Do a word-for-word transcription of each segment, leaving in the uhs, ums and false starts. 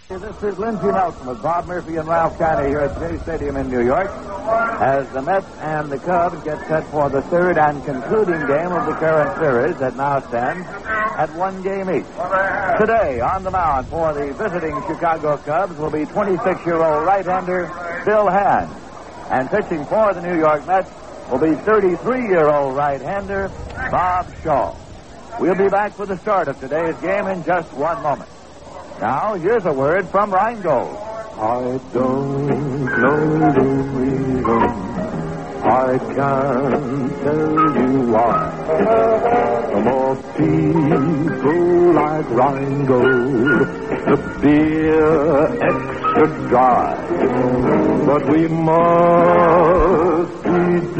This is Lindsey Nelson with Bob Murphy and Ralph Kennedy here at Shea Stadium in New York as the Mets and the Cubs get set for the third and concluding game of the current series that now stands at one game each. Today, on the mound for the visiting Chicago Cubs will be twenty-six-year-old right-hander Bill Hand. And pitching for the New York Mets will be thirty-three-year-old right-hander Bob Shaw. We'll be back with the start of today's game in just one moment. Now, here's a word from Rheingold. I don't know the reason. I can't tell you why. The more people like Rheingold, the beer extra dry. But we must be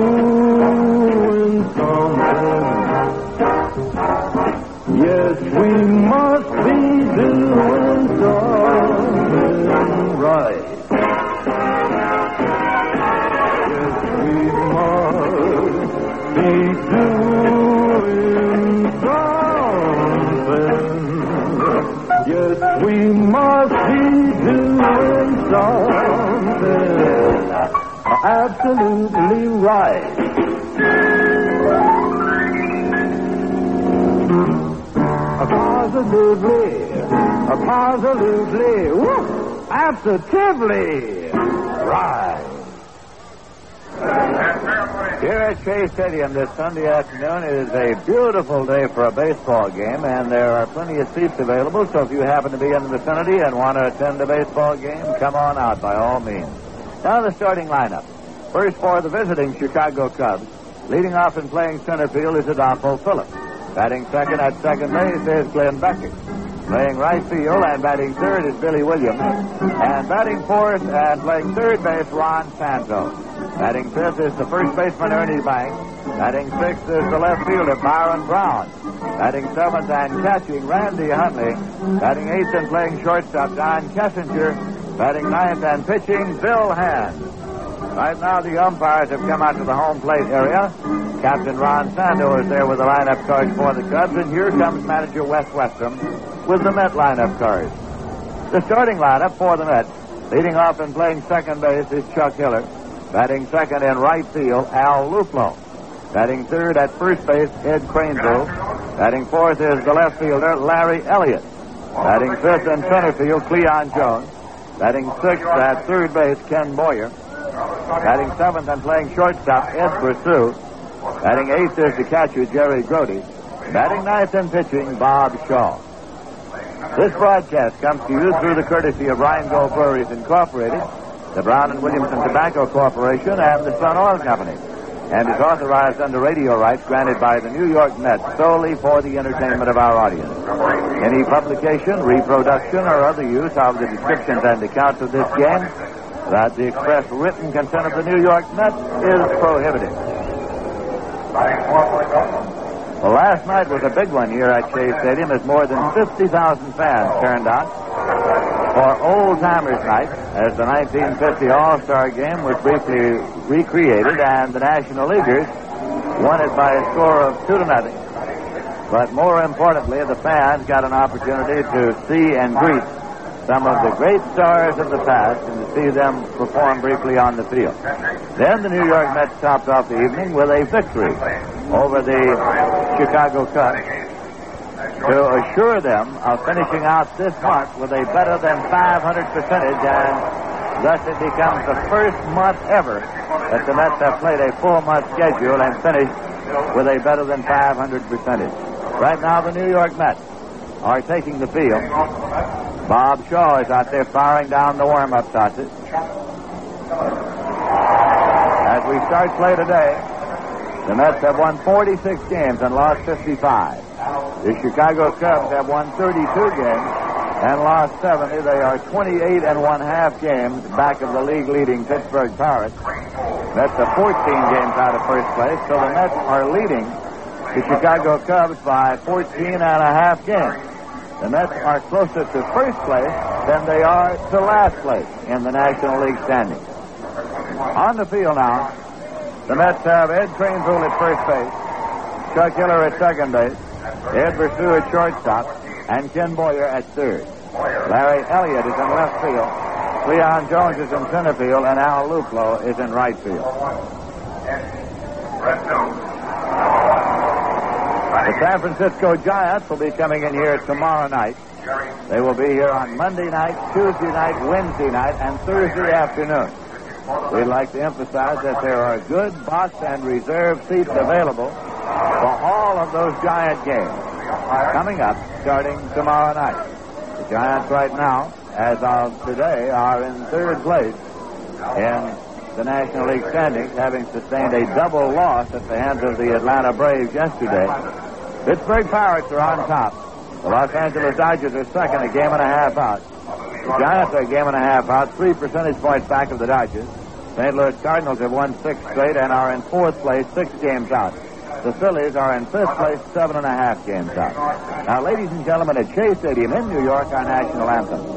doing something. Yes, we must be doing something right. Yes, we must be doing something. Yes, we must be doing something absolutely right. Positively, positively, whoop, absolutely, right. Here at Shea Stadium this Sunday afternoon, it is a beautiful day for a baseball game, and there are plenty of seats available, so if you happen to be in the vicinity and want to attend a baseball game, come on out by all means. Now the starting lineup. First for the visiting Chicago Cubs, leading off and playing center field is Adolfo Phillips. Batting second at second base is Glenn Beckert. Playing right field and batting third is Billy Williams. And batting fourth and playing third base, Ron Santos. Batting fifth is the first baseman, Ernie Banks. Batting sixth is the left fielder, Byron Brown. Batting seventh and catching, Randy Hundley. Batting eighth and playing shortstop, Don Kessinger. Batting ninth and pitching, Bill Hand. Right now, the umpires have come out to the home plate area. Captain Ron Santo is there with the lineup cards for the Cubs, and here comes manager Wes Westrom with the Met lineup cards. The starting lineup for the Mets, leading off and playing second base is Chuck Hiller. Batting second in right field, Al Luplow. Batting third at first base, Ed Craneville. Batting fourth is the left fielder, Larry Elliott. Batting fifth in center field, Cleon Jones. Batting sixth at third base, Ken Boyer. Batting seventh and playing shortstop, Ed Pursue. Batting eighth is the catcher, Jerry Grody. Batting ninth and pitching, Bob Shaw. This broadcast comes to you through the courtesy of Rheingold Breweries Incorporated, the Brown and Williamson Tobacco Corporation, and the Sun Oil Company, and is authorized under radio rights granted by the New York Mets solely for the entertainment of our audience. Any publication, reproduction, or other use of the descriptions and accounts of this game without the express written consent of the New York Mets is prohibited. Well, last night was a big one here at Shea Stadium as more than fifty thousand fans turned out for Old Timers Night as the nineteen fifty All-Star Game was briefly recreated and the National Leaguers won it by a score of two to nothing. But more importantly, the fans got an opportunity to see and greet some of the great stars of the past and to see them perform briefly on the field. Then the New York Mets topped off the evening with a victory over the Chicago Cubs to assure them of finishing out this month with a better than five hundred percentage, and thus it becomes the first month ever that the Mets have played a full month schedule and finished with a better than five hundred percentage. Right now the New York Mets are taking the field. Bob Shaw is out there firing down the warm-up tosses. As we start play today, the Mets have won forty-six games and lost fifty-five. The Chicago Cubs have won thirty-two games and lost seventy. They are twenty-eight and one-half games back of the league-leading Pittsburgh Pirates. Mets are fourteen games out of first place, so the Mets are leading the Chicago Cubs by fourteen and a half games. The Mets are closer to first place than they are to last place in the National League standings. On the field now, the Mets have Ed Craneville at first base, Chuck Hiller at second base, Ed Pursue at shortstop, and Ken Boyer at third. Larry Elliott is in left field. Cleon Jones is in center field, and Al Luplo is in right field. The San Francisco Giants will be coming in here tomorrow night. They will be here on Monday night, Tuesday night, Wednesday night, and Thursday afternoon. We'd like to emphasize that there are good box and reserve seats available for all of those Giant games coming up starting tomorrow night. The Giants right now, as of today, are in third place in the National League standings, having sustained a double loss at the hands of the Atlanta Braves yesterday. Pittsburgh Pirates are on top. The Los Angeles Dodgers are second, a game and a half out. The Giants are a game and a half out, three percentage points back of the Dodgers. Saint Louis Cardinals have won six straight and are in fourth place, six games out. The Phillies are in fifth place, seven and a half games out. Now, ladies and gentlemen, at Shea Stadium in New York, our national anthem.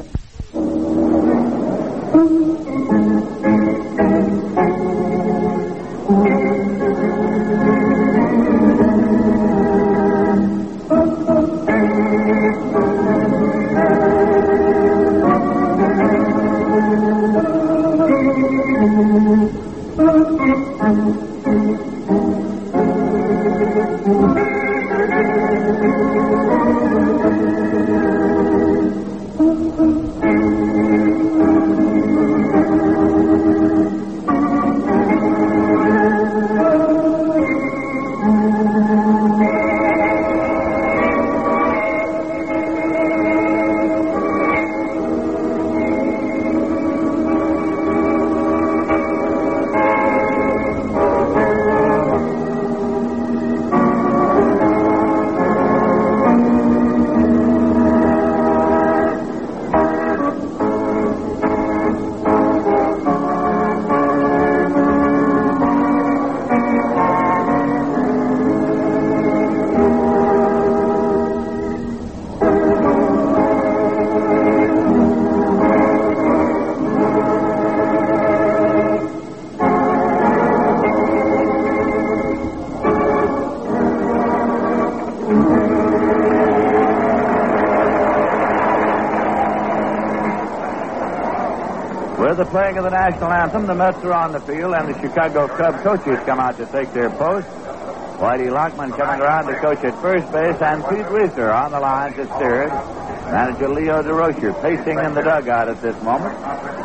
The playing of the national anthem, the Mets are on the field, and the Chicago Cubs coaches come out to take their post. Whitey Lockman coming around to coach at first base, and Pete Reeser on the line to third. Manager Leo DeRocher pacing in the dugout at this moment.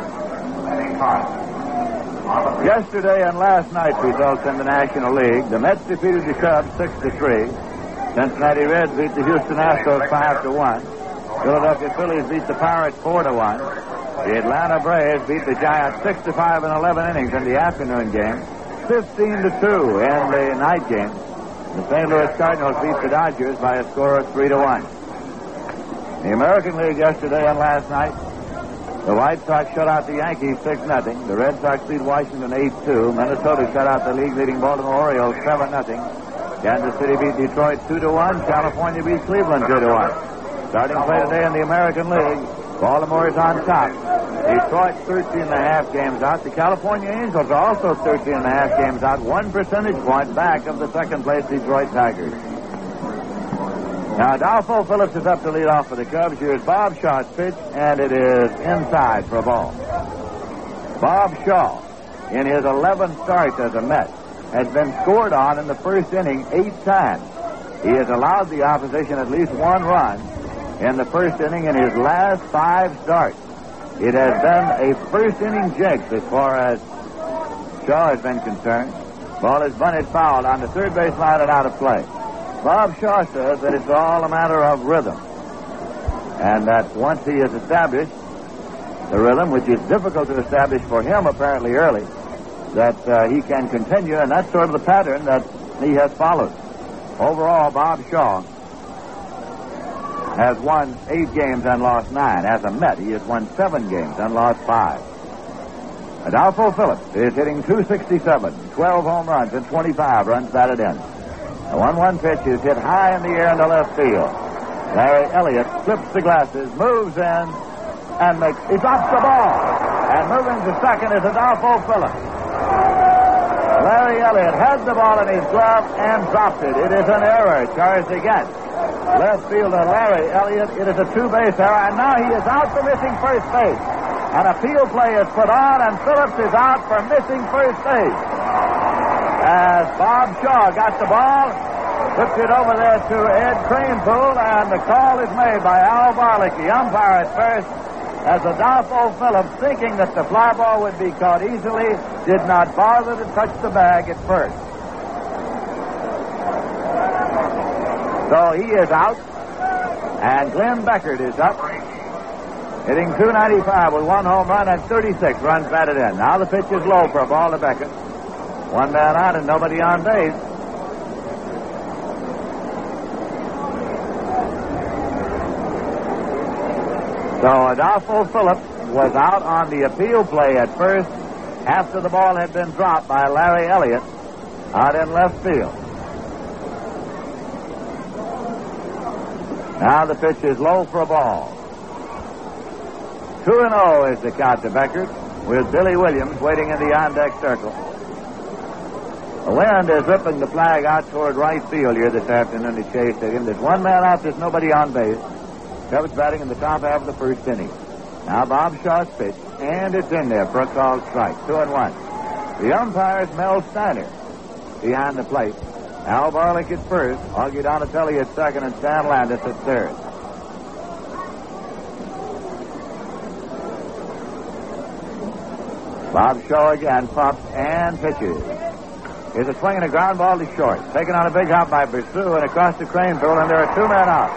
Yesterday and last night's results in the National League: the Mets defeated the Cubs six to three. Cincinnati Reds beat the Houston Astros five to one. Philadelphia Phillies beat the Pirates four to one. The Atlanta Braves beat the Giants six to five in eleven innings in the afternoon game, fifteen to two in the night game. The Saint Louis Cardinals beat the Dodgers by a score of three to one. The American League yesterday and last night, the White Sox shut out the Yankees six nothing. The Red Sox beat Washington eight two. Minnesota shut out the league-leading Baltimore Orioles seven nothing. Kansas City beat Detroit two to one. California beat Cleveland two to one. Starting play today in the American League, Baltimore is on top. Detroit thirteen and a half games out. The California Angels are also thirteen and a half games out, one percentage point back of the second place Detroit Tigers. Now, Adolfo Phillips is up to lead off for the Cubs. Here's Bob Shaw's pitch, and it is inside for a ball. Bob Shaw, in his eleven starts as a Met, has been scored on in the first inning eight times. He has allowed the opposition at least one run in the first inning in his last five starts. It has been a first-inning jinx as far as Shaw has been concerned. Ball is bunted foul on the third base line and out of play. Bob Shaw says that it's all a matter of rhythm, and that once he has established the rhythm, which is difficult to establish for him apparently early, that uh, he can continue, and that's sort of the pattern that he has followed. Overall, Bob Shaw has won eight games and lost nine. As a Met, he has won seven games and lost five. Adolfo Phillips is hitting two sixty-seven, twelve home runs, and twenty-five runs batted in. The one one pitch is hit high in the air into left field. Larry Elliott flips the glasses, moves in, and makes, he drops the ball. And moving to second is Adolfo Phillips. Larry Elliott had the ball in his glove and dropped it. It is an error charged against left fielder Larry Elliott. It is a two-base error, and now he is out for missing first base. An appeal play is put on, and Phillips is out for missing first base. As Bob Shaw got the ball, puts it over there to Ed Kranepool, and the call is made by Al Barlick, the umpire at first, as Adolfo Phillips, thinking that the fly ball would be caught easily, did not bother to touch the bag at first. So he is out, and Glenn Beckert is up, hitting two ninety-five with one home run and thirty-six runs batted in. Now the pitch is low for a ball to Beckert. One man out and nobody on base. So Adolfo Phillips was out on the appeal play at first after the ball had been dropped by Larry Elliott out in left field. Now the pitch is low for a ball. two and oh is the count to Beckert, with Billy Williams waiting in the on-deck circle. The wind is ripping the flag out toward right field here this afternoon at Shea Stadium. There's one man out, there's nobody on base. Cubs batting in the top half of the first inning. Now Bob Shaw's pitch, and it's in there for a called strike. Two and one. The umpire is Mel Steiner behind the plate. Al Barlick at first, Augie Donatelli at second, and Stan Landis at third. Bob Shaw again pops and pitches. Here's a swing and a ground ball to short. Taken on a big hop by Berceau and across the Kranepool, and there are two men out.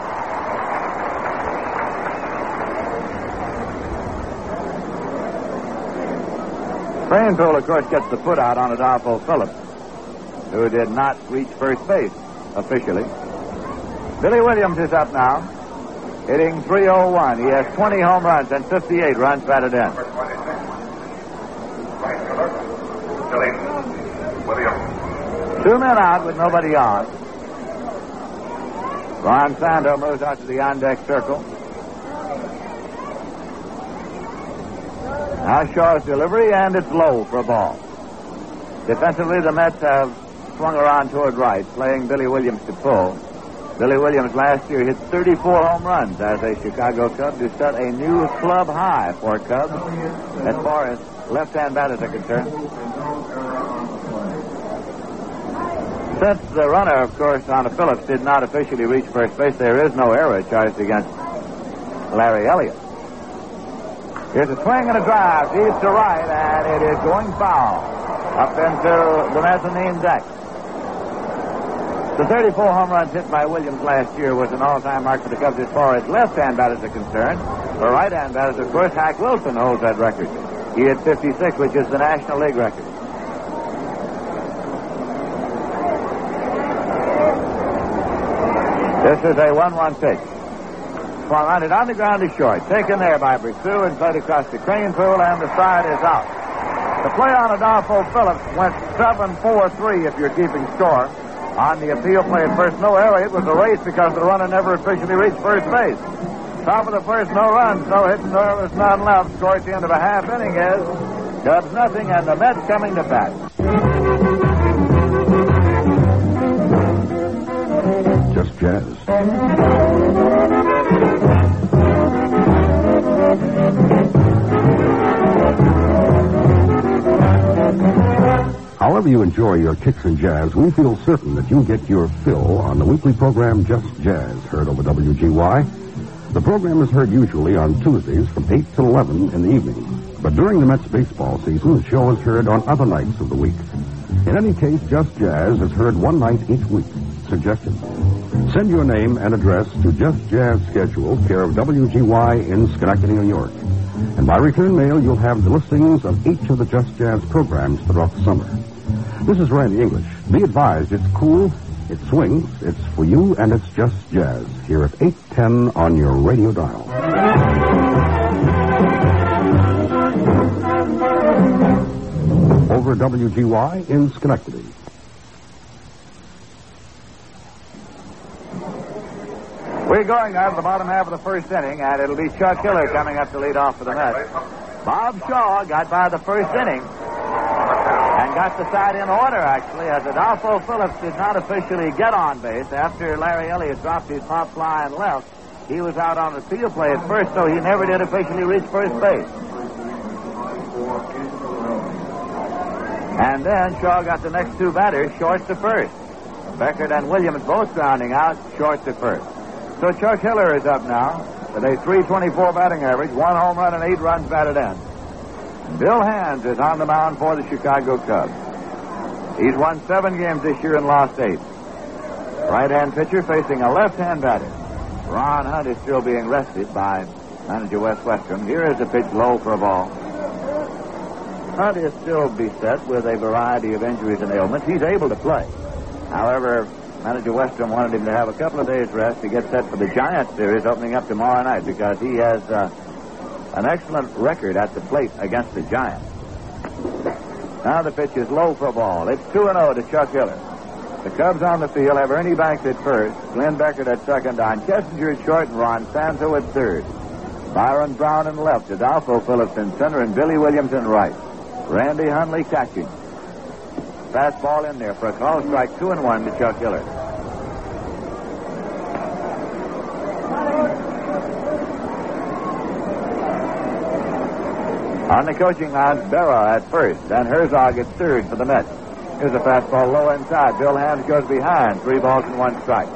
Kranepool, of course, gets the put out on Adolfo Phillips, who did not reach first base officially. Billy Williams is up now, hitting three oh one. He has twenty home runs and fifty-eight runs batted in. Two men out with nobody on. Ron Sando moves out to the on-deck circle. Now Shaw's delivery, and it's low for a ball. Defensively, the Mets have swung around toward right, playing Billy Williams to pull. Billy Williams last year hit thirty-four home runs as a Chicago Cub to set a new club high for Cubs as far as left-hand batters are concerned. Since the runner, of course, on Phillips did not officially reach first base, there is no error charged against Larry Elliott. Here's a swing and a drive deep to right, and it is going foul up into the mezzanine deck. The thirty-four home runs hit by Williams last year was an all-time mark for the Cubs as far as left-hand batters are concerned. For right-hand batters, of course, Hack Wilson holds that record. He hit fifty-six, which is the National League record. This is a one one pitch. Swung on it on the ground to short. Taken there by Berceau and played across the Kranepool, and the side is out. The play on Adolfo Phillips went seven four three if you're keeping score. On the appeal play at first, no error. It was a race because the runner never officially reached first base. Top of the first, no runs, no hits, no errors, none left. Score at the end of a half inning is Cubs nothing, and the Mets coming to bat. Just Jazz. However you enjoy your kicks and jazz, we feel certain that you'll get your fill on the weekly program Just Jazz, heard over W G Y. The program is heard usually on Tuesdays from eight to eleven in the evening. But during the Mets baseball season, the show is heard on other nights of the week. In any case, Just Jazz is heard one night each week. Suggestion: send your name and address to Just Jazz Schedule, care of W G Y in Schenectady, New York. And by return mail, you'll have the listings of each of the Just Jazz programs throughout the summer. This is Randy English. Be advised, it's cool, it swings, it's for you, and it's Just Jazz, here at eight ten on your radio dial. Over W G Y in Schenectady. We're going now to the bottom half of the first inning, and it'll be Chuck Hiller coming up to lead off for the Mets. Bob Shaw got by the first inning and got the side in order, actually, as Adolfo Phillips did not officially get on base after Larry Elliott dropped his pop fly and left. He was out on the field play at first, so he never did officially reach first base. And then Shaw got the next two batters short to first. Beckert and Williams both grounding out short to first. So Chuck Hiller is up now with a three twenty-four batting average, one home run and eight runs batted in. Bill Hands is on the mound for the Chicago Cubs. He's won seven games this year and lost eight. Right-hand pitcher facing a left-hand batter. Ron Hunt is still being rested by manager Wes Westrom. Here is a pitch low for a ball. Hunt is still beset with a variety of injuries and ailments. He's able to play. However, manager Westrom wanted him to have a couple of days rest to get set for the Giants series opening up tomorrow night because he has uh, an excellent record at the plate against the Giants. Now the pitch is low for a ball. It's two and oh to Chuck Hiller. The Cubs on the field have Ernie Banks at first, Glenn Beckert at second, Don Kessinger at short, and Ron Santo at third. Byron Brown in left, Adolfo Phillips in center, and Billy Williams in right. Randy Hundley catching. Fastball in there for a call strike, two and one to Chuck Hiller. On the coaching line, Berra at first, and Herzog at third for the Mets. Here's a fastball low inside. Bill Hands goes behind. Three balls and one strike.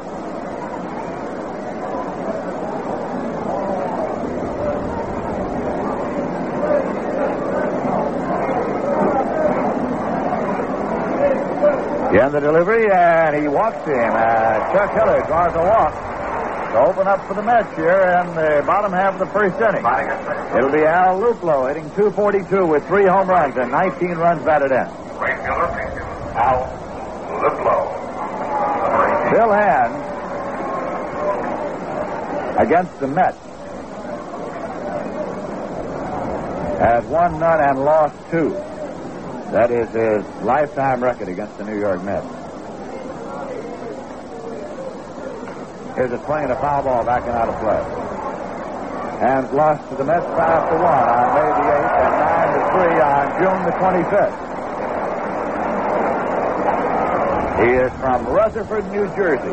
Again the delivery, and he walks him. Uh, Chuck Hiller draws a walk to open up for the Mets here in the bottom half of the first inning. It'll be Al Luplow hitting two forty-two with three home runs and nineteen runs batted in. Right fielder, Al Luplow. Bill Hands against the Mets has won none and lost two. That is his lifetime record against the New York Mets. Here's a swing and a foul ball backing out of play. Hands lost to the Mets five to one on May the eighth and nine to three on June the twenty-fifth. He is from Rutherford, New Jersey.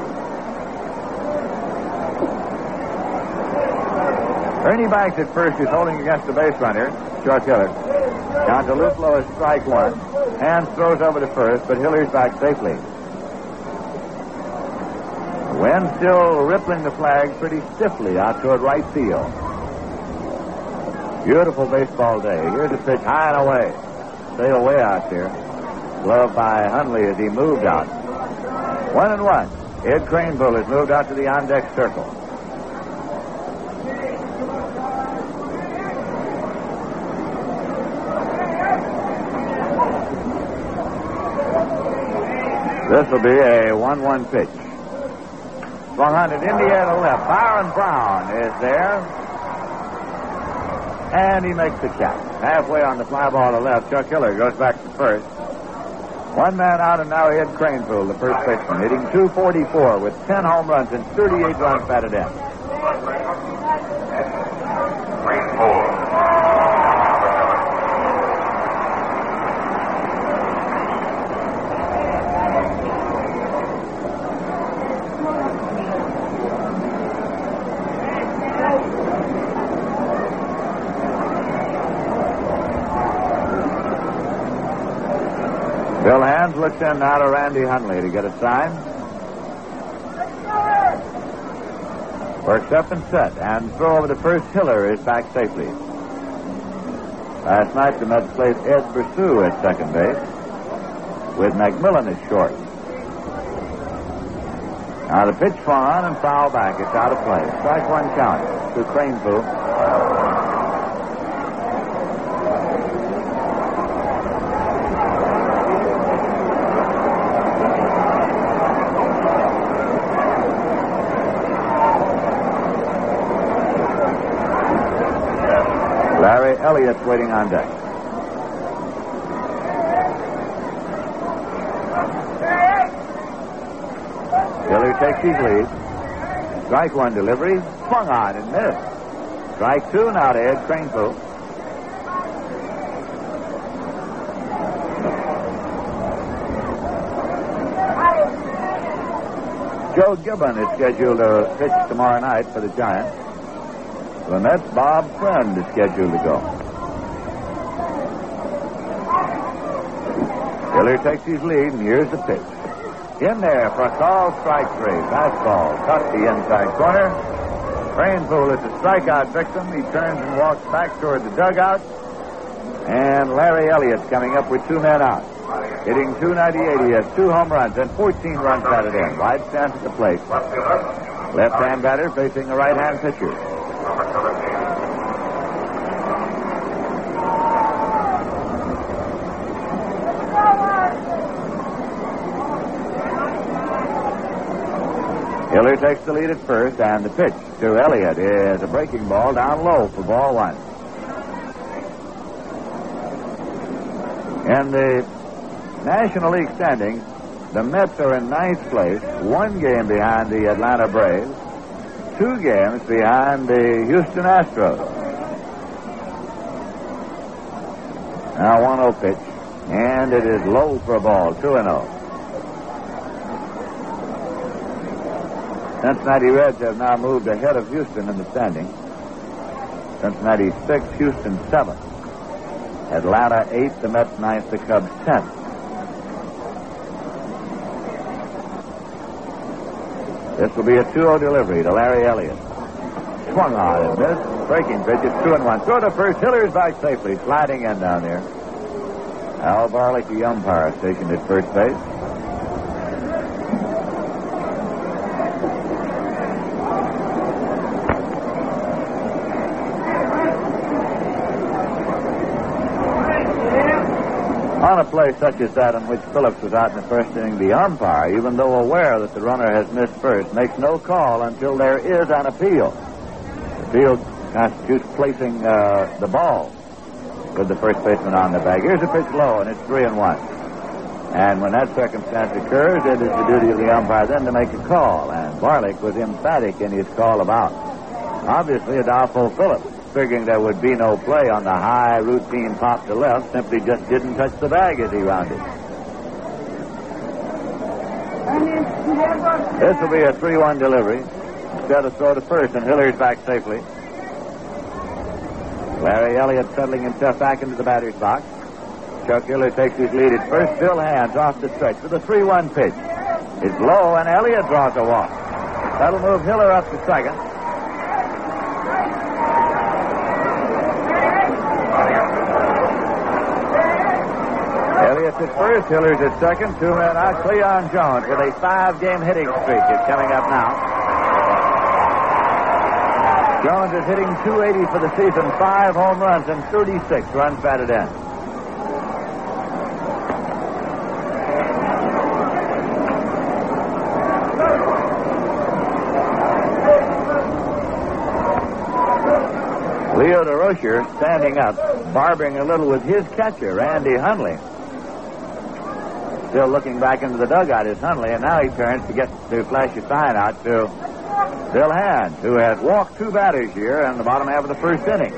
Ernie Banks at first is holding against the base runner, Chuck Hiller. Down to Luplow is strike one. Hands throws over to first, but Hiller's back safely. The wind still rippling the flag pretty stiffly out toward right field. Beautiful baseball day. Here's a pitch high and away. Sail away out there. Gloved by Hundley as he moved out. One and one. Ed Cranebull has moved out to the on-deck circle. This will be a one one pitch. Swung on it, Indiana left. Byron Brown is there. And he makes the catch. Halfway on the fly ball to left. Chuck Hiller goes back to first. One man out, and now Ed Cranebull, the first baseman, hitting two forty-four with ten home runs and thirty-eight runs batted in. Bill Hands looks in now to Randy Hundley to get a sign. Works up and set, and throw over to first. Hiller is back safely. Last night the Mets played Ed Pursue at second base, with McMillan at short. Now the pitch swung on and foul back. It's out of play. Strike one count to Cranebull. Larry Elliott's waiting on deck. Hiller takes his lead. Strike one delivery. Swung on and missed. Strike two now to Ed Cranebull. Joe Gibbon is scheduled to pitch tomorrow night for the Giants. The Mets, Bob Friend is scheduled to go. Hiller takes his lead, and here's the pitch. In there for a call, strike three. Fastball, cut the inside corner. Kranepool is a strikeout victim. He turns and walks back toward the dugout. And Larry Elliott's coming up with two men out. Hitting two ninety-eight, he has two home runs and fourteen runs batted in. Wide stance at the plate. Left-hand batter facing a right-hand pitcher. Hiller takes the lead at first, and the pitch to Elliott is a breaking ball down low for ball one. In the National League standings, the Mets are in ninth place, one game behind the Atlanta Braves, two games behind the Houston Astros. Now one oh pitch, and it is low for a ball, two and oh. Cincinnati Reds have now moved ahead of Houston in the standings. Cincinnati six, Houston seven. Atlanta eight, the Mets ninth, the Cubs tenth. This will be a two oh delivery to Larry Elliott. Swung on and missed. Breaking pitch, it's two and one. Throw to first. Hiller's back safely, sliding in down there. Al Barlick, the umpire, stationed at first base. On a play such as that in which Phillips was out in the first inning, the umpire, even though aware that the runner has missed first, makes no call until there is an appeal. The field constitutes placing uh, the ball with the first baseman on the bag. Here's a pitch low, and it's three and one. And when that circumstance occurs, it is the duty of the umpire then to make a call. And Barlick was emphatic in his call about. Obviously, Adolfo Phillips, figuring there would be no play on the high routine pop to left, simply just didn't touch the bag as he rounded. This will be a three one delivery. Instead of throw to first, and Hiller's back safely. Larry Elliott settling himself back into the batter's box. Chuck Hiller takes his lead at first. Bill Hands off the stretch with a three one pitch. It's low, and Elliott draws a walk. That'll move Hiller up to second. Elliott's at first, Hiller's at second. Two men out. Cleon Jones with a five-game hitting streak is coming up now. Jones is hitting two eighty for the season, five home runs and thirty-six runs batted in. Leo DeRocher standing up, barbering a little with his catcher, Randy Hundley. Still looking back into the dugout is Hundley, and now he turns to get to flash a sign out to Bill Hand, who has walked two batters here in the bottom half of the first inning.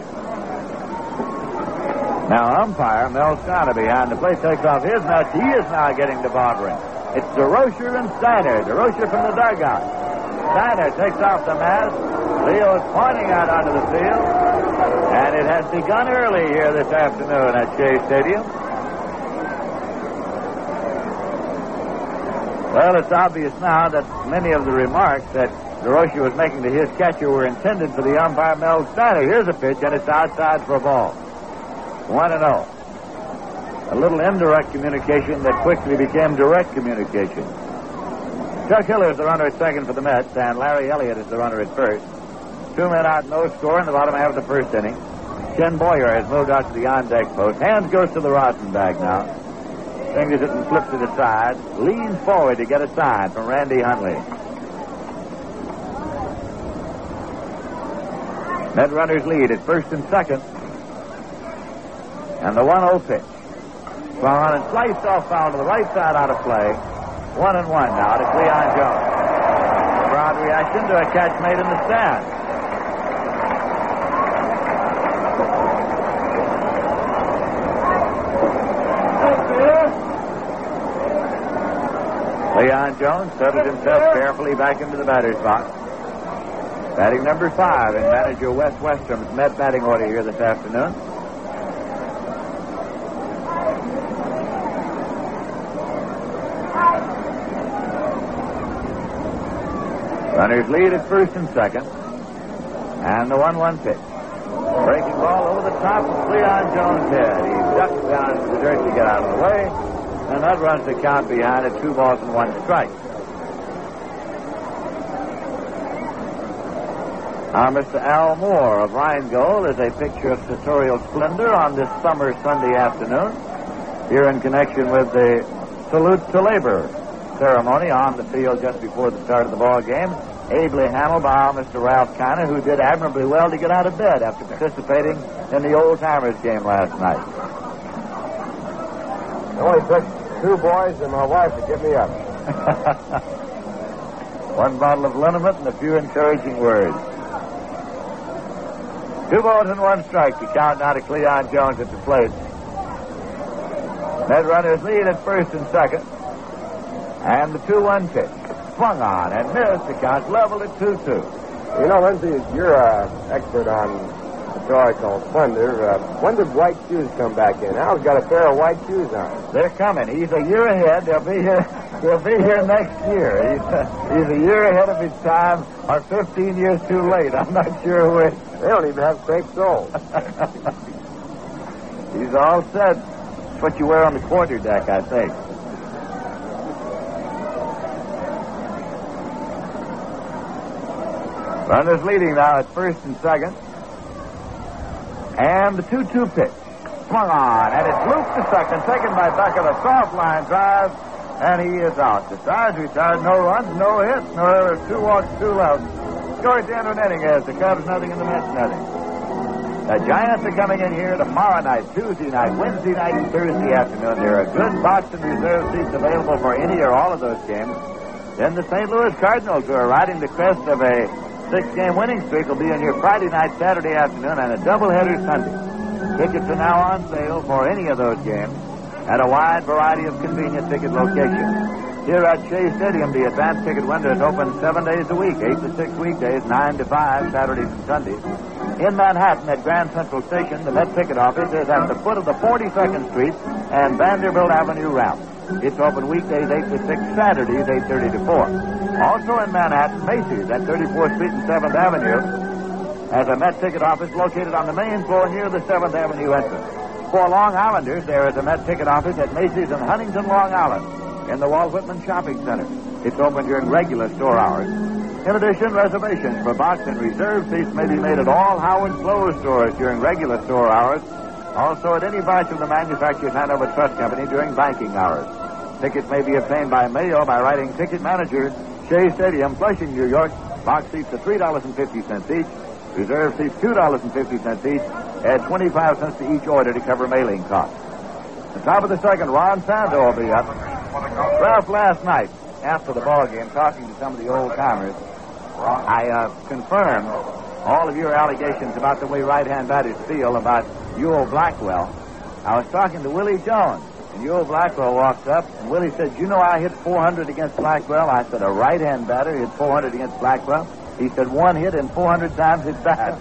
Now umpire Mel Steiner behind the plate takes off his nuts. He is now getting to barbering. It's DeRocher and Steiner. DeRocher from the dugout. Steiner takes off the mask. Leo is pointing out onto the field. And it has begun early here this afternoon at Shea Stadium. Well, it's obvious now that many of the remarks that DeRocher was making to his catcher were intended for the umpire, Mel Steiner. Here's a pitch, and it's outside for a ball. One and oh. A little indirect communication that quickly became direct communication. Chuck Hiller is the runner at second for the Mets, and Larry Elliott is the runner at first. Two men out, no score in the bottom half of the first inning. Ken Boyer has moved out to the on-deck post. Hands goes to the rosin bag now. Fingers it and flips it aside. Leans forward to get a sign from Randy Hundley. Met runners lead at first and second. And the one oh pitch. Swung on and sliced off foul to the right side out of play. One and one now to Cleon Jones. Crowd reaction to a catch made in the stand. Cleon Jones settled himself carefully back into the batter's box. Batting number five in manager Wes Westrum's Met batting order here this afternoon. Runners lead at first and second. And the one one pitch. Breaking ball over the top of Cleon Jones' head. He ducks down into the dirt to get out of the way. And that runs the count behind at two balls and one strike. Now, Mister Al Moore of Rheingold is a picture of sartorial splendor on this summer Sunday afternoon, here in connection with the Salute to Labor ceremony on the field just before the start of the ball game, ably handled by our Mister Ralph Kiner, who did admirably well to get out of bed after participating in the Old Timers game last night. It only took two boys and my wife to get me up. One bottle of liniment and a few encouraging words. Two balls and one strike to count now to Cleon Jones at the plate. Net runners lead at first and second. And the two one pitch. Swung on and missed. The count leveled at two two. You know, Lindsay, you're an expert on historical splendor. Uh, when did white shoes come back in? Al's got a pair of white shoes on. They're coming. He's a year ahead. They'll be here. He'll be here next year. He's, uh, he's a year ahead of his time, or fifteen years too late. I'm not sure which. They don't even have fake soles. He's all set. It's what you wear on the quarter deck, I think. Runners leading now at first and second. And the two two pitch. Swung on, and it's looped to second, taken by Beckett, a soft line drive, and he is out. The Stars retired, no runs, no hits, no errors, two walks, two left. Score at the end of an inning as the Cubs nothing in the Mets nothing. The Giants are coming in here tomorrow night, Tuesday night, Wednesday night, and Thursday afternoon. There are good box and reserve seats available for any or all of those games. Then the Saint Louis Cardinals, who are riding the crest of a six-game winning streak, will be in here Friday night, Saturday afternoon, and a doubleheader Sunday. Tickets are now on sale for any of those games at a wide variety of convenient ticket locations. Here at Shea Stadium, the advance ticket window is open seven days a week, eight to six weekdays, nine to five, Saturdays and Sundays. In Manhattan at Grand Central Station, the Met ticket office is at the foot of the forty-second Street and Vanderbilt Avenue ramp. It's open weekdays eight to six, Saturdays eight thirty to four. Also in Manhattan, Macy's at thirty-fourth Street and seventh Avenue has a Met ticket office located on the main floor near the seventh Avenue entrance. For Long Islanders, there is a Met ticket office at Macy's in Huntington, Long Island, in the Walt Whitman Shopping Center. It's open during regular store hours. In addition, reservations for box and reserve seats may be made at all Howard Clothes stores during regular store hours. Also at any branch of the manufacturer's Hanover Trust Company during banking hours. Tickets may be obtained by mail by writing Ticket Manager, Shea Stadium, Flushing, New York. Box seats are three dollars and fifty cents each. Reserve seats two dollars and fifty cents each. Add twenty-five cents to each order to cover mailing costs. At the top of the second, Ron Santo will be up. Ralph, last night, after the ball game, talking to some of the old-timers, I uh, confirmed all of your allegations about the way right-hand batters feel about Ewell Blackwell. I was talking to Willie Jones, and Ewell Blackwell walked up, and Willie said, you know I hit four hundred against Blackwell? I said, a right-hand batter hit four hundred against Blackwell? He said, one hit and four hundred times his bat.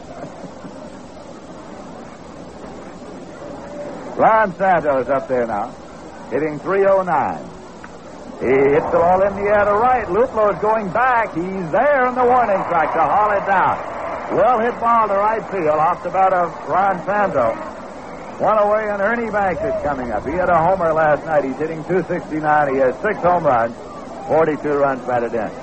Ron Santos up there now, hitting three oh nine. He hits the ball in the air to right. Luplo's going back. He's there in the warning track to haul it down. Well hit ball to right field off the bat of Ron Santo. One away, and Ernie Banks is coming up. He had a homer last night. He's hitting two sixty-nine. He has six home runs, forty-two runs batted in.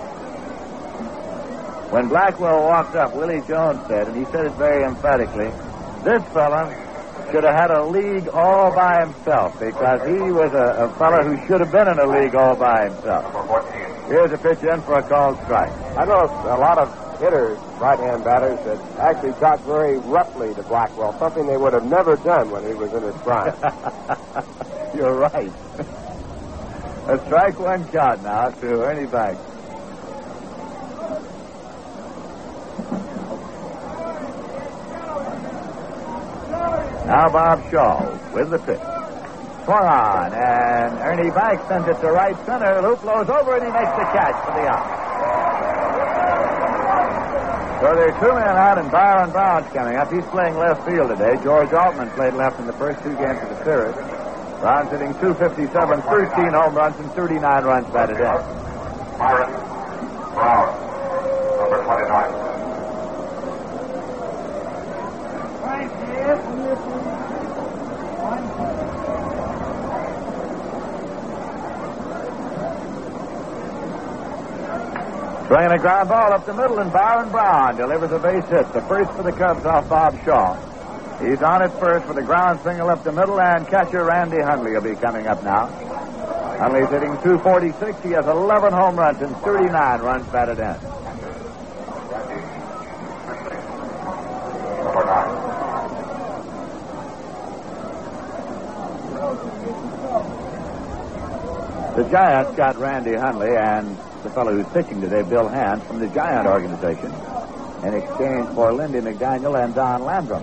When Blackwell walked up, Willie Jones said, and he said it very emphatically, this fella should have had a league all by himself because he was a, a fella who should have been in a league all by himself. Here's a pitch in for a called strike. I know a lot of hitters, right-hand batters, that actually talk very roughly to Blackwell, something they would have never done when he was in his prime. You're right. A strike one count now to Ernie Banks. Now Bob Shaw with the pitch. Swung on, and Ernie Banks sends it to right center. Luplo's over, and he makes the catch for the out. So there are two men out, and Byron Brown's coming up. He's playing left field today. George Altman played left in the first two games of the series. Brown's hitting two fifty-seven, thirteen home runs, and thirty-nine runs batted in. Byron Brown, number twenty-nine. Swinging a ground ball up the middle, and Byron Brown delivers a base hit. The first for the Cubs off Bob Shaw. He's on at first with a ground single up the middle, and catcher Randy Hundley will be coming up now. Hundley's hitting two forty-six. He has eleven home runs and thirty-nine runs batted in. Number nine. The Giants got Randy Hundley and the fellow who's pitching today, Bill Hand, from the Giant organization, in exchange for Lindy McDaniel and Don Landrum.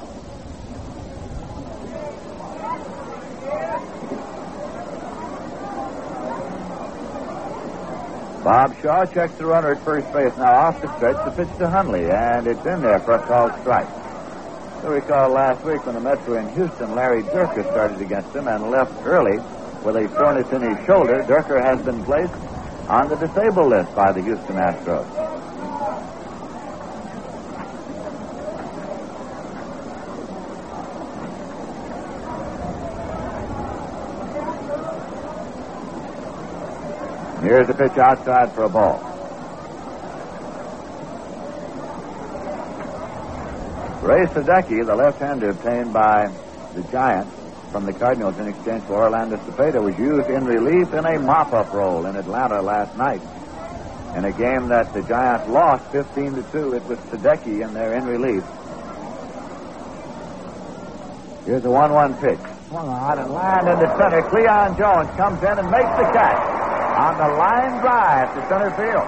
Bob Shaw checks the runner at first base. Now off the stretch, the pitch to Hundley, and it's in there for a called strike. So recall last week when the Mets were in Houston, Larry Durker started against him and left early with a soreness in his shoulder. Durker has been placed on the disabled list by the Houston Astros. Here's the pitch outside for a ball. Ray Sadecki, the left-hander obtained by the Giants from the Cardinals in exchange for Orlando Cepeda, was used in relief in a mop-up role in Atlanta last night. In a game that the Giants lost fifteen to two, it was Sadecki in there in relief. Here's a one one pitch. Swung on and lined into center. Cleon Jones comes in and makes the catch on the line drive to center field.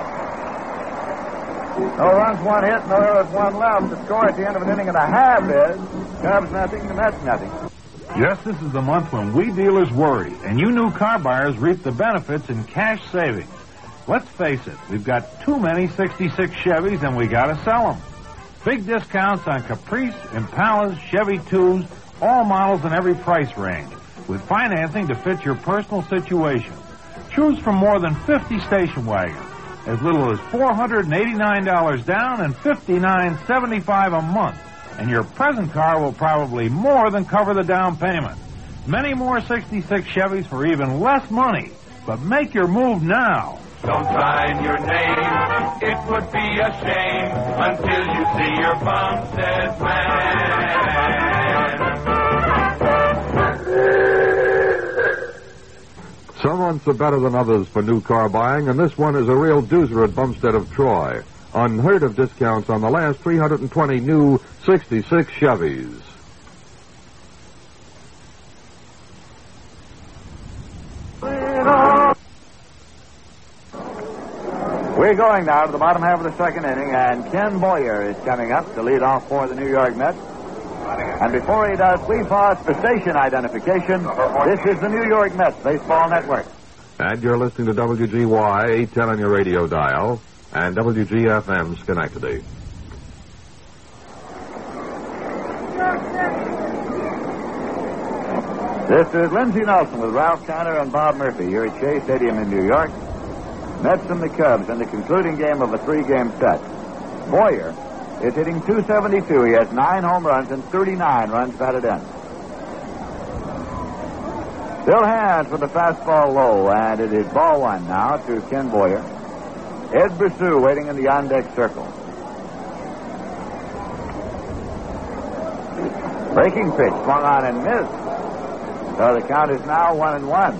No runs, one hit, no errors, one left. The score at the end of an inning and a half is Cubs nothing, the Mets nothing. Yes, this is the month when we dealers worry, and you new car buyers reap the benefits in cash savings. Let's face it, we've got too many sixty-six Chevys, and we gotta sell them. Big discounts on Caprice, Impalas, Chevy twos, all models in every price range, with financing to fit your personal situation. Choose from more than fifty station wagons, as little as four hundred eighty-nine dollars down and fifty-nine seventy-five a month. And your present car will probably more than cover the down payment. Many more sixty-six Chevys for even less money. But make your move now. Don't sign your name. It would be a shame until you see your Bumstead man. Some months are better than others for new car buying, and this one is a real doozer at Bumstead of Troy. Unheard of discounts on the last three hundred twenty new sixty-six Chevys. We're going now to the bottom half of the second inning, and Ken Boyer is coming up to lead off for the New York Mets. And before he does, we pause for station identification. This is the New York Mets Baseball Network. And you're listening to W G Y eight ten on your radio dial and W G F M Schenectady. This is Lindsey Nelson with Ralph Tanner and Bob Murphy here at Shea Stadium in New York. Mets and the Cubs in the concluding game of a three-game set. Boyer is hitting two seventy-two. He has nine home runs and thirty-nine runs batted in. Bill Hands with the fastball low, and it is ball one now to Ken Boyer. Ed Brusu waiting in the on-deck circle. Breaking pitch, swung on and missed. So the count is now one and one.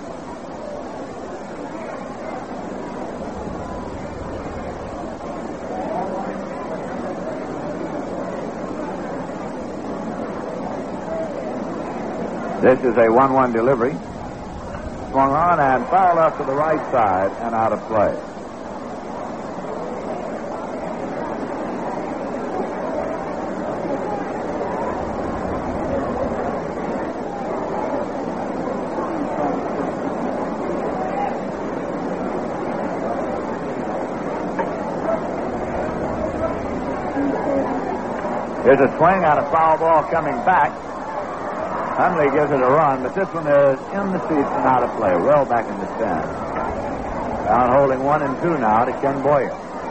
This is a one one delivery. Swung on and fouled off to the right side and out of play. Here's a swing on a foul ball coming back. Hundley gives it a run, but this one is in the seats and out of play, well back in the stand. Down holding one and two now to Ken Boyer.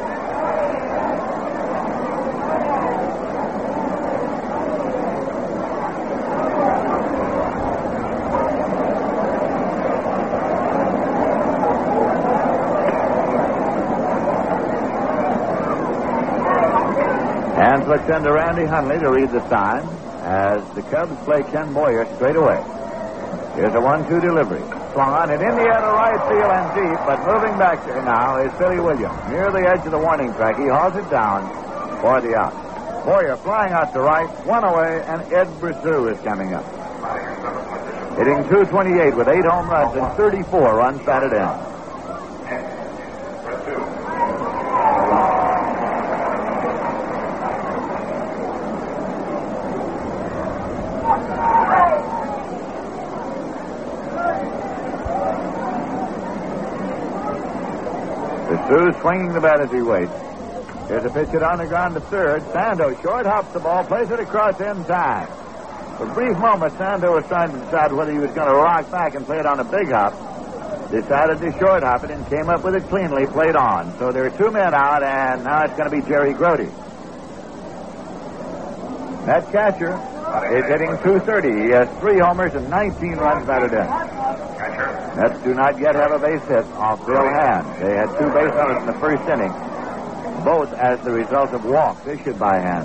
And flicks into Randy Hundley to read the sign as the Cubs play Ken Boyer straight away. Here's a one two delivery. Swung on it in the air to right field and deep, but moving back there now is Billy Williams. Near the edge of the warning track, he hauls it down for the out. Boyer flying out to right, one away, and Ed Brazil is coming up. Hitting two twenty-eight with eight home runs and thirty-four runs batted in. Brazil swinging the bat as he waits. Here's a pitch hit on the ground to third. Sando short hops the ball, plays it across in time. For a brief moment, Sando was trying to decide whether he was going to rock back and play it on a big hop. Decided to short hop it and came up with it cleanly, played on. So there are two men out, and now it's going to be Jerry Grody. That catcher is hitting two thirty. He has three homers and nineteen runs batted in. Mets do not yet have a base hit off Bill Hand. They had two base runners in the first inning, both as the result of walks issued by Hand.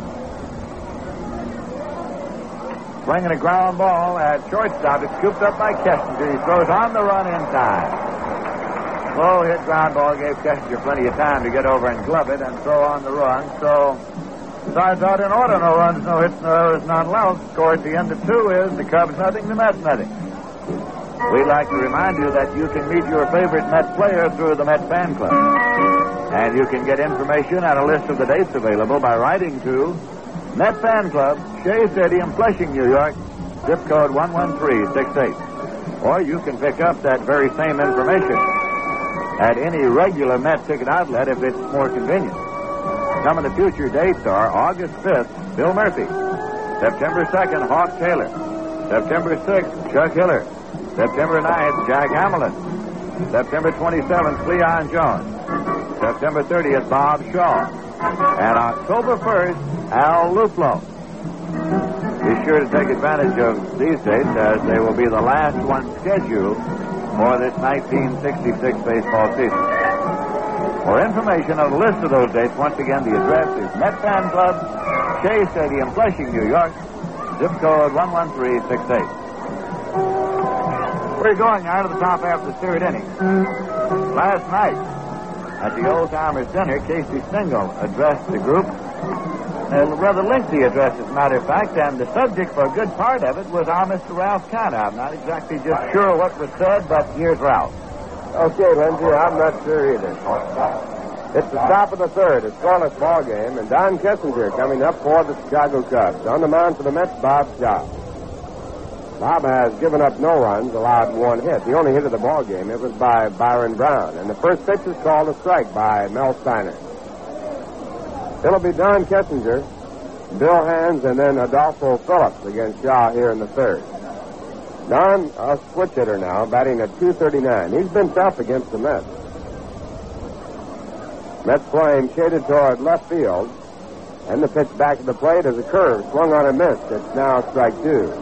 Swinging a ground ball at shortstop. It's scooped up by Kessinger. He throws on the run in time. Slow hit ground ball gave Kessinger plenty of time to get over and glove it and throw on the run. So starts out in order. No runs, no hits, no errors, none lost. Score at the end of two is the Cubs nothing, the Mets nothing. We'd like to remind you that you can meet your favorite Met player through the Met Fan Club. And you can get information and a list of the dates available by writing to Met Fan Club, Shea Stadium, Flushing, New York, zip code one one three six eight. Or you can pick up that very same information at any regular Met ticket outlet if it's more convenient. Some of the future dates are August fifth, Bill Murphy. September second, Hawk Taylor. September sixth, Chuck Hiller. September ninth, Jack Hamilton. September twenty-seventh, Leon Jones. September thirtieth, Bob Shaw. And October first, Al Luplo. Be sure to take advantage of these dates as they will be the last one scheduled for this nineteen sixty-six baseball season. For information on a list of those dates, once again, the address is Met Fan Club, Shea Stadium, Flushing, New York, zip code one one three six eight. We're going now to the top half of the third inning. Last night, at the Old Timers Dinner, Casey Stengel addressed the group. A rather lengthy address, as a matter of fact, and the subject for a good part of it was our Mister Ralph Canna. I'm not exactly just sure what was said, but here's Ralph. Okay, Lindsay, I'm not sure either. It's the top of the third, a scoreless ball game, and Don Kessinger coming up for the Chicago Cubs. On the mound for the Mets, Bob Shaw. Bob has given up no runs, allowed one hit. The only hit of the ball game, it was by Byron Brown. And the first pitch is called a strike by Mel Steiner. It'll be Don Kessinger, Bill Hands, and then Adolfo Phillips against Shaw here in the third. Don, a switch hitter now, batting at two thirty-nine. He's been tough against the Mets. Mets playing shaded toward left field. And the pitch back to the plate is a curve, swung on and missed. It's now strike two.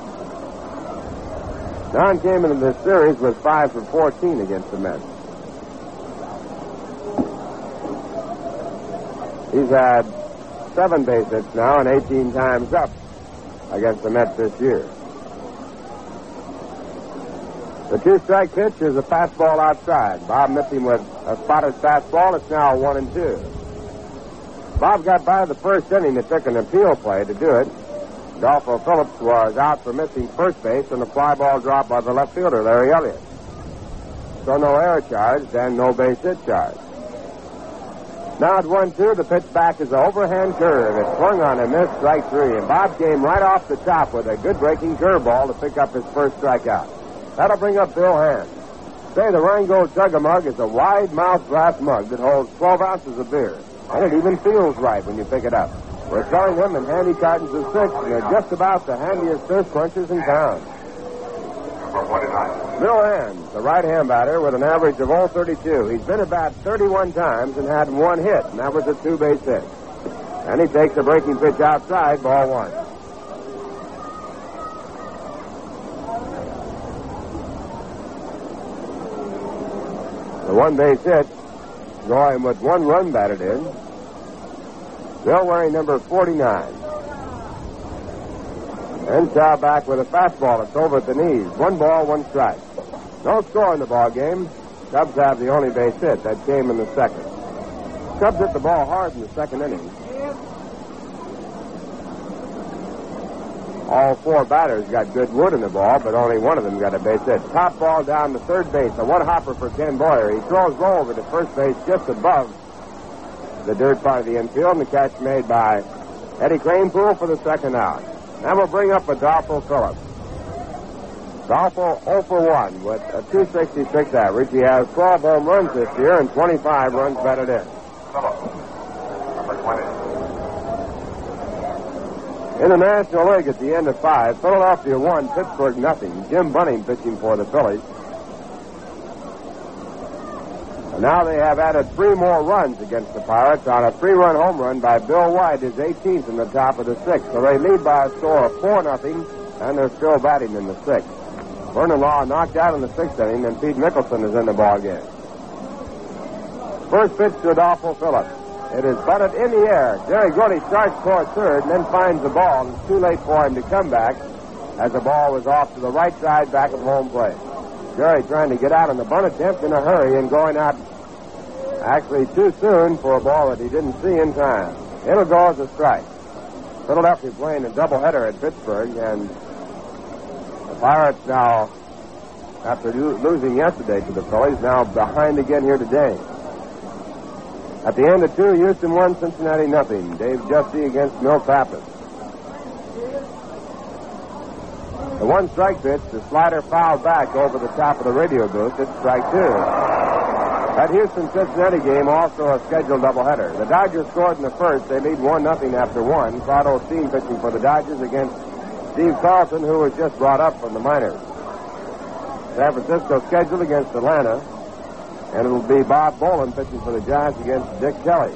Don came into this series with five for fourteen against the Mets. He's had seven base hits now and eighteen times up against the Mets this year. The two-strike pitch is a fastball outside. Bob missed him with a spotted fastball. It's now one and two. Bob got by the first inning. It took an appeal play to do it. Adolfo Phillips was out for missing first base, and the fly ball dropped by the left fielder, Larry Elliott. So no error charged and no base hit charged. Now at one two, the pitch back is an overhand curve. It swung on and missed, strike three. And Bob came right off the top with a good breaking curveball to pick up his first strikeout. That'll bring up Bill Hand. Say, the Rheingold Chug-A-Mug is a wide-mouthed glass mug that holds twelve ounces of beer. And it even feels right when you pick it up. We're selling them in handy cartons of six, and they're just about the handiest thirst quenchers in town. Number forty-nine. Bill Hands, the right-hand batter with an average of oh thirty-two. He's been at bat thirty-one times and had one hit, and that was a two-base hit. And he takes a breaking pitch outside, ball one. The one-base hit, going with one run batted in. Bill wearing number forty-nine. And Shaw back with a fastball that's over at the knees. One ball, one strike. No score in the ball game. Cubs have the only base hit. That came in the second. Cubs hit the ball hard in the second inning. All four batters got good wood in the ball, but only one of them got a base hit. Top ball down to third base. A one-hopper for Ken Boyer. He throws low over to first base just above the dirt part of the infield, and the catch made by Eddie Kranepool for the second out. Now we'll bring up Adolfo Phillips. Adolfo oh for one with a two sixty-six average. He has twelve home runs this year and twenty-five runs batted in. Phillips. Number twenty. In the National League at the end of five, Philadelphia won, Pittsburgh nothing. Jim Bunning pitching for the Phillies. And now they have added three more runs against the Pirates on a three-run home run by Bill White, his eighteenth in the top of the sixth. So they lead by a score of four nothing, and they're still batting in the sixth. Vernon Law knocked out in the sixth inning, and Pete Mickelson is in the ballgame. First pitch to Adolfo Phillips. It is butted in the air. Jerry Gordy starts toward third and then finds the ball, and it's too late for him to come back as the ball was off to the right side back of home plate. Jerry trying to get out on the bunt attempt in a hurry and going out actually too soon for a ball that he didn't see in time. It'll go as a strike. Philadelphia playing a doubleheader at Pittsburgh, and the Pirates now, after lo- losing yesterday to the Phillies, now behind again here today. At the end of two, Houston won, Cincinnati nothing. Dave Justy against Milt Pappas. The one strike pitch, the slider fouled back over the top of the radio booth. It's strike two. That Houston-Cincinnati game also a scheduled doubleheader. The Dodgers scored in the first. They lead one nothing after one. Claude Osteen pitching for the Dodgers against Steve Carlson, who was just brought up from the minors. San Francisco scheduled against Atlanta. And it'll be Bob Boland pitching for the Giants against Dick Kelly.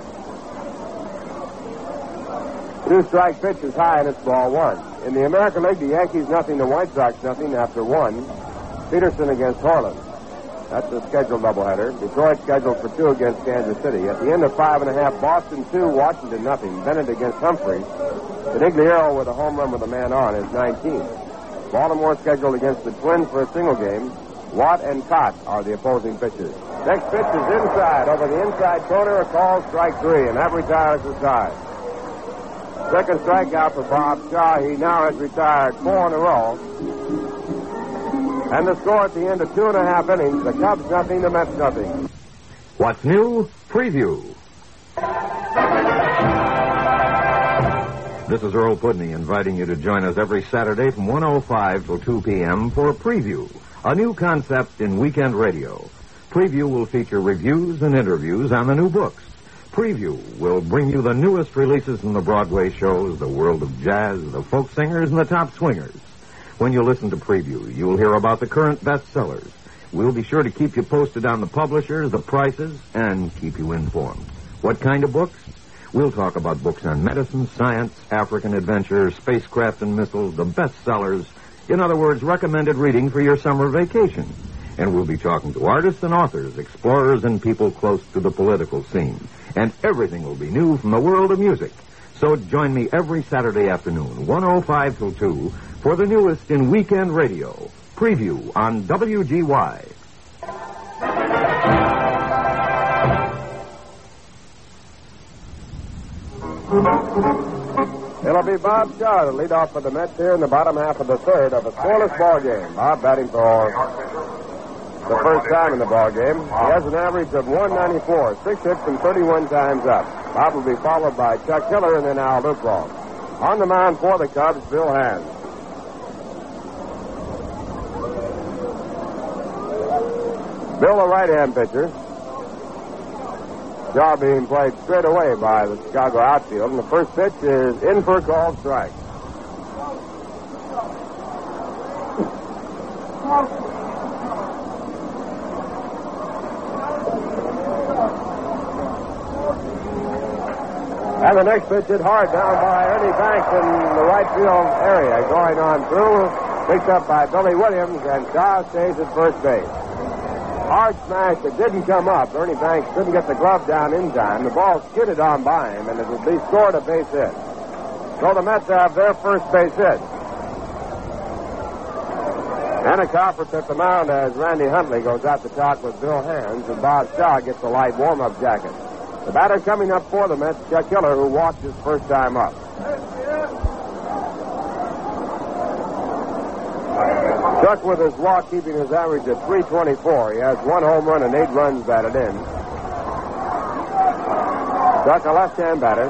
Two-strike pitch is high, and it's ball one. In the American League, the Yankees nothing, the White Sox nothing after one. Peterson against Harlan. That's a scheduled doubleheader. Detroit scheduled for two against Kansas City. At the end of five and a half, Boston two, Washington nothing. Bennett against Humphreys. Beniglio with a home run with a man on is nineteen. Baltimore scheduled against the Twins for a single game. Watt and Cott are the opposing pitchers. Next pitch is inside. Over the inside corner, a call, strike three, and that retires the side. Second strikeout for Bob Shaw. He now has retired four in a row. And the score at the end of two and a half innings, the Cubs nothing, the Mets nothing. What's new? Preview. This is Earl Pudney inviting you to join us every Saturday from one oh five till two p.m. for Preview, a new concept in weekend radio. Preview will feature reviews and interviews on the new books. Preview will bring you the newest releases from the Broadway shows, the world of jazz, the folk singers, and the top swingers. When you listen to Preview, you'll hear about the current bestsellers. We'll be sure to keep you posted on the publishers, the prices, and keep you informed. What kind of books? We'll talk about books on medicine, science, African adventure, spacecraft and missiles, the bestsellers. In other words, recommended reading for your summer vacation. And we'll be talking to artists and authors, explorers and people close to the political scene. And everything will be new from the world of music. So join me every Saturday afternoon, one oh five till two, for the newest in weekend radio. Preview on W G Y. It'll be Bob Shaw to lead off for the Mets here in the bottom half of the third of a scoreless ball game. Bob batting for the first time in the ball game. He has an average of one ninety-four, six hits and thirty-one times up. Bob will be followed by Chuck Hiller and then Al Lupron. On the mound for the Cubs, Bill Hands. Bill, the right-hand pitcher. Shaw being played straight away by the Chicago outfield, and the first pitch is in for a called strike. And the next pitch hit hard down by Ernie Banks in the right field area. Going on through, picked up by Billy Williams, and Shaw stays at first base. Hard smash that didn't come up. Ernie Banks couldn't get the glove down in time. The ball skidded on by him, and it would be scored a base hit. So the Mets have their first base hit. Anna Coffert's at the mound as Randy Huntley goes out to talk with Bill Hands, and Bob Shaw gets a light warm-up jacket. The batter coming up for the Mets, Chuck Hiller, who walked his first time up. Chuck with his walk keeping his average at three twenty-four. He has one home run and eight runs batted in. Chuck, a left-hand batter.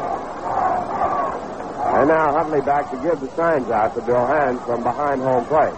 And now Huntley back to give the signs out to Bill Hands from behind home plate.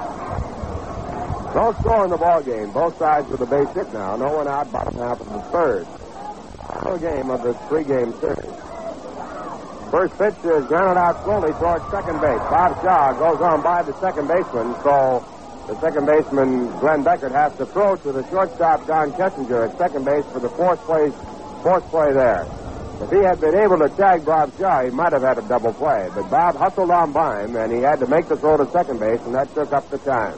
No score in the ball game. Both sides with a base hit now. No one out, bottom half of the third. Final game of this three-game series. First pitch is grounded out slowly towards second base. Bob Shaw goes on by the second baseman, so the second baseman, Glenn Beckert, has to throw to the shortstop, Don Kessinger, at second base for the fourth play, fourth play there. If he had been able to tag Bob Shaw, he might have had a double play, but Bob hustled on by him, and he had to make the throw to second base, and that took up the time.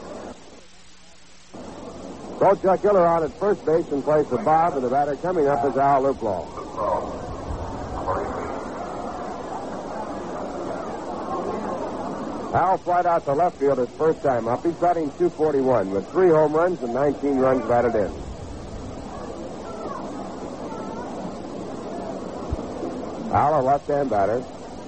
So Chuck Hiller on at first base in place of Bob, and the batter coming up is Al Luplow. Al flied out to left field his first time up. He's batting two forty-one with three home runs and nineteen runs batted in. Al, a left-hand batter.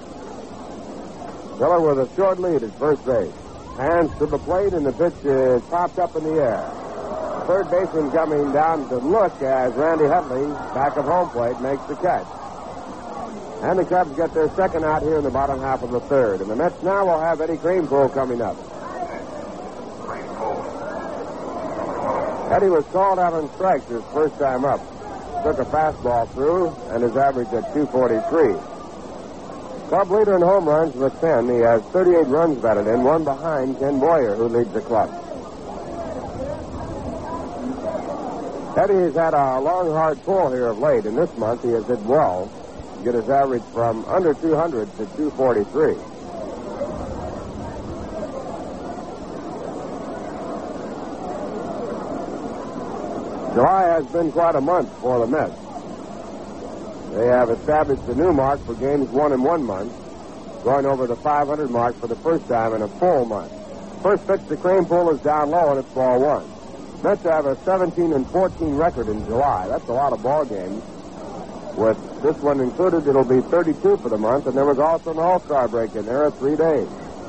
Hiller with a short lead at first base. Hands to the plate, and the pitch is popped up in the air. Third baseman coming down to look as Randy Huntley, back of home plate, makes the catch. And the Cubs get their second out here in the bottom half of the third. And the Mets now will have Eddie Kranepool coming up. Eddie was called out on strikes his first time up. Took a fastball through and is average at two forty-three. Club leader in home runs with ten. He has thirty-eight runs batted in, one behind Ken Boyer, who leads the club. Eddie has had a long, hard pull here of late, and this month he has hit well to get his average from under two hundred to two forty-three. July has been quite a month for the Mets. They have established a new mark for games won in one month, going over the five hundred mark for the first time in a full month. First pitch to Kranepool is down low, and it's ball one. Mets have a seventeen and fourteen record in July. That's a lot of ball games. With this one included, it'll be thirty-two for the month, and there was also an All-Star break in there of three days.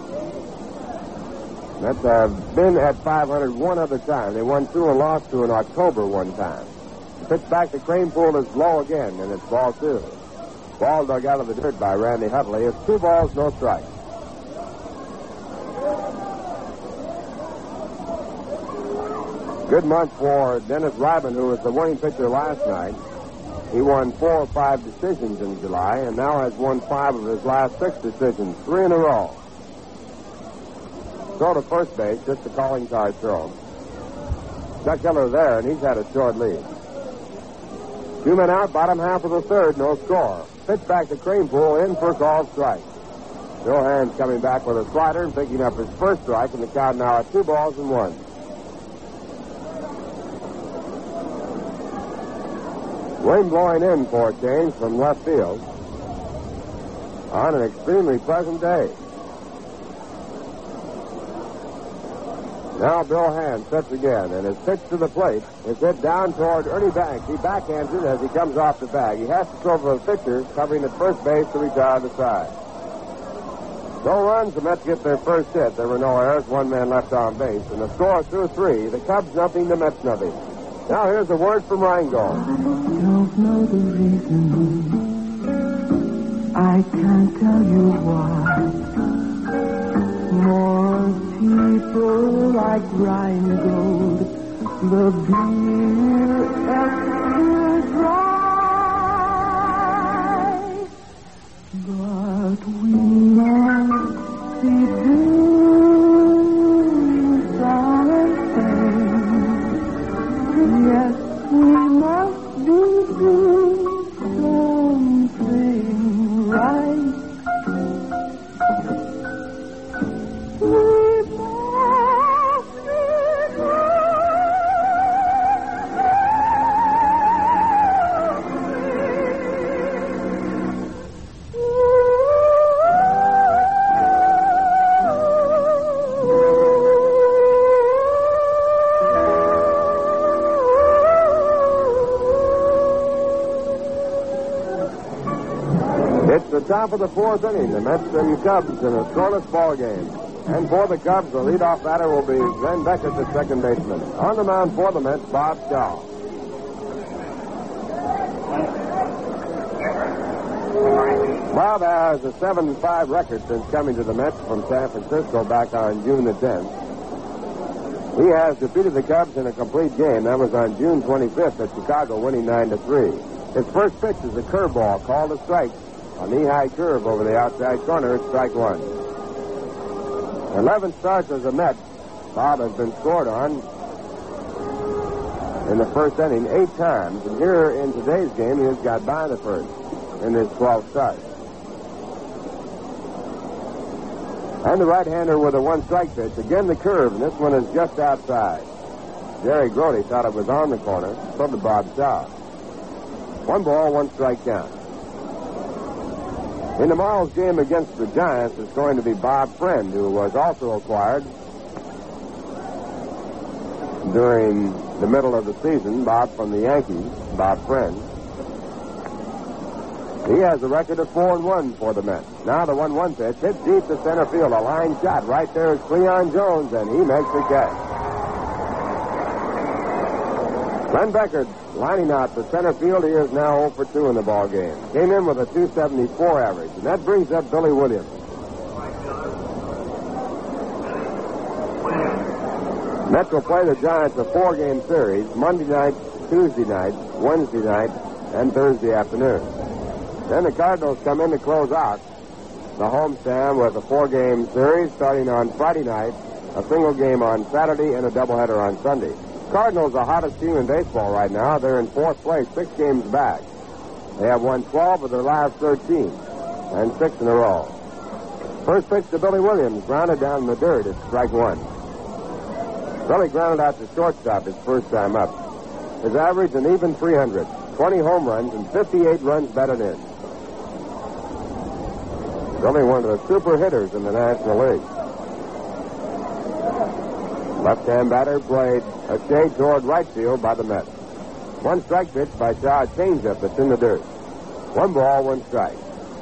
Mets have been at five hundred one other time. They won two and lost two in October one time. The pitch back to Kranepool is low again, and it's ball two. Ball dug out of the dirt by Randy Huntley. It's two balls, no strikes. Good month for Dennis Ryman, who was the winning pitcher last night. He won four or five decisions in July and now has won five of his last six decisions, three in a row. Throw to first base, just a calling card throw. Chuck Hiller there, and he's had a short lead. Two men out, bottom half of the third, no score. Pitch back to Kranepool, in for a called strike. Bill Hands coming back with a slider and picking up his first strike, and the count now at two balls and one. Wind blowing in for a change from left field on an extremely pleasant day. Now Bill Hands sets again, and his pitch to the plate is hit down toward Ernie Banks. He backhands it as he comes off the bag. He has to throw for the pitcher, covering at first base to retire the side. No runs, the Mets get their first hit. There were no errors, one man left on base, and the score through three. The Cubs nothing, the Mets nothing. Now here's a word from Rheingold. I don't know the reason. I can't tell you why. More people like Rheingold. The beer is right. be do something. Yes, we must be do something right. We must be It's the top of the fourth inning. The Mets and Cubs in a scoreless ball game. And for the Cubs, the leadoff batter will be Glenn Beckert, the second baseman. On the mound for the Mets, Bob Shaw. Bob has a seven and five record since coming to the Mets from San Francisco back on June the tenth. He has defeated the Cubs in a complete game. That was on June twenty-fifth at Chicago, winning nine to three. His first pitch is a curveball called a strike. A knee-high curve over the outside corner. It's strike one. Eleven starts as a Met. Bob has been scored on in the first inning eight times. And here in today's game, he has got by the first in his twelve starts. And the right-hander with a one-strike pitch. Again, the curve, and this one is just outside. Jerry Grody thought it was on the corner. So did Bob Shaw. One ball, one strike count. In tomorrow's game against the Giants is going to be Bob Friend, who was also acquired during the middle of the season. Bob from the Yankees, Bob Friend. He has a record of four and one for the Mets. Now the one one pitch hits deep to center field. A line shot. Right there is Cleon Jones, and he makes the catch. Glenn Beckert lining out to center field. He is now oh for two in the ball game. Came in with a two seventy-four average, and that brings up Billy Williams. Mets will play the Giants a four-game series, Monday night, Tuesday night, Wednesday night, and Thursday afternoon. Then the Cardinals come in to close out the homestand with a four-game series starting on Friday night, a single game on Saturday, and a doubleheader on Sunday. Cardinals, the hottest team in baseball right now. They're in fourth place, six games back. They have won twelve of their last thirteen, and six in a row. First pitch to Billy Williams, grounded down in the dirt. It's strike one. Billy grounded out to shortstop his first time up. His average, an even three hundred, twenty home runs, and fifty-eight runs batted in. Billy, one of the super hitters in the National League. Left-hand batter played a shade toward right field by the Mets. One strike pitch by Shaw, changeup that's in the dirt. One ball, one strike.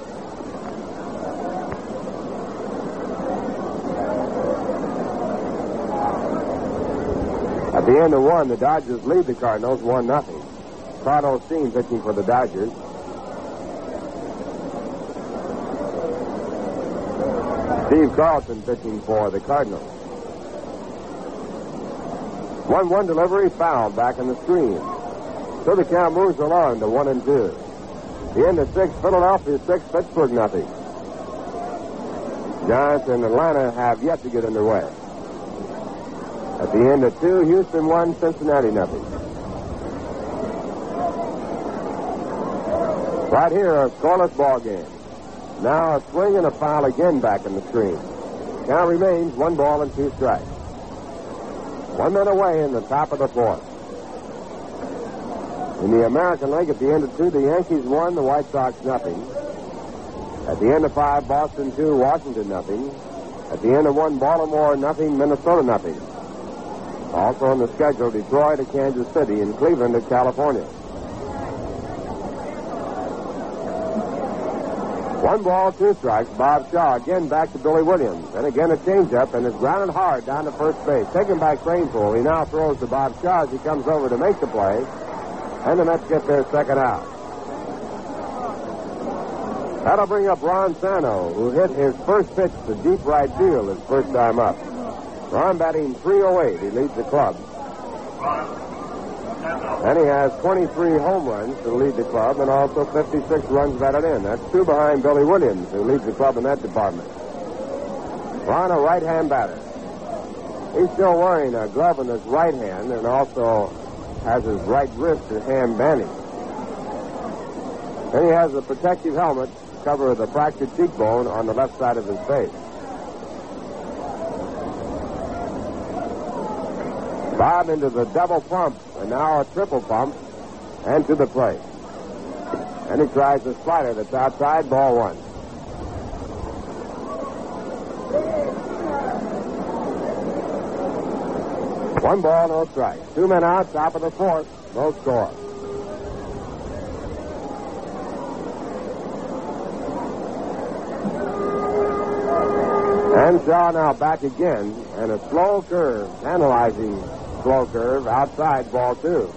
At the end of one, the Dodgers lead the Cardinals one nothing. Carl Osteen pitching for the Dodgers. Steve Carlson pitching for the Cardinals. one one delivery, fouled back in the screen. So the count moves along to one and two. The end of six, Philadelphia six, Pittsburgh nothing. Giants and Atlanta have yet to get underway. At the end of two, Houston one, Cincinnati nothing. Right here, a scoreless ball game. Now a swing and a foul again back in the screen. Count remains one ball and two strikes. One man away in the top of the fourth. In the American League, at the end of two, the Yankees won, the White Sox nothing. At the end of five, Boston two, Washington nothing. At the end of one, Baltimore nothing, Minnesota nothing. Also on the schedule, Detroit at Kansas City and Cleveland at California. One ball, two strikes. Bob Shaw again back to Billy Williams. And again a changeup, and it's grounded hard down to first base. Taken by Cranepool. He now throws to Bob Shaw as he comes over to make the play. And the Mets get their second out. That'll bring up Ron Santo, who hit his first pitch to deep right field his first time up. Ron batting three oh eight. He leads the club. And he has twenty-three home runs to lead the club and also fifty-six runs batted in. That's two behind Billy Williams, who leads the club in that department. Ron, a right-hand batter. He's still wearing a glove in his right hand and also has his right wrist and hand bandaged. Then he has a protective helmet to cover the fractured cheekbone on the left side of his face. Bob into the double pump, and now a triple pump, and to the plate. And he tries the slider that's outside, ball one. One ball, no strikes. Two men out, top of the fourth, no score. And Shaw now back again, and a slow curve, analyzing slow curve, outside, ball two.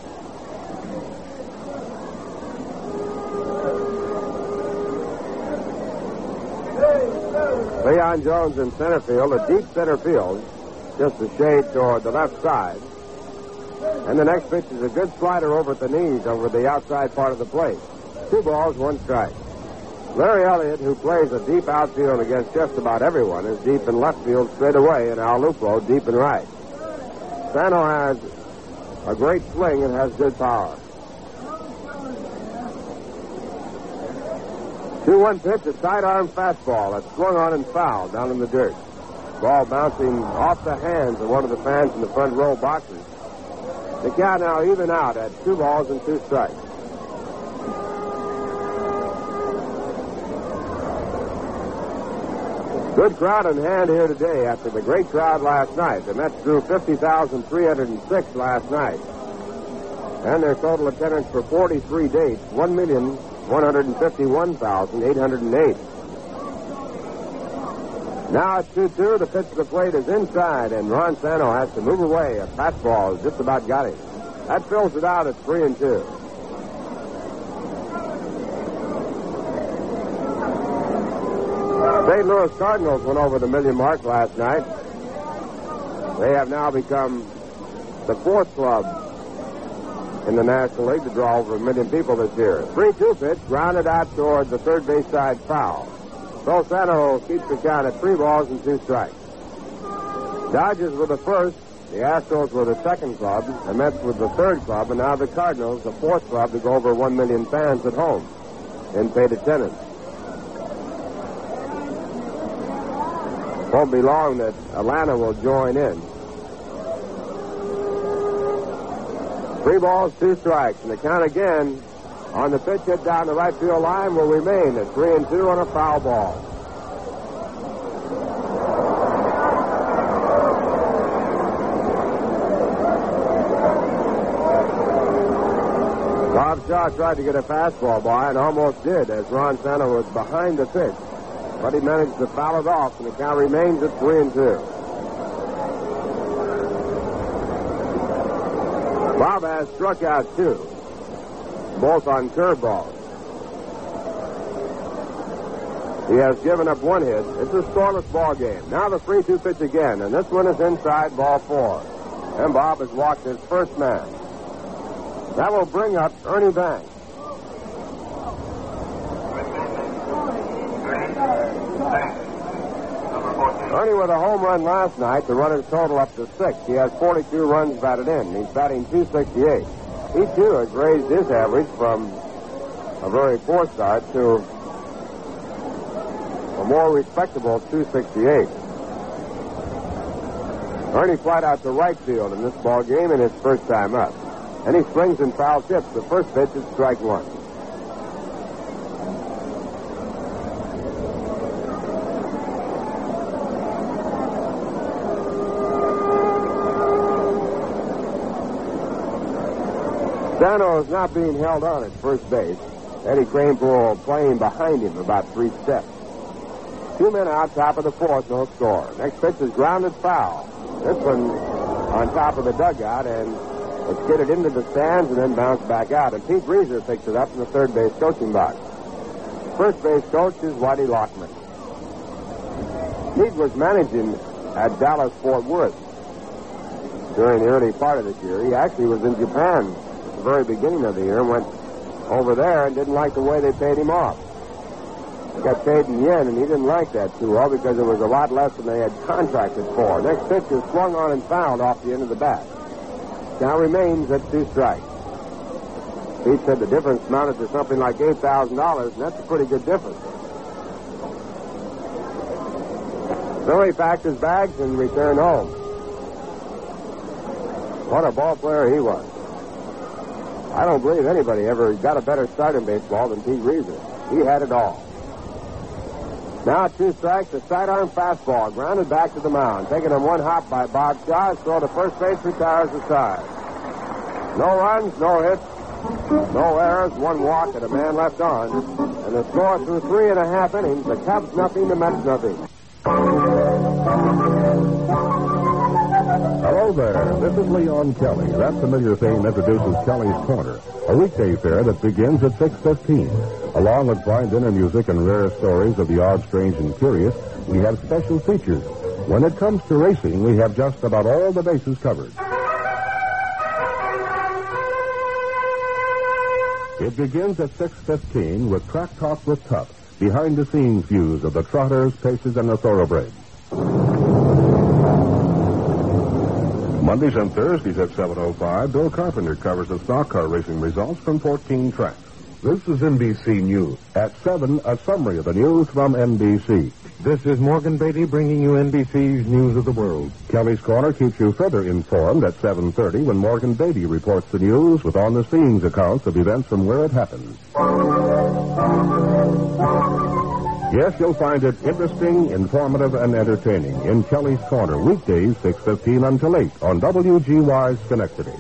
Leon Jones in center field, a deep center field, just a shade toward the left side. And the next pitch is a good slider over at the knees, over the outside part of the plate. Two balls, one strike. Larry Elliott, who plays a deep outfield against just about everyone, is deep in left field straight away, and Al Lupo deep in right. Sano has a great swing and has good power. two one pitch, a sidearm fastball that's swung on and fouled down in the dirt. Ball bouncing off the hands of one of the fans in the front row boxes. The count now even out at two balls and two strikes. Good crowd in hand here today after the great crowd last night. The Mets drew fifty thousand three hundred six last night. And their total attendance for forty-three dates, one million one hundred fifty-one thousand eight hundred eight. Now it's two two. The pitch to the plate is inside, and Ron Santo has to move away. A fastball has just about got him. That fills it out at three and two. Saint Louis Cardinals went over the million mark last night. They have now become the fourth club in the National League to draw over a million people this year. three two pitch, grounded out toward the third base side foul. So Santo keeps the count at three balls and two strikes. Dodgers were the first, the Astros were the second club, the Mets were the third club, and now the Cardinals, the fourth club to go over one million fans at home in paid attendance. Won't be long that Atlanta will join in. Three balls, two strikes, and the count again on the pitch hit down the right field line will remain at three and two on a foul ball. Bob Shaw tried to get a fastball by and almost did as Ron Santo was behind the pitch. But he managed to foul it off, and the count remains at three and two. Bob has struck out two, both on curveballs. He has given up one hit. It's a scoreless ball game. Now the three two pitch again, and this one is inside, ball four. And Bob has walked his first man. That will bring up Ernie Banks. Ernie with a home run last night to run his total up to six. He has forty-two runs batted in. He's batting two sixty-eight. He, too, has raised his average from a very poor start to a more respectable two sixty-eight. Ernie flied out to right field in this ball game in his first time up. And he swings and foul tips. The first pitch is strike one. Santo is not being held on at first base. Eddie Kranepool playing behind him about three steps. Two men out, top of the fourth, no score. Next pitch is grounded foul. This one on top of the dugout, and it's skidded into the stands and then bounced back out. And Pete Reeser picks it up in the third base coaching box. First base coach is Whitey Lockman. Pete was managing at Dallas-Fort Worth during the early part of this year. He actually was in Japan at the very beginning of the year and went over there and didn't like the way they paid him off. got paid in yen, and he didn't like that too well because it was a lot less than they had contracted for. Next pitch is swung on and fouled off the end of the bat. Now remains at two strikes. Pete said the difference amounted to something like eight thousand dollars, and that's a pretty good difference. So he packed his bags and returned home. What a ball player he was. I don't believe anybody ever got a better start in baseball than Pete Reeser. He had it all. Now two strikes, a sidearm fastball, grounded back to the mound. Taking him one hop by Bob Shaw. His throw to first base retires the side. No runs, no hits, no errors, one walk, and a man left on. And the score through three and a half innings, the Cubs nothing, the Mets nothing. Hello there. This is Leon Kelly. That familiar theme introduces Kelly's Corner, a weekday fair that begins at six fifteen. Along with fine dinner music and rare stories of the odd, strange, and curious, we have special features. When it comes to racing, we have just about all the bases covered. It begins at six fifteen with Track Talk with Tuff, behind-the-scenes views of the trotters, paces, and the thoroughbreds. Mondays and Thursdays at seven oh five, Bill Carpenter covers the stock car racing results from fourteen tracks. This is N B C News. At seven, a summary of the news from N B C. This is Morgan Beatty bringing you N B C's News of the World. Kelly's Corner keeps you further informed at seven thirty when Morgan Beatty reports the news with on-the-scenes accounts of events from where it happens. Yes, you'll find it interesting, informative, and entertaining in Kelly's Corner, weekdays six fifteen until eight on W G Y Schenectady.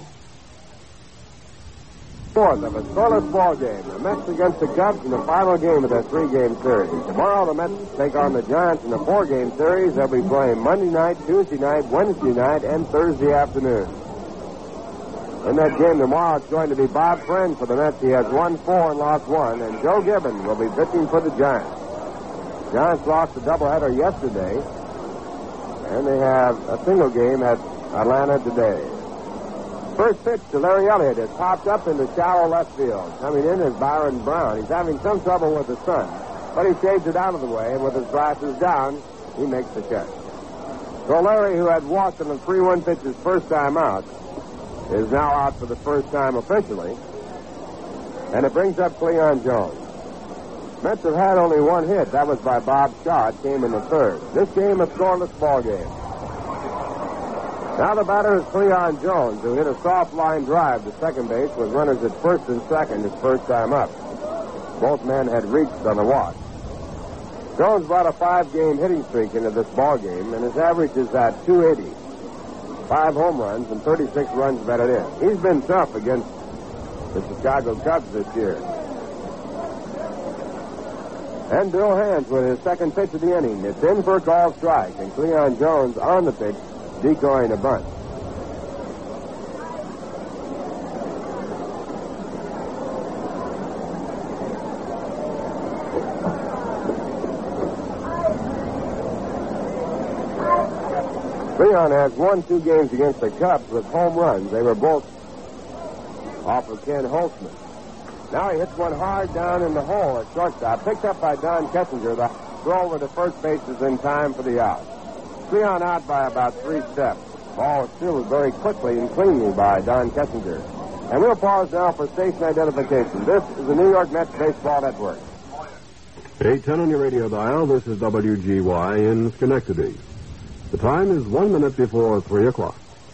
Fourth of a scoreless ball game. The Mets against the Cubs in the final game of that three-game series. Tomorrow the Mets take on the Giants in a four-game series. They'll be playing Monday night, Tuesday night, Wednesday night, and Thursday afternoon. In that game tomorrow, it's going to be Bob Friend for the Mets. He has won four and lost one, and Joe Gibbon will be pitching for the Giants. Giants lost a doubleheader yesterday, and they have a single game at Atlanta today. First pitch to Larry Elliott is popped up into shallow left field. Coming in is Byron Brown. He's having some trouble with the sun, but he shades it out of the way, and with his glasses down, he makes the catch. So Larry, who had walked on the three one pitch his first time out, is now out for the first time officially, and it brings up Cleon Jones. Mets have had only one hit. That was by Bob Shaw. It came in the third. This game, a scoreless ball game. Now the batter is Cleon Jones, who hit a soft line drive to second base with runners at first and second his first time up. Both men had reached on the walk. Jones brought a five-game hitting streak into this ball game, and his average is at two eighty. Five home runs and thirty-six runs batted in. He's been tough against the Chicago Cubs this year. And Bill Hands with his second pitch of the inning. It's in for a called strike, and Cleon Jones on the pitch, decoying a bunt. Cleon has won two games against the Cubs with home runs. They were both off of Ken Holtzman. Now he hits one hard down in the hole at shortstop. Picked up by Don Kettinger. The throw over to first base is in time for the out. Cleon out by about three steps. Ball was fielded very quickly and cleanly by Don Kettinger. And we'll pause now for station identification. This is the New York Mets Baseball Network. eight ten on your radio dial. This is W G Y in Schenectady. The time is one minute before three o'clock.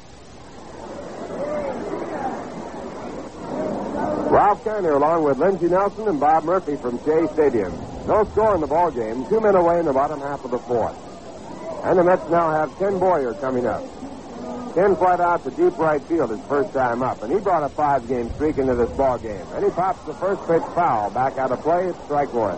Ralph Kiner along with Lindsey Nelson and Bob Murphy from Shea Stadium. No score in the ball game. Two men away in the bottom half of the fourth. And the Mets now have Ken Boyer coming up. Ken flied out to deep right field his first time up, and he brought a five-game streak into this ball game. And he pops the first pitch foul. Back out of play, it's strike one.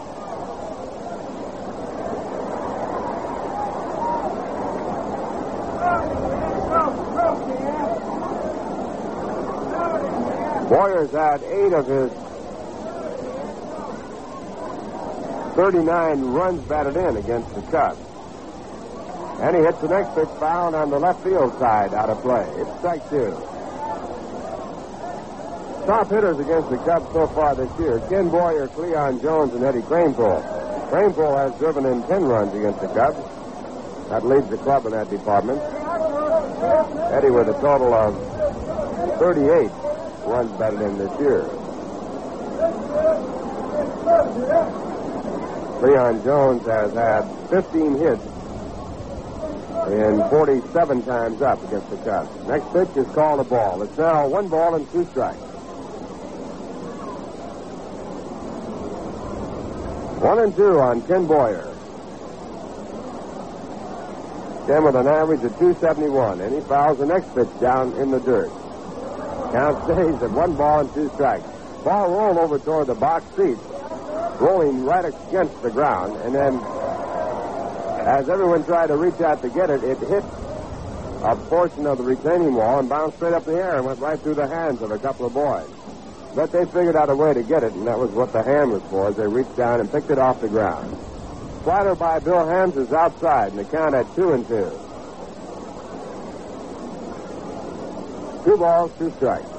Boyer's had eight of his thirty-nine runs batted in against the Cubs. And he hits the next pitch foul on the left field side out of play. It's strike two. Top hitters against the Cubs so far this year, Ken Boyer, Cleon Jones, and Eddie Kranepool. Cranepool has driven in ten runs against the Cubs. That leads the club in that department. Eddie with a total of thirty-eight runs batted in this year. Leon Jones has had fifteen hits in forty-seven times up against the Cubs. Next pitch is called a ball. It's now one ball and two strikes. One and two on Ken Boyer. Ken with an average of two seventy-one, and he fouls the next pitch down in the dirt. Count stays at one ball and two strikes. Ball rolled over toward the box seat, rolling right against the ground, and then as everyone tried to reach out to get it, it hit a portion of the retaining wall and bounced straight up in the air and went right through the hands of a couple of boys. But they figured out a way to get it, and that was what the hand was for, as they reached down and picked it off the ground. Slider by Bill Hams is outside, and the count at two and two. Two balls, two strikes.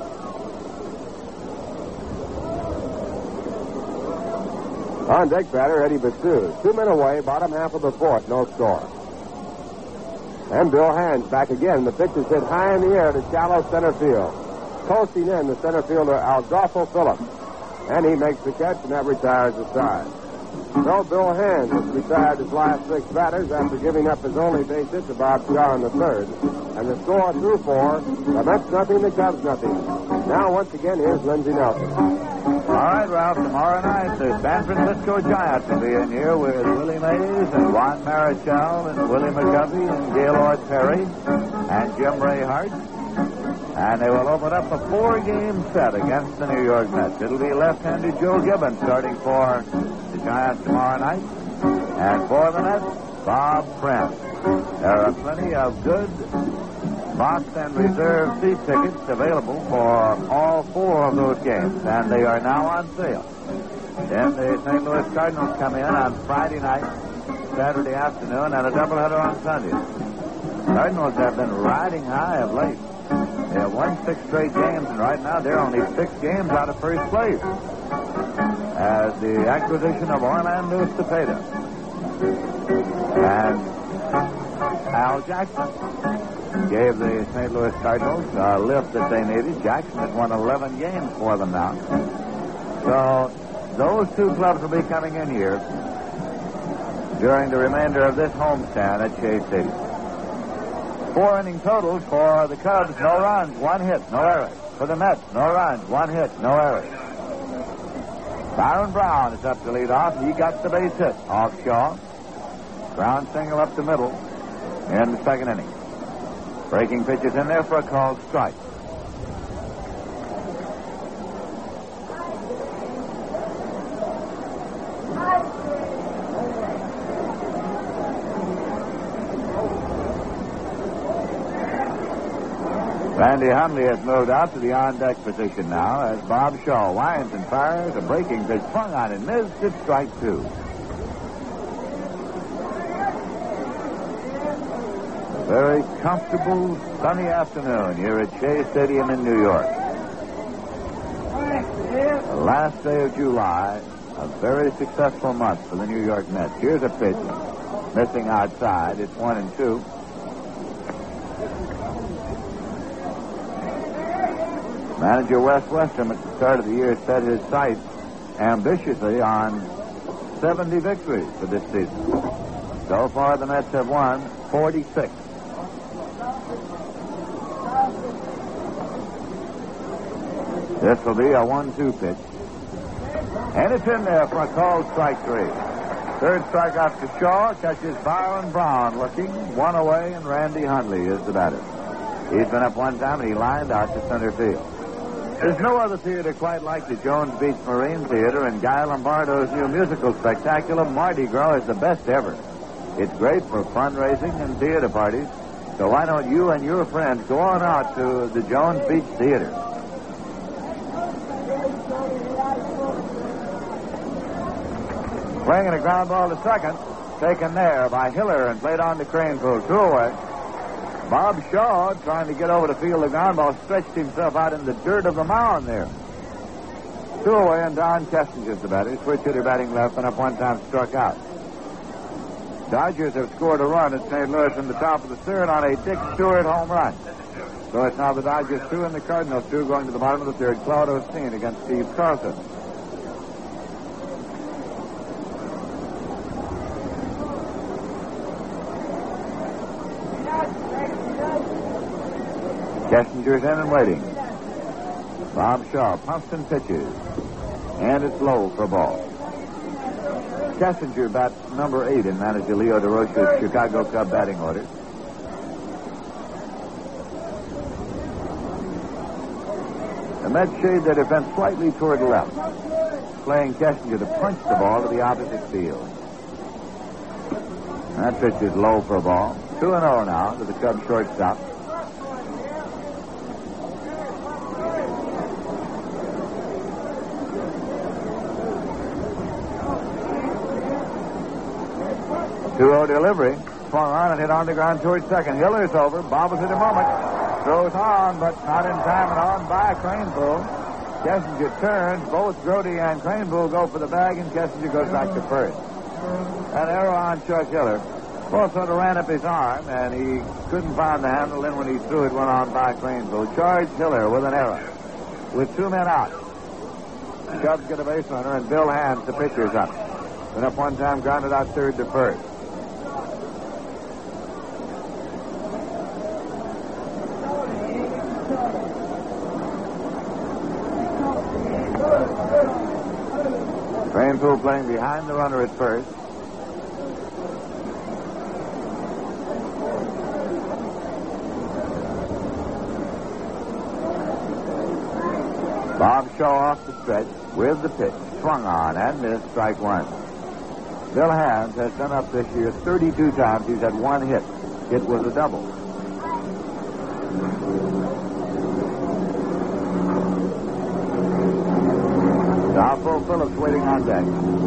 On deck batter, Eddie Basu. Two men away, bottom half of the fourth, no score. And Bill Hams back again. The pitch is hit high in the air to shallow center field. Coasting in the center fielder, Adolfo Phillips. And he makes the catch, and that retires the side. So Bill Hams has retired his last six batters after giving up his only base hit to Bob Shaw in the third. And the score through four, the Mets nothing, the Cubs nothing. Now, once again, here's Lindsey Nelson. All right, Ralph, tomorrow night the San Francisco Giants will be in here with Willie Mays and Juan Marichal and Willie McCovey and Gaylord Perry and Jim Ray Hart. And they will open up a four-game set against the New York Mets. It'll be left-handed Joe Gibbons starting for the Giants tomorrow night. And for the Mets, Bob Prince. There are plenty of good box and reserve seat tickets available for all four of those games, and they are now on sale. Then the Saint Louis Cardinals come in on Friday night, Saturday afternoon, and a doubleheader on Sunday. Cardinals have been riding high of late. They have won six straight games, and right now they're only six games out of first place as the acquisition of Orlando Cepeda and Al Jackson gave the Saint Louis Cardinals a lift that they needed. Jackson has won eleven games for them now. So those two clubs will be coming in here during the remainder of this homestand at Shea Stadium. Four inning totals for the Cubs, no runs, one hit, no errors. For the Mets, no runs, one hit, no errors. Byron Brown is up to lead off. He got the base hit off Shaw. Brown single up the middle in the second inning. Breaking pitches in there for a called strike. Randy Hundley has moved out to the on-deck position now as Bob Shaw winds and fires. A breaking pitch swung on and missed. It's strike two. A very comfortable, sunny afternoon here at Shea Stadium in New York. The last day of July, a very successful month for the New York Mets. Here's a pitch missing outside. It's one and two. Manager Wes Western at the start of the year set his sights ambitiously on seventy victories for this season. So far, the Mets have won forty-six. This will be a one two pitch. And it's in there for a called strike three. Third strikeout to Shaw. Catches Byron Brown looking one away, and Randy Hundley is the batter. He's been up one time, and he lined out to center field. There's no other theater quite like the Jones Beach Marine Theater, and Guy Lombardo's new musical spectacular, Mardi Gras, is the best ever. It's great for fundraising and theater parties, so why don't you and your friends go on out to the Jones Beach Theater? Swinging a ground ball to second, taken there by Hiller and played on to Cranepool, two away. Bob Shaw, trying to get over to field the ground ball, stretched himself out in the dirt of the mound there. Two away, and Don Kessinger's the batter. Switch hitter batting left, and up one time struck out. Dodgers have scored a run at Saint Louis in the top of the third on a Dick Stewart home run. So it's now the Dodgers two and the Cardinals two going to the bottom of the third. Claude Osteen against Steve Carlson. Kessinger's in and waiting. Bob Shaw pumps and pitches. And it's low for a ball. Kessinger bats number eight in manager Leo DeRocha's Chicago Cub batting order. The Mets shade their defense slightly toward the left, playing Kessinger to punch the ball to the opposite field. That pitch is low for a ball. two and oh now to the Cub shortstop. two oh delivery. Swung on and hit on the ground towards second. Hiller's over. Bobbles at a moment. Throws on, but not in time and on by Cranepool. Kessinger turns. Both Grody and Cranepool go for the bag, and Kessinger goes back to first. An error on Chuck Hiller. Ball sort of ran up his arm, and he couldn't find the handle. Then when he threw it, went on by Cranepool. Charged Hiller with an error. With two men out. The Cubs get a base runner, and Bill Hands, the pitcher's up. Went up one time, grounded out third to first. Cranepool playing behind the runner at first. Bob Shaw off the stretch with the pitch. Swung on and missed, strike one. Bill Hands has done up this year thirty-two times. He's had one hit. It was a double. Alfo Phillips waiting on deck.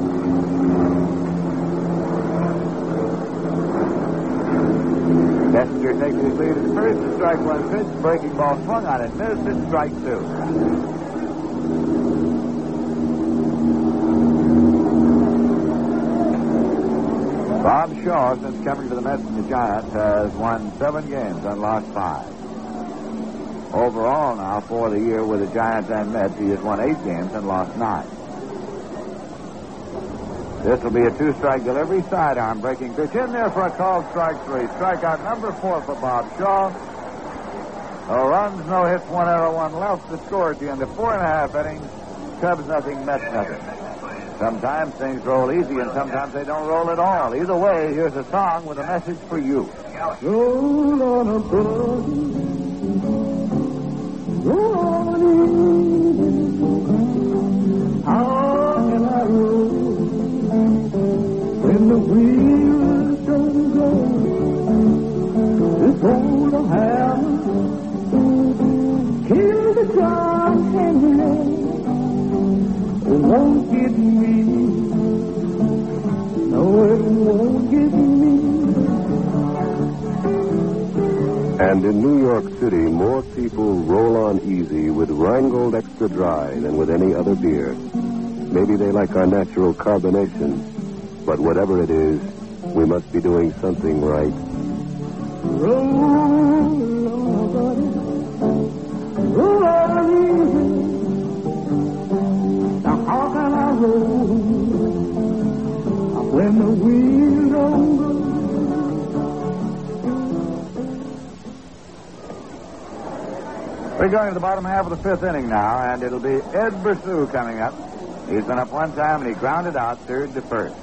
Kessinger takes his lead at first. Strike one pitch. Breaking ball swung on it. Missed it. Strike two. Bob Shaw, since coming to the Mets and the Giants, has won seven games and lost five. Overall now for the year with the Giants and Mets, he has won eight games and lost nine. This will be a two-strike delivery. Sidearm breaking pitch in there for a called strike three. Strikeout number four for Bob Shaw. No runs, no hits, one error, one left to score at the end of four and a half innings. Cubs nothing, Mets nothing. Sometimes things roll easy and sometimes they don't roll at all. Either way, here's a song with a message for you. Roll on a button. Roll on in. How can I roll when the wheels don't go? This old hammer kill the drum hanging. It won't get me. No, it won't get me. And in New York City, more people roll on easy with Rheingold Extra Dry than with any other beer. Maybe they like our natural carbonation, but whatever it is, we must be doing something right. Roll on, buddy. Roll on easy. Now how can I roll when the wheel don't go? We're going to the bottom half of the fifth inning now, and it'll be Ed Bersu coming up. He's been up one time, and he grounded out third to first.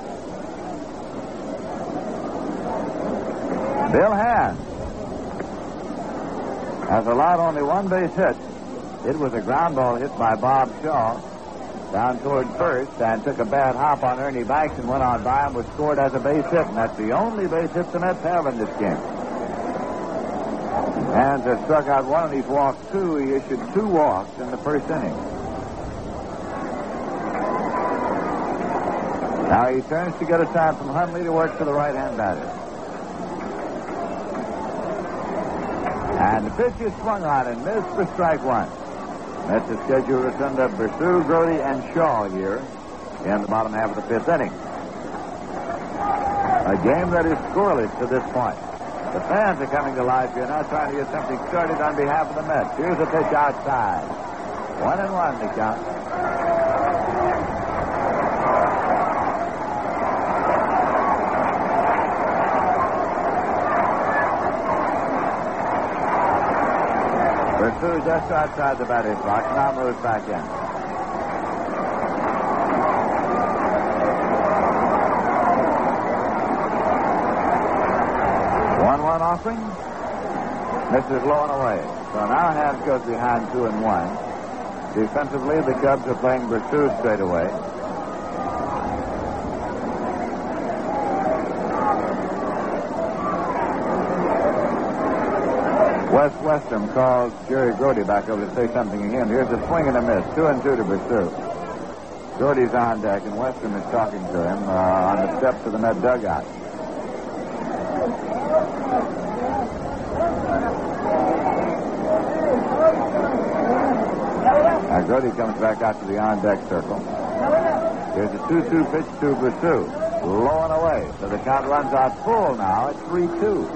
Bill Hands has allowed only one base hit. It was a ground ball hit by Bob Shaw down toward first and took a bad hop on Ernie Banks and went on by him, was scored as a base hit, and that's the only base hit the Mets have in this game. Hands has struck out one, and he's walked two. He issued two walks in the first inning. Now he turns to get a sign from Hundley to work for the right-hand batter. And the pitch is swung on and missed for strike one. That's the schedule to send up Bersu, Grody, and Shaw here in the bottom half of the fifth inning. A game that is scoreless to this point. The fans are coming to life here now, trying to get something started on behalf of the Mets. Here's a pitch outside. One and one to count. Bersu just outside the batter's box, now moves back in. one one offering. Misses low and away. So now Hans goes behind two and one. Defensively, the Cubs are playing Bersu straight away. Wes Western calls Jerry Grody back over to say something again. Here's a swing and a miss. Two and two to Bersu. Grody's on deck, and Western is talking to him uh, on the steps of the Met dugout. Now Grody comes back out to the on-deck circle. Here's a two two pitch to Bersu. Low and away. So the count runs out full now at three two.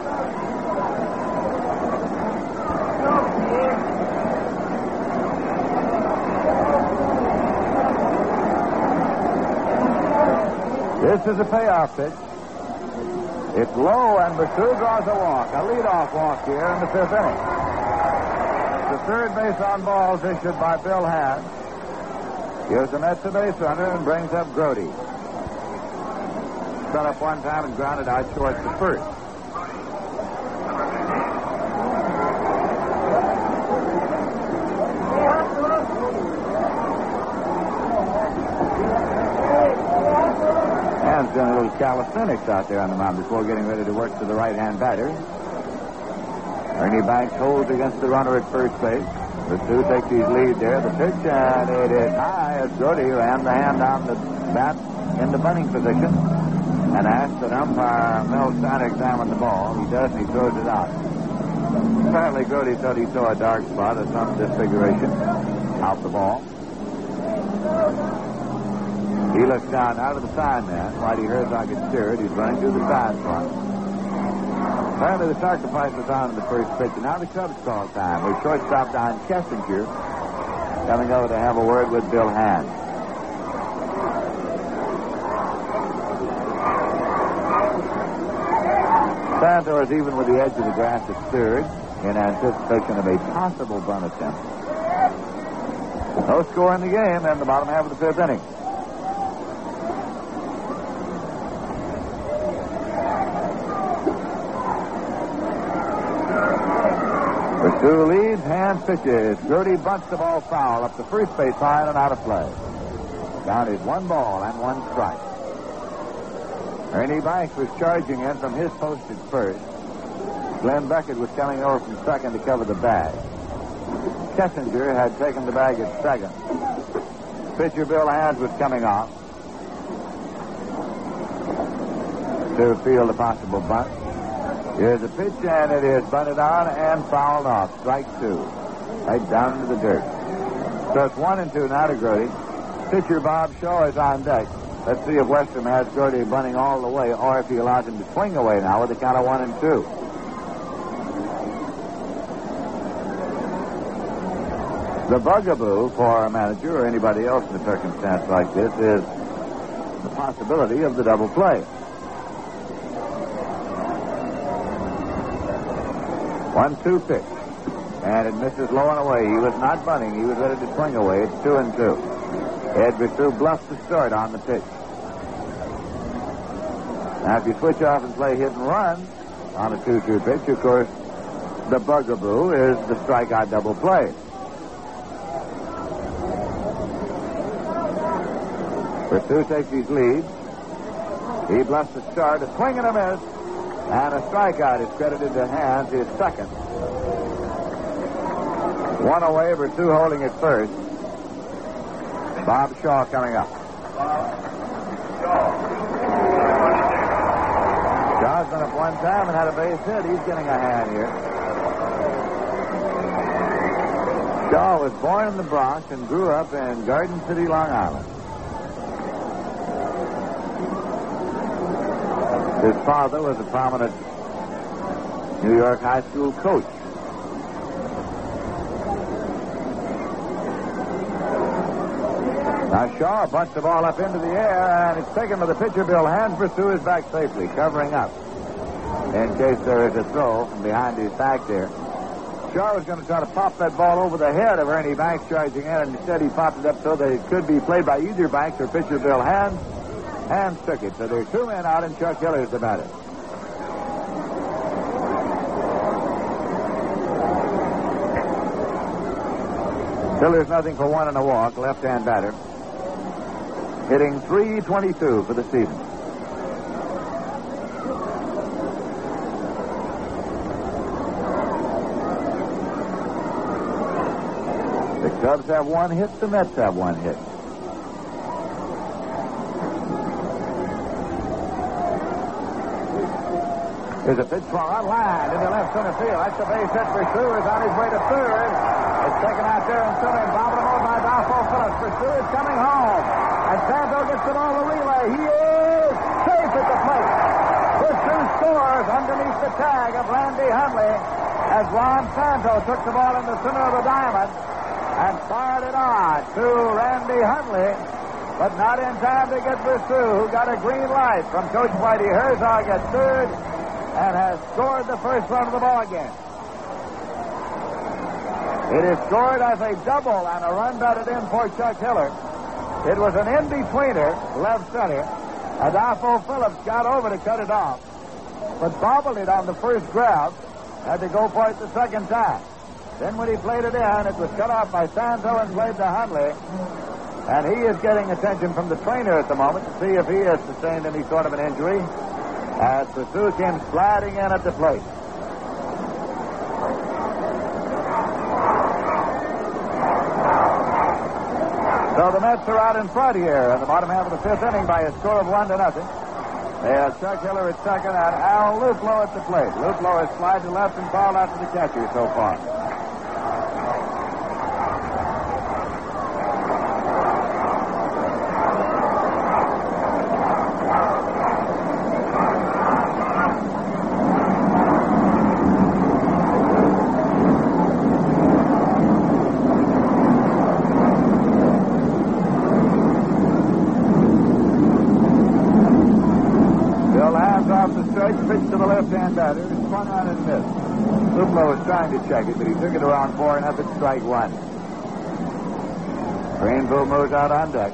This is a payoff pitch. It's low, and Bersu draws a walk. A leadoff walk here in the fifth inning. The third base on balls issued by Bill Hand. Gives the Mets a base runner and brings up Grody. Set up one time and grounded out short to first. Hand's doing a little calisthenics out there on the mound before getting ready to work to the right-hand batter. Ernie Banks holds against the runner at first base. Bersu takes his lead there. The pitch, and it is high as Grody ran the hand down the bat in the bunting position and asked that umpire Mel Stein examine the ball. He does, and he throws it out. Apparently, Grody thought he saw a dark spot or some disfiguration out the ball. He looks down out of the sign man. Whitey Herzog is stirred. He's running through the sign front. Apparently the sacrifice was on in the first pitch, and now the Cubs call time with shortstop Don Kessinger coming over to have a word with Bill Hand. Santor is even with the edge of the grass at third in anticipation of a possible bunt attempt. No score in the game in the bottom half of the fifth inning. Two leads, Hand pitches. Grody bunts the ball foul up the first base line and out of play. Down is one ball and one strike. Ernie Banks was charging in from his post at first. Glenn Beckett was coming over from second to cover the bag. Kessinger had taken the bag at second. Pitcher Bill Hand was coming off to field a possible bunt. Here's a pitch, and it is bunted on and fouled off. Strike two. Right down into the dirt. So it's one and two now to Grody. Pitcher Bob Shaw is on deck. Let's see if Western has Grody bunting all the way, or if he allows him to swing away now with a count of one and two. The bugaboo for a manager or anybody else in a circumstance like this is the possibility of the double play. one two pitch. And it misses low and away. He was not bunting. He was ready to swing away. It's two and two. Ed Bersu bluffs the start on the pitch. Now, if you switch off and play hit and run on a two two pitch, of course, the bugaboo is the strikeout double play. Bersu takes his lead. He bluffs the start. A swing and a miss. And a strikeout is credited to Hans, his second. One away, Bersu holding it first. Bob Shaw coming up. Shaw's been up one time and had a base hit. He's getting a hand here. Shaw was born in the Bronx and grew up in Garden City, Long Island. His father was a prominent New York high school coach. Now Shaw bunched the ball up into the air, and it's taken by the pitcher, Bill Hansbrough, is back safely, covering up in case there is a throw from behind his back there. Shaw was going to try to pop that ball over the head of Ernie Banks charging in, and instead he popped it up so that it could be played by either Banks or pitcher Bill Hans. Hans took it, so there are two men out, and Chuck Hiller's the batter. Hiller's nothing for one and a walk, left-hand batter. Hitting three twenty-two for the season. The Cubs have one hit, the Mets have one hit. There's a pitch swung on line into left center field. That's the base hit. Pursuer is on his way to third. It's taken out there in center and bobbed over by Adolfo Phillips. Pursuer is coming home. And Santo gets the ball to relay. He is safe at the plate. Pursuer scores underneath the tag of Randy Hundley as Ron Santo took the ball in the center of the diamond and fired it on to Randy Hundley, but not in time to get Pursuer, who got a green light from Coach Whitey Herzog at third, and has scored the first run of the ball game. It is scored as a double and a run batted in for Chuck Hiller. It was an in-betweener, left center. Adolfo Phillips got over to cut it off, but bobbled it on the first grab. Had to go for it the second time. Then when he played it in, it was cut off by Santo and played to Hundley. And he is getting attention from the trainer at the moment to see if he has sustained any sort of an injury, as Pursuer came sliding in at the plate. So the Mets are out in front here in the bottom half of the fifth inning by a score of one to nothing. They have Chuck Hiller at second and Al Luplow at the plate. Luplow has slid to left and fouled out to the catcher so far. Pitch to the left-hand batter. It swung on and missed. Luplow was trying to check it, but he took it around four and nothing, strike one. Greenville moves out on deck.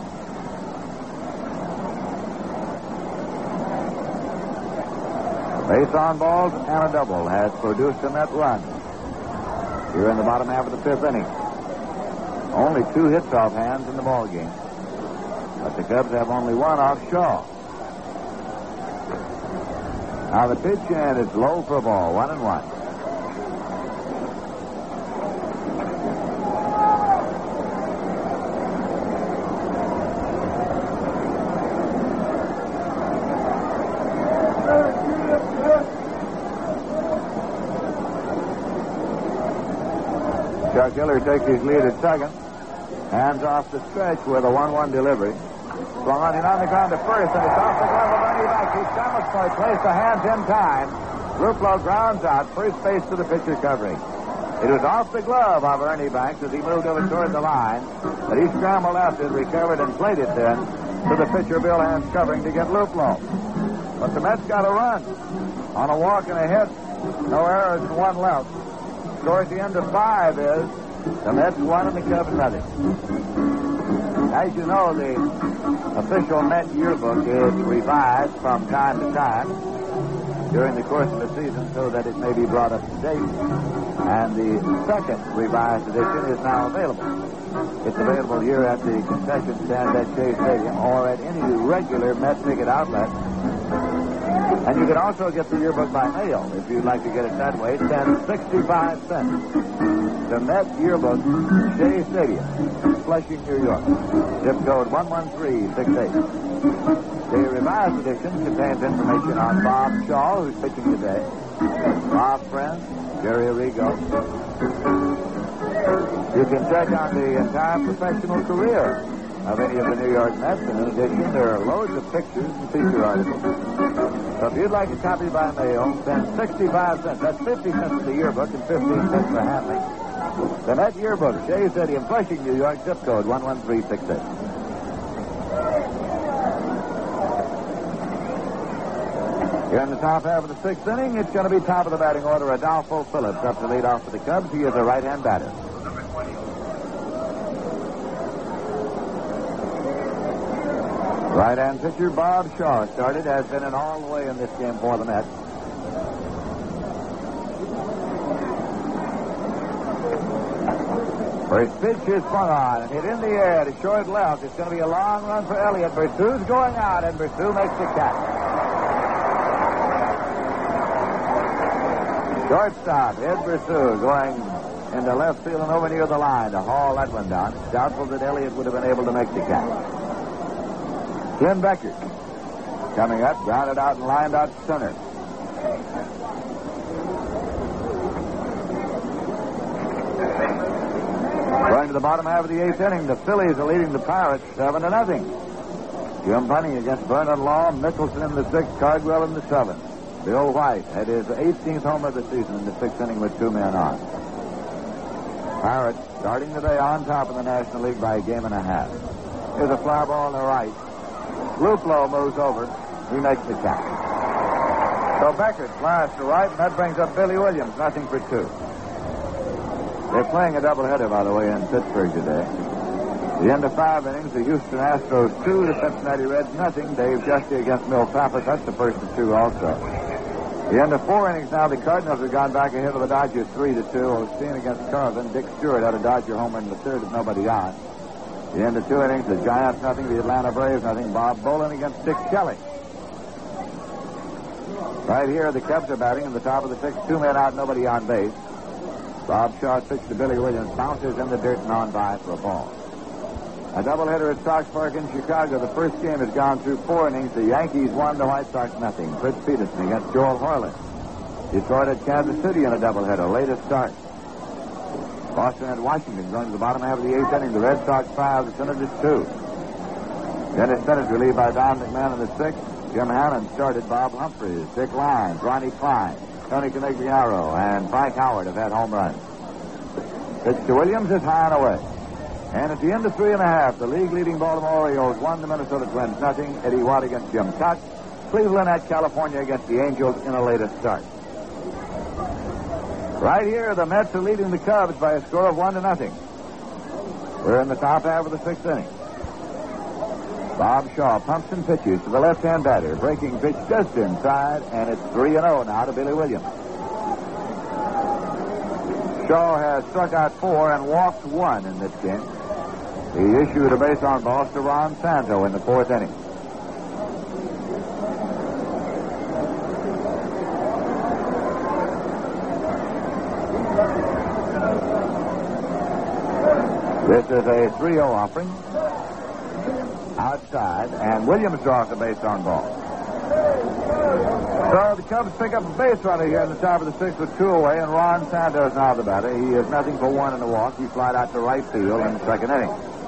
Base on balls and a double has produced a Met run here in the bottom half of the fifth inning. Only two hits off Hands in the ball game, but the Cubs have only one off Shaw. Now the pitch, and it's low for a ball, one and one. Chuck Hiller takes his lead at second. Hands off the stretch with a one one delivery. Swung on in on the ground to first, and it's off the glove of Ernie Banks. He stumbles for it, plays the Hands in time. Luplow grounds out, first base to the pitcher covering. It was off the glove of Ernie Banks as he moved over toward the line, but he scrambled after it, recovered, and played it then to the pitcher Bill Hands covering to get Luplow. But the Mets got a run on a walk and a hit, no errors and one left. Score at the end of five is the Mets one and the Cubs nothing. As you know, the official Met yearbook is revised from time to time during the course of the season so that it may be brought up to date. And the second revised edition is now available. It's available here at the concession stand at Shea Stadium or at any regular Met ticket outlet. And you can also get the yearbook by mail if you'd like to get it that way. Send sixty-five cents. The Met yearbook, Shea Stadium, Flushing, New York. Zip code one one three six eight. The revised edition contains information on Bob Shaw, who's pitching today, Bob Friend, Jerry Arrigo, You can check on the entire professional career of any of the New York Mets, and in addition, there are loads of pictures and feature articles. So if you'd like a copy by mail, send sixty-five cents. That's fifty cents for the yearbook and fifteen cents for handling. The Met Yearbook, Shea Stadium, Flushing, New York, zip code one one three six eight. Here in the top half of the sixth inning, it's going to be top of the batting order. Adolfo Phillips up to lead off for the Cubs. He is a right-hand batter. Right-hand pitcher Bob Shaw started, has been in all the way in this game for the Mets. First pitch is swung on and hit in the air to short left. It's going to be a long run for Elliott. Bersue's going out, and Bersue makes the catch. Shortstop, Ed Bersue, going into left field and over near the line to haul that one down. It's doubtful that Elliott would have been able to make the catch. Tim Becker coming up, grounded out and lined out center. Going to the bottom half of the eighth inning, the Phillies are leading the Pirates seven to nothing. Jim Bunny against Vernon Law, Mickelson in the sixth, Cardwell in the seventh. Bill White had his eighteenth home of the season in the sixth inning with two men on. Pirates starting today on top of the National League by a game and a half. Here's a fly ball on the right. Luplow moves over. He makes the catch. So Beckert flies to right, and that brings up Billy Williams, nothing for two. They're playing a doubleheader, by the way, in Pittsburgh today. The end of five innings, the Houston Astros two, the Cincinnati Reds nothing. Dave Justy against Milt Pappas. That's the first of two also. The end of four innings now, the Cardinals have gone back ahead of the Dodgers three to two. Osteen against Carlton. Dick Stewart had a Dodger homer in the third with nobody on. The end of two innings, the Giants nothing, the Atlanta Braves nothing. Bob Bolin against Dick Kelly. Right here, the Cubs are batting in the top of the sixth. Two men out, nobody on base. Bob Shaw's pitch to Billy Williams bounces in the dirt and on by for a ball. A doubleheader at Sox Park in Chicago. The first game has gone through four innings. The Yankees won, the White Sox nothing. Fritz Peterson against Joel Horlett. Detroit at Kansas City in a doubleheader. Latest start. Boston at Washington going to the bottom half of the eighth inning. The Red Sox five, the Senators two. Dennis Bennett relieved by Don McMahon in the sixth. Jim Hannon started. Bob Humphries, Dick Lyons, Ronnie Klein, Tony Conigliaro, and Frank Howard have had home runs. Pitch to Williams is high and away. And at the end of three and a half, the league-leading Baltimore Orioles won the Minnesota Twins nothing. Eddie Watt against Jim Tuck. Cleveland at California against the Angels in a latest start. Right here, the Mets are leading the Cubs by a score of one to nothing. We're in the top half of the sixth inning. Bob Shaw pumps and pitches to the left-hand batter. Breaking pitch just inside, and it's three and oh now to Billy Williams. Shaw has struck out four and walked one in this game. He issued a base on balls to Ron Santo in the fourth inning. This is a three oh offering. Outside, and Williams draws the base on ball. So the Cubs pick up a base runner here in the top of the sixth with two away, and Ron Santos now the batter. He is nothing for one in the walk. He flied out to right field in the second inning.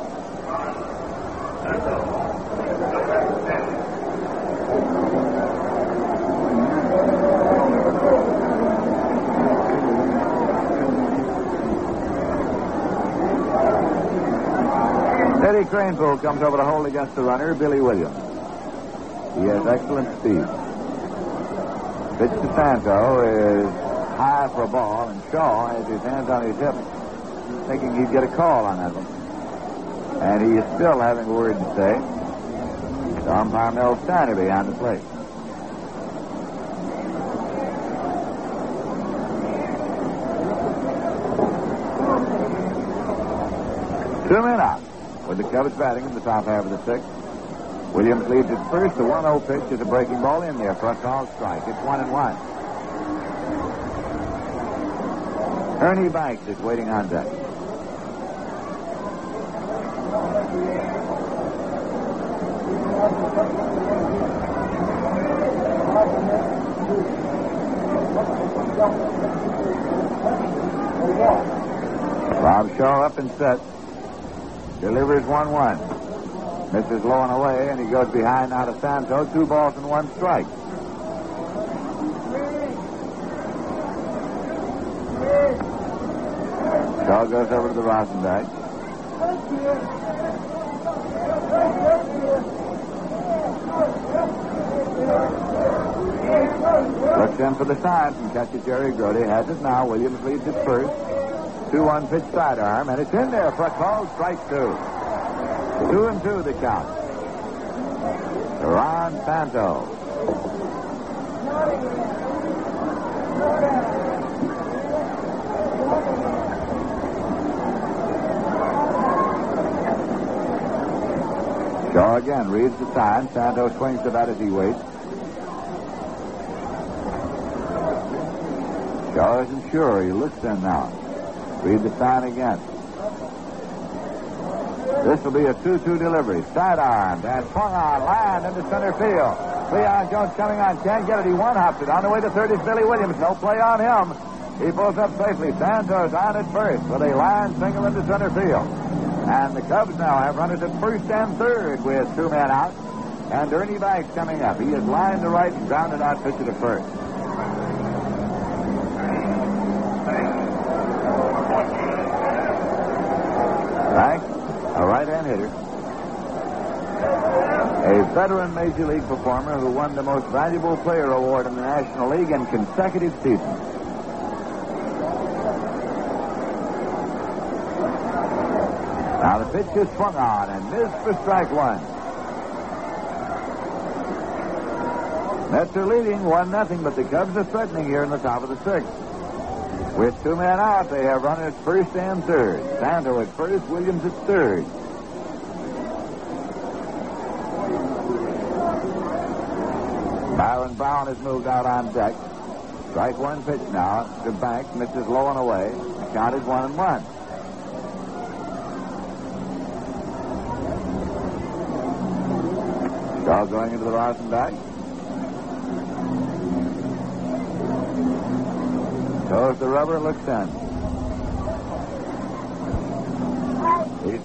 Eddie Cranepool comes over to hold against the runner, Billy Williams. He has excellent speed. Pitch to Santo is high for a ball, and Shaw has his hands on his hips, thinking he'd get a call on that one. And he is still having a word to say. The umpire Mel Steiner behind the plate. Two men out. With the Cubs batting in the top half of the sixth. Williams leads at first. The one oh pitch is a breaking ball in there for a called strike. It's one and one. Ernie Banks is waiting on deck. Bob Shaw up and set. Delivers one one. Misses low and away, and he goes behind now to Santo. Two balls and one strike. Shaw goes over to the Rosenbach. Looks in for the sign from catcher Jerry Grody. Has it now. Williams leads at first. two one pitch sidearm, and it's in there for a call. Strike two. Two and two the count. Ron Santo. Shaw again reads the sign. Santo swings the bat as he waits. Shaw isn't sure. He looks in now. Read the sign again. This will be a two two delivery. Sidearm. And swung on. Line into center field. Leon Jones coming on. Can't get it. He one-hopped it. On the way to third is Billy Williams. No play on him. He pulls up safely. Santos on at first with a line single into center field. And the Cubs now have runners at first and third with two men out. And Ernie Banks coming up. He is lined to right and grounded out pitcher to first. Banks, a right-hand hitter. A veteran Major League performer who won the Most Valuable Player Award in the National League in consecutive seasons. Now the pitch is swung on and missed for strike one. Mets are leading one nothing, but the Cubs are threatening here in the top of the sixth. With two men out, they have runners first and third. Santo at first, Williams at third. Byron Brown has moved out on deck. Strike one pitch now to Banks, misses low and away. The count is one and one. Shaw going into the Rosenbach. Goes the rubber, looks in. He's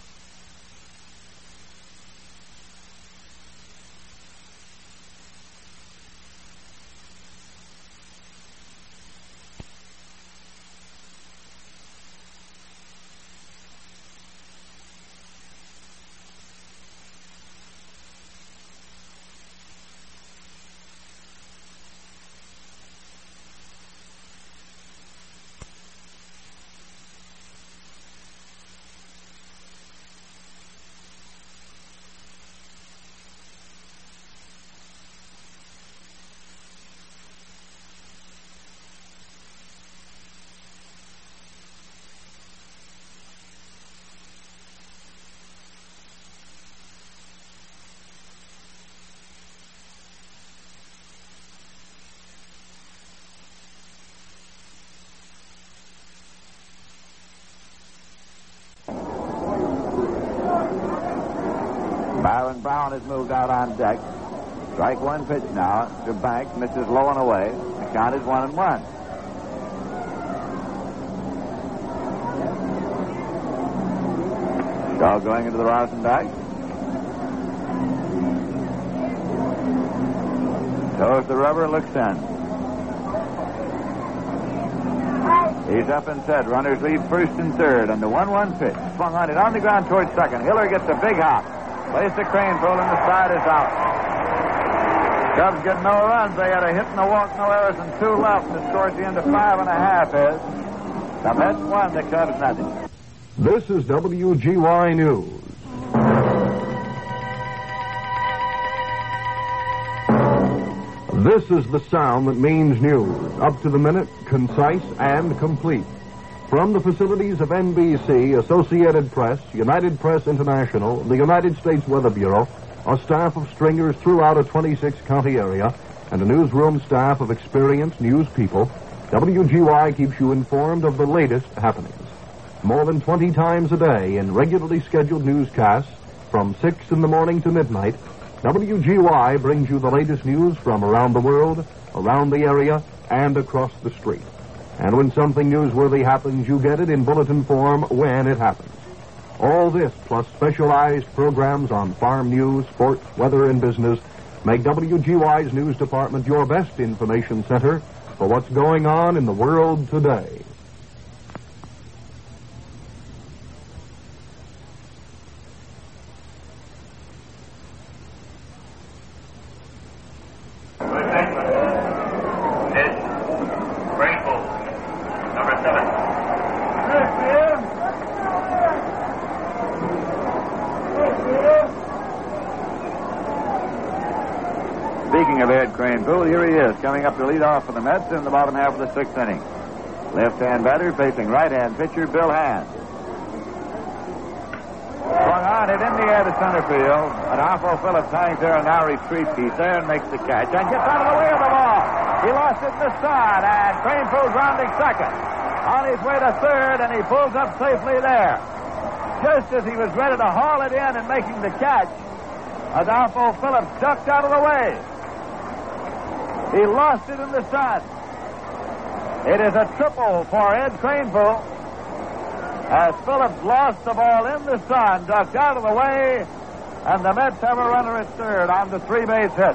Byron Brown has moved out on deck. Strike one pitch now to Banks, misses low and away. The count is one and one. Shaw going into the Rosenbach. Toes the rubber, looks in. He's up and set. Runners lead first and third. And the one one pitch. Swung on it on the ground towards second. Hiller gets a big hop. Plays the crane, pull in the side, is out. Cubs get no runs. They had a hit and a walk, no errors, and two left. And the score at the end of five and a half is the Mets one, the Cubs nothing. This is W G Y News. This is the sound that means news. Up to the minute, concise, and complete. From the facilities of N B C, Associated Press, United Press International, the United States Weather Bureau, a staff of stringers throughout a twenty-six county area, and a newsroom staff of experienced news people, W G Y keeps you informed of the latest happenings. More than twenty times a day in regularly scheduled newscasts from six in the morning to midnight, W G Y brings you the latest news from around the world, around the area, and across the street. And when something newsworthy happens, you get it in bulletin form when it happens. All this, plus specialized programs on farm news, sports, weather, and business, make W G Y's news department your best information center for what's going on in the world today. Speaking of Ed Craneville, here he is, coming up to lead off for the Mets in the bottom half of the sixth inning. Left-hand batter facing right-hand pitcher Bill Hand. Swung on it in the air to center field. Adolfo Phillips hangs there and now retreats. He's there and makes the catch and gets out of the way of the ball. He lost it in the sun, and Craneville's rounding second. On his way to third, and he pulls up safely there. Just as he was ready to haul it in and making the catch, Adolfo Phillips ducked out of the way. He lost it in the sun. It is a triple for Ed Craneville as Phillips lost the ball in the sun, ducked out of the way, and the Mets have a runner at third on the three-base hit.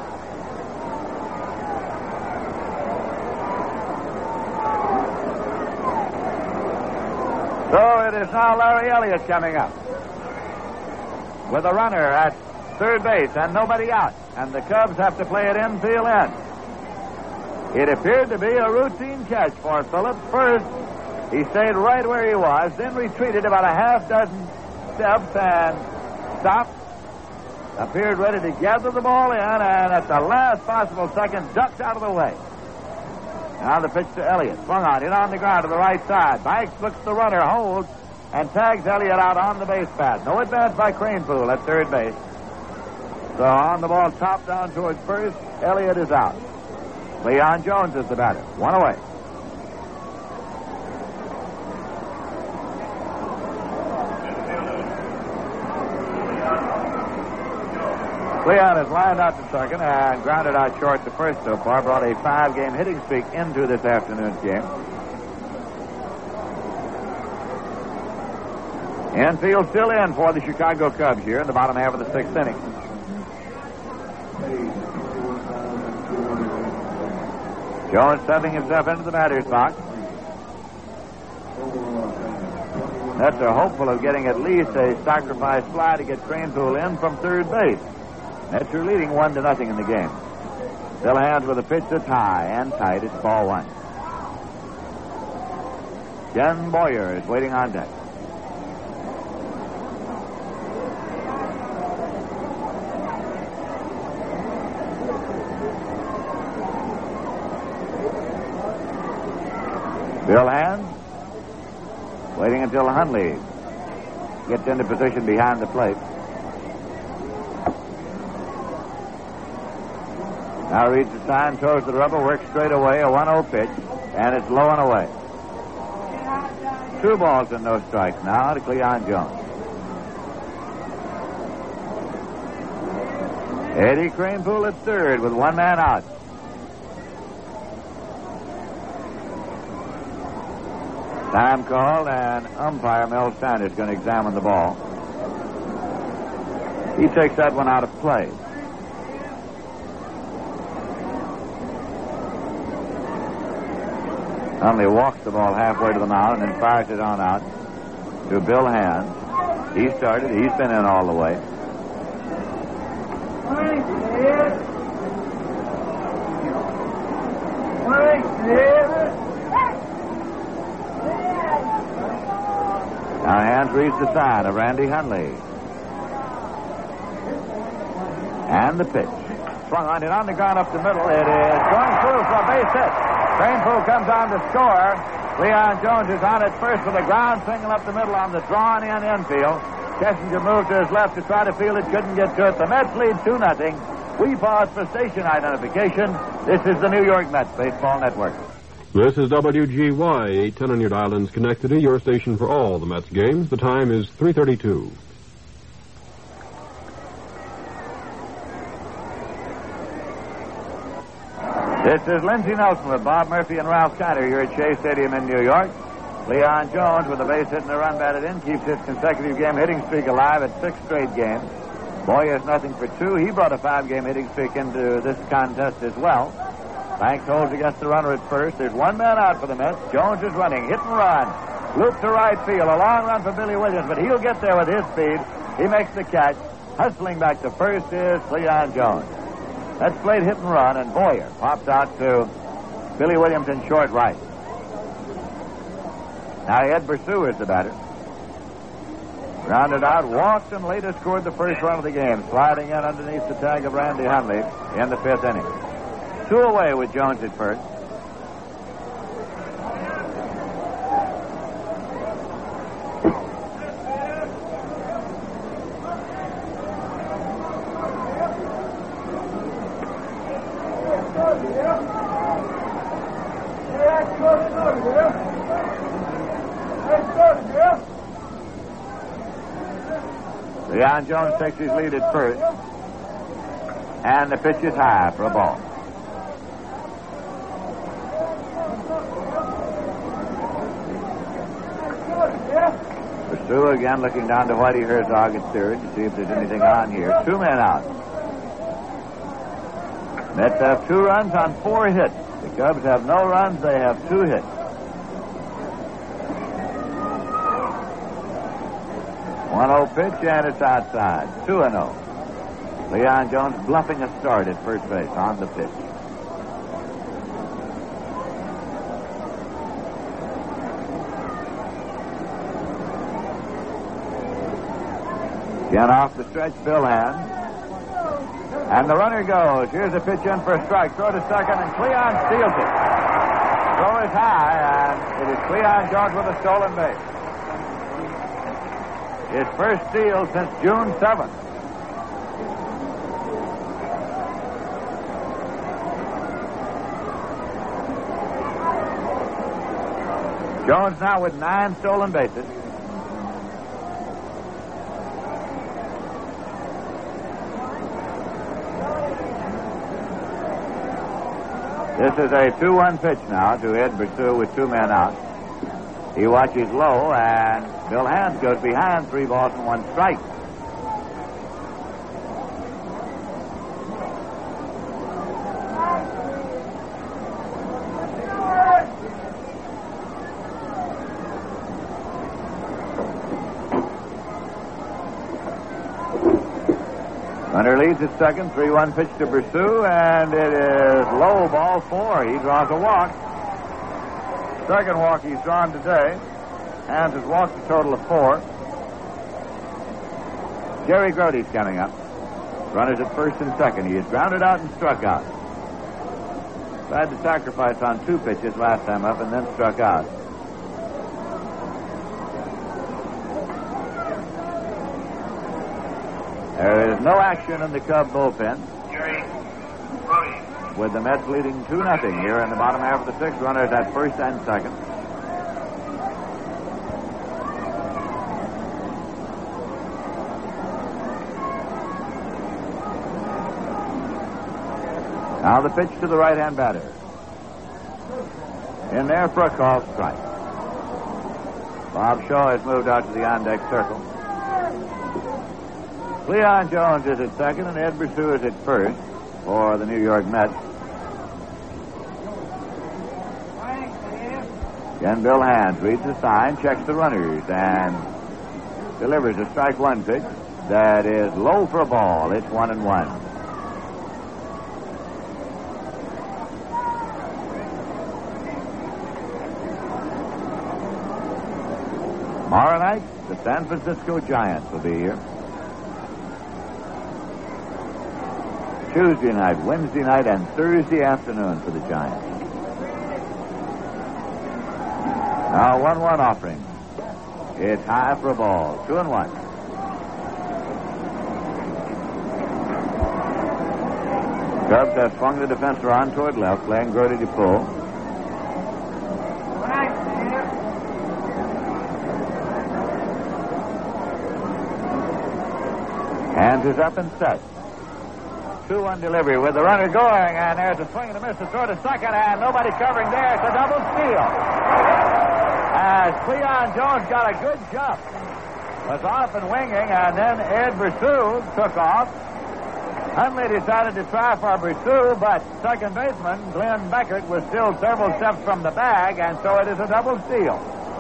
So it is now Larry Elliott coming up with a runner at third base and nobody out, and the Cubs have to play it infield in. It appeared to be a routine catch for Phillips. First, he stayed right where he was, then retreated about a half dozen steps and stopped, appeared ready to gather the ball in, and at the last possible second, ducked out of the way. Now the pitch to Elliott. Swung on, hit on the ground to the right side. Banks looks the runner, holds, and tags Elliott out on the base pad. No advance by Craneville at third base. So on the ball, top down towards first, Elliott is out. Leon Jones is the batter. One away. Leon has lined out to second and grounded out short to first so far. Brought a five-game hitting streak into this afternoon's game. Infield still in for the Chicago Cubs here in the bottom half of the sixth inning. Jones stepping himself into the batter's box. Mets are hopeful of getting at least a sacrifice fly to get Craneville in from third base. Mets are leading one to nothing in the game. Bill Hand with a pitch that's high and tight. It's ball one. Ken Boyer is waiting on deck. Bill Hand waiting until Hundley gets into position behind the plate. Now reads the sign, throws the rubber, works straight away, a one oh pitch, and it's low and away. Two balls and no strikes now to Cleon Jones. Eddie Craneville at third with one man out. Time called, and umpire Mel Sanders is going to examine the ball. He takes that one out of play. Hundley walks the ball halfway to the mound and then fires it on out to Bill Hand. He started. He's been in all the way. Now Hand reads the sign of Randy Hundley. And the pitch. Swung on it on the ground up the middle. It is going through for a base hit. Craneville comes on to score. Leon Jones is on at first with a ground single up the middle on the drawn-in infield. Kessinger moved to his left to try to field it, couldn't get to it. The Mets lead two nothing. We pause for station identification. This is the New York Mets Baseball Network. This is W G Y, eight ten on your dial in Schenectady, your station for all the Mets games. The time is three thirty-two. This is Lindsey Nelson with Bob Murphy and Ralph Kiner here at Shea Stadium in New York. Leon Jones with a base hit and a run batted in keeps his consecutive game hitting streak alive at six straight games. Boyer's nothing for two. He brought a five-game hitting streak into this contest as well. Banks holds against the runner at first. There's one man out for the Mets. Jones is running. Hit and run. Loop to right field. A long run for Billy Williams, but he'll get there with his speed. He makes the catch. Hustling back to first is Leon Jones. That's played hit and run, and Boyer pops out to Billy Williams in short right. Now Ed Pursue is the batter. Grounded out, walked, and later scored the first run of the game, sliding in underneath the tag of Randy Hundley in the fifth inning. Two away with Jones at first. Leon Jones takes his lead at first. And the pitch is high for a ball. Pursue again looking down to Whitey Herzog at third to see if there's anything on here. Two men out. Mets have two runs on four hits. The Cubs have no runs. They have two hits. one oh pitch, and it's outside. two and oh. Leon Jones bluffing a start at first base on the pitch. Again off the stretch, Bill Hand. And the runner goes. Here's a pitch in for a strike. Throw to second, and Cleon steals it. Throw is high, and it is Cleon Jones with a stolen base. His first steal since June seventh. Jones now with nine stolen bases. This is a two one pitch now to Ed Pursue with two men out. He watches low, and Bill Hand goes behind, three balls and one strike. Runner leads at second, three one pitch to Pursue, and it is low, ball four. He draws a walk. Second walk he's drawn today. Hans has walked a total of four. Jerry Grody's coming up. Runners at first and second. He is grounded out and struck out. Tried to sacrifice on two pitches last time up and then struck out. There is no action in the Cub bullpen. Jerry Brody. With the Mets leading two nothing here in the bottom half of the sixth. Runners at first and second. Now the pitch to the right-hand batter. In there for a called strike. Bob Shaw has moved out to the on-deck circle. Leon Jones is at second, and Ed Pursue is at first for the New York Mets. Again, Bill Hand reads the sign, checks the runners, and delivers a strike one pitch that is low for a ball. It's one and one. Tomorrow night, the San Francisco Giants will be here. Tuesday night, Wednesday night, and Thursday afternoon for the Giants. Now one one offering. It's high for a ball. Two and one. Cubs have swung the defense around toward left, playing Grody to pull. Hands is up and set. two one delivery with the runner going, and there's a swing and a miss to throw to second, and nobody covering there. It's a double steal. As Cleon Jones got a good jump, was off and winging, and then Ed Brissou took off. Hundley decided to try for Brissou, but second baseman Glenn Beckert was still several steps from the bag, and so it is a double steal.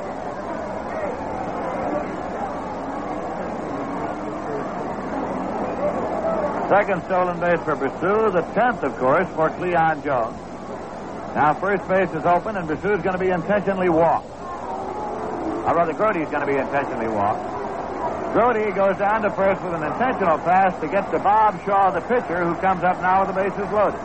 Second stolen base for Brissou, the tenth, of course, for Cleon Jones. Now first base is open, and Brissou's going to be intentionally walked. Or rather, Grote's going to be intentionally walked. Grote goes down to first with an intentional pass to get to Bob Shaw, the pitcher, who comes up now with the bases loaded.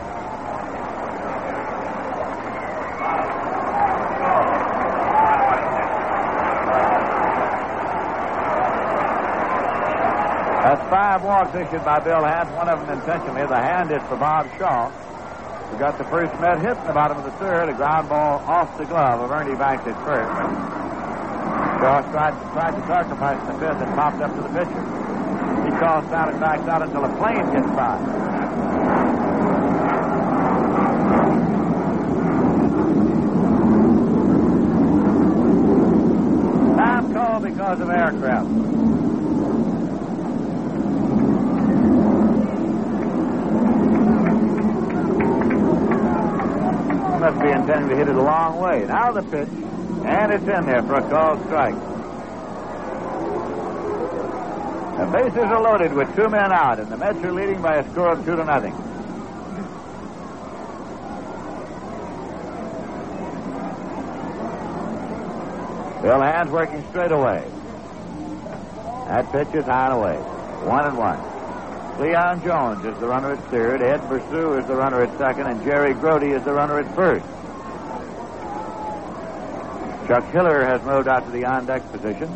That's five walks issued by Bill Hand, one of them intentionally. The hand is for Bob Shaw, who got the first Met hit in the bottom of the third, a ground ball off the glove of Ernie Banks at first. Shaw tried, tried to sacrifice the fifth and popped up to the pitcher. He tossed out and backs out until a plane gets by. Time called because of aircraft. Must be intending to hit it a long way. Now the pitch. And it's in there for a called strike. The bases are loaded with two men out, and the Mets are leading by a score of two to nothing. Bill Hand's working straight away. That pitch is high and away. One and one. Cleon Jones is the runner at third. Ed Brissou is the runner at second, and Jerry Grote is the runner at first. Chuck Hiller has moved out to the on-deck position.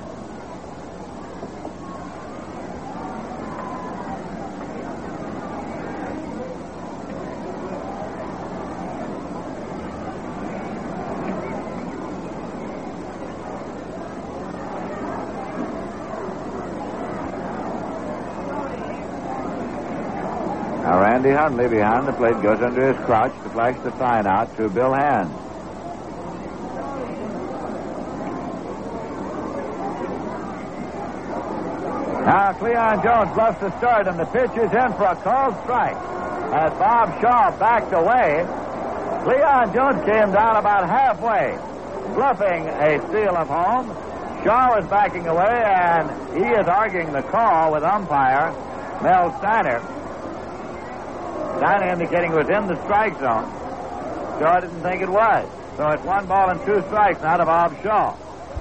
Now Randy Hundley behind the plate goes under his crouch to flash the sign out to Bill Hand. Now Cleon Jones bluffs the start, and the pitch is in for a called strike. As Bob Shaw backed away, Cleon Jones came down about halfway, bluffing a steal of home. Shaw is backing away, and he is arguing the call with umpire Mel Steiner. Steiner indicating it was in the strike zone. Shaw didn't think it was. So it's one ball and two strikes now to Bob Shaw.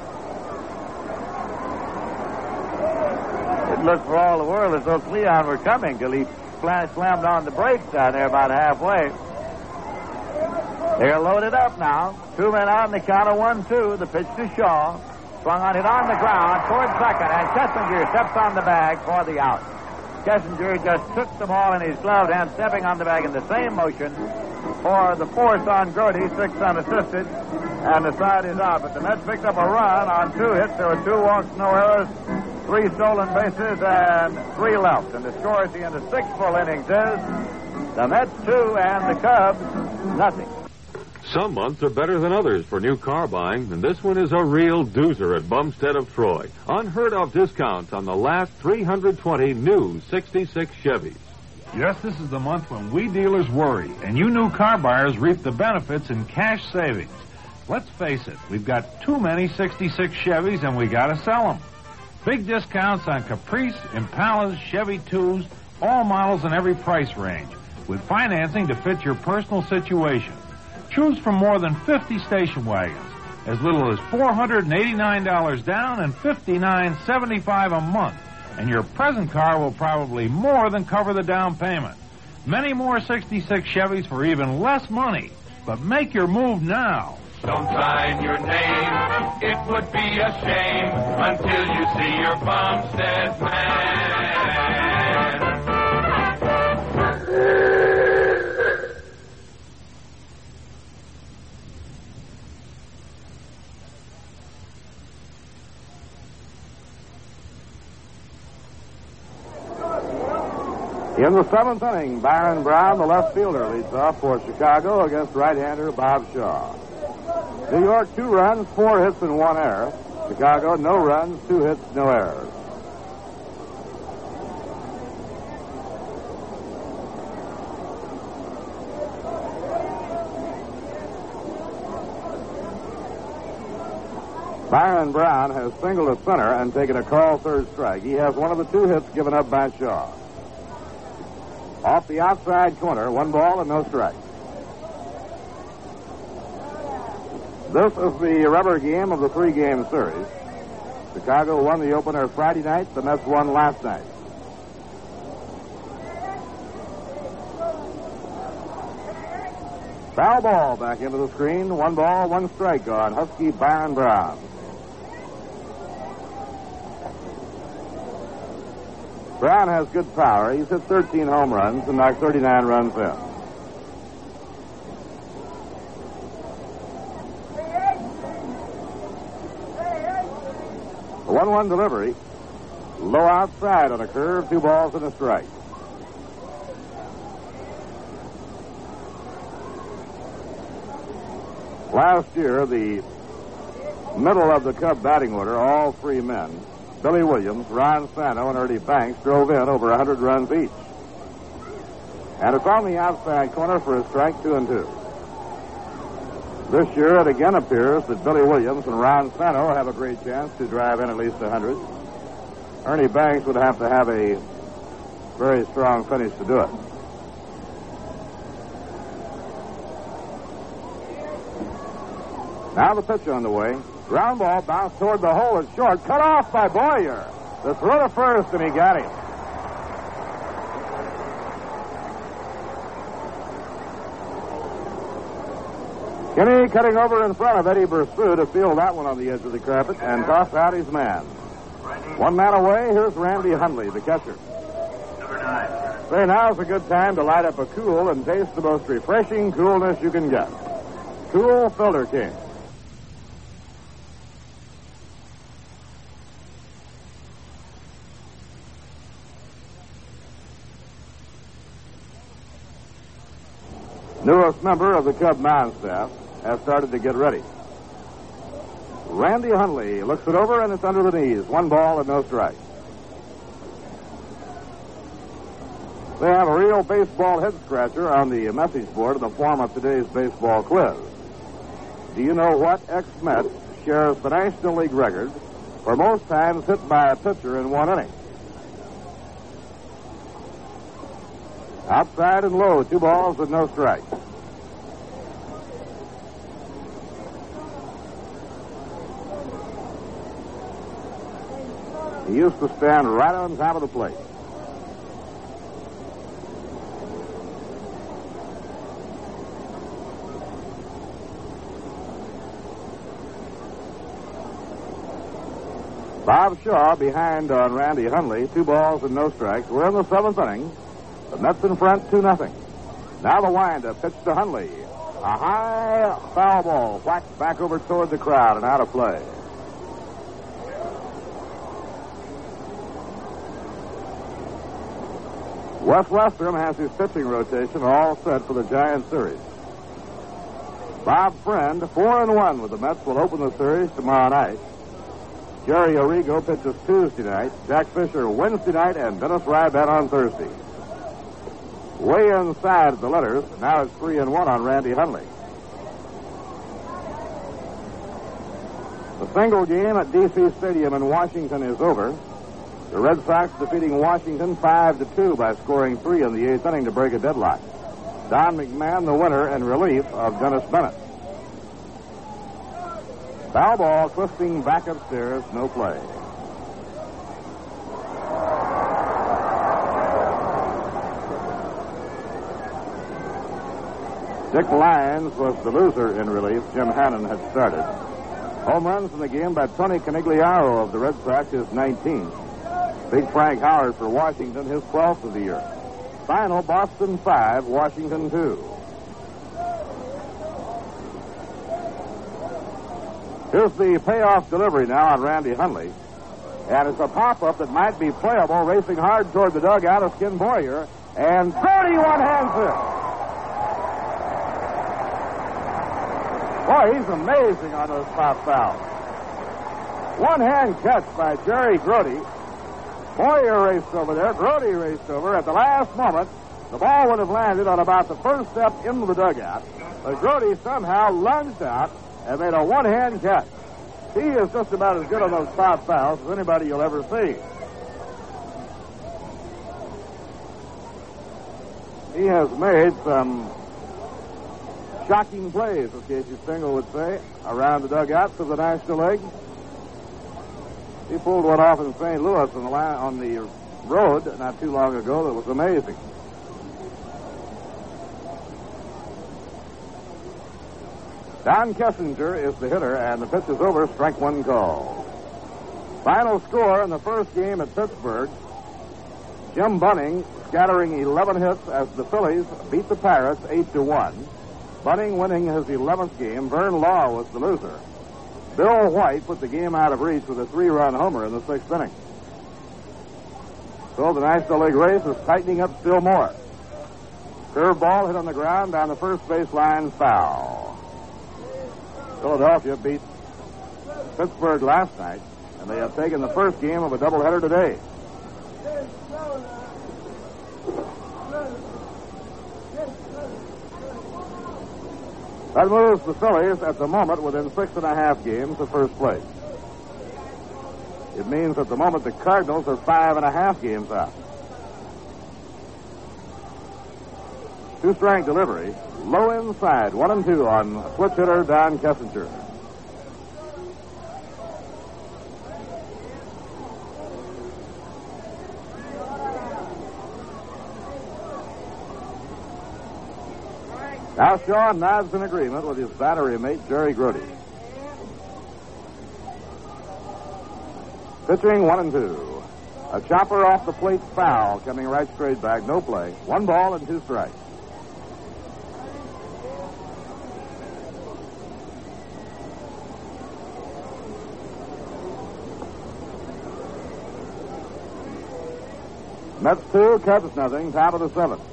It looked for all the world as though Cleon were coming till he slammed on the brakes down there about halfway. They're loaded up now. Two men out in the count of one, two. The pitch to Shaw. Swung on it on the ground toward second, and Kessinger steps on the bag for the out. Kessinger just took the ball in his gloved hand, stepping on the bag in the same motion for the force on Grote, six unassisted, and the side is out. But the Mets picked up a run on two hits. There were two walks, no errors, three stolen bases, and three left. And the score at the end of six full innings is the Mets two and the Cubs nothing. Some months are better than others for new car buying, and this one is a real doozer at Bumstead of Troy. Unheard of discounts on the last three hundred twenty new sixty-six Chevys. Yes, this is the month when we dealers worry, and you new car buyers reap the benefits in cash savings. Let's face it, we've got too many sixty-six Chevys, and we gotta sell them. Big discounts on Caprice, Impalas, Chevy twos, all models in every price range, with financing to fit your personal situation. Choose from more than fifty station wagons, as little as four hundred eighty-nine dollars down and fifty-nine seventy-five a month, and your present car will probably more than cover the down payment. Many more sixty-six Chevys for even less money, but make your move now. Don't sign your name, it would be a shame until you see your Bumstead man. In the seventh inning, Byron Brown, the left fielder, leads off for Chicago against right-hander Bob Shaw. New York, two runs, four hits, and one error. Chicago, no runs, two hits, no errors. Byron Brown has singled to center and taken a call third strike. He has one of the two hits given up by Shaw. Off the outside corner, one ball and no strike. This is the rubber game of the three-game series. Chicago won the opener Friday night. The Mets won last night. Foul ball back into the screen. One ball, one strike on Husky Byron Brown. Brown has good power. He's hit thirteen home runs and knocked thirty-nine runs in. The one one delivery. Low outside on a curve, two balls and a strike. Last year, the middle of the Cub batting order, all three men, Billy Williams, Ron Santo, and Ernie Banks, drove in over one hundred runs each. And it's on the outside corner for a strike, two and two. This year, it again appears that Billy Williams and Ron Santo have a great chance to drive in at least one hundred. Ernie Banks would have to have a very strong finish to do it. Now the pitch on the way. Ground ball bounced toward the hole at short. Cut off by Boyer. The throw to first, and he got him. Kinney cutting over in front of Eddie Bersu to field that one on the edge of the carpet and toss out his man. One man away, here's Randy Hundley, the catcher. Number nine. Say, now's a good time to light up a cool and taste the most refreshing coolness you can get. Cool Filter King. Newest member of the Cub mound staff has started to get ready. Randy Hundley looks it over, and it's under the knees. One ball and no strike. They have a real baseball head-scratcher on the message board in the form of today's baseball quiz. Do you know what ex-Met shares the National League record for most times hit by a pitcher in one inning? Outside and low, two balls and no strikes. He used to stand right on top of the plate. Bob Shaw behind on Randy Hundley, two balls and no strikes. We're in the seventh inning. The Mets in front, two nothing. Now the wind-up, pitch to Hundley. A high foul ball whacked back over toward the crowd and out of play. Wes Westrom has his pitching rotation all set for the Giants series. Bob Friend, four and one with the Mets, will open the series tomorrow night. Jerry Arrigo pitches Tuesday night, Jack Fisher Wednesday night, and Dennis Rybat on Thursday. Way inside the letters, now it's three and one on Randy Hundley. The single game at D C Stadium in Washington is over. The Red Sox defeating Washington five to two by scoring three in the eighth inning to break a deadlock. Don McMahon, the winner, in relief of Dennis Bennett. Foul ball twisting back upstairs, no play. Dick Lyons was the loser in relief. Jim Hannon had started. Home runs in the game by Tony Canigliaro of the Red Sox, his nineteenth. Big Frank Howard for Washington, his twelfth of the year. Final, Boston five, Washington two. Here's the payoff delivery now on Randy Hundley. And it's a pop-up that might be playable, racing hard toward the dugout of Skin Boyer. And Brody one-hands it. Boy, he's amazing on those pop fouls. One-hand catch by Jerry Grody. Moyer raced over there. Grody raced over. At the last moment, the ball would have landed on about the first step into the dugout. But Grody somehow lunged out and made a one-hand catch. He is just about as good on those pop fouls as anybody you'll ever see. He has made some shocking plays, as Casey Stengel would say, around the dugouts of the National League. He pulled one off in Saint Louis on the, la- on the road not too long ago that was amazing. Don Kessinger is the hitter, and the pitch is over, strike one call. Final score in the first game at Pittsburgh, Jim Bunning scattering eleven hits as the Phillies beat the Pirates eight to one. Bunning winning his eleventh game. Vern Law was the loser. Bill White put the game out of reach with a three-run homer in the sixth inning. So the National League race is tightening up still more. Curveball hit on the ground down the first base line, foul. Philadelphia beat Pittsburgh last night, and they have taken the first game of a doubleheader today. That moves the Phillies at the moment within six and a half games of first place. It means at the moment the Cardinals are five and a half games out. Two-strike delivery. Low inside, one and two on switch hitter Don Kessinger. Now Shaw nods in agreement with his battery mate Jerry Grody. Pitching one and two. A chopper off the plate, foul, coming right straight back, no play. One ball and two strikes. Mets two, Cubs nothing, top of the seventh.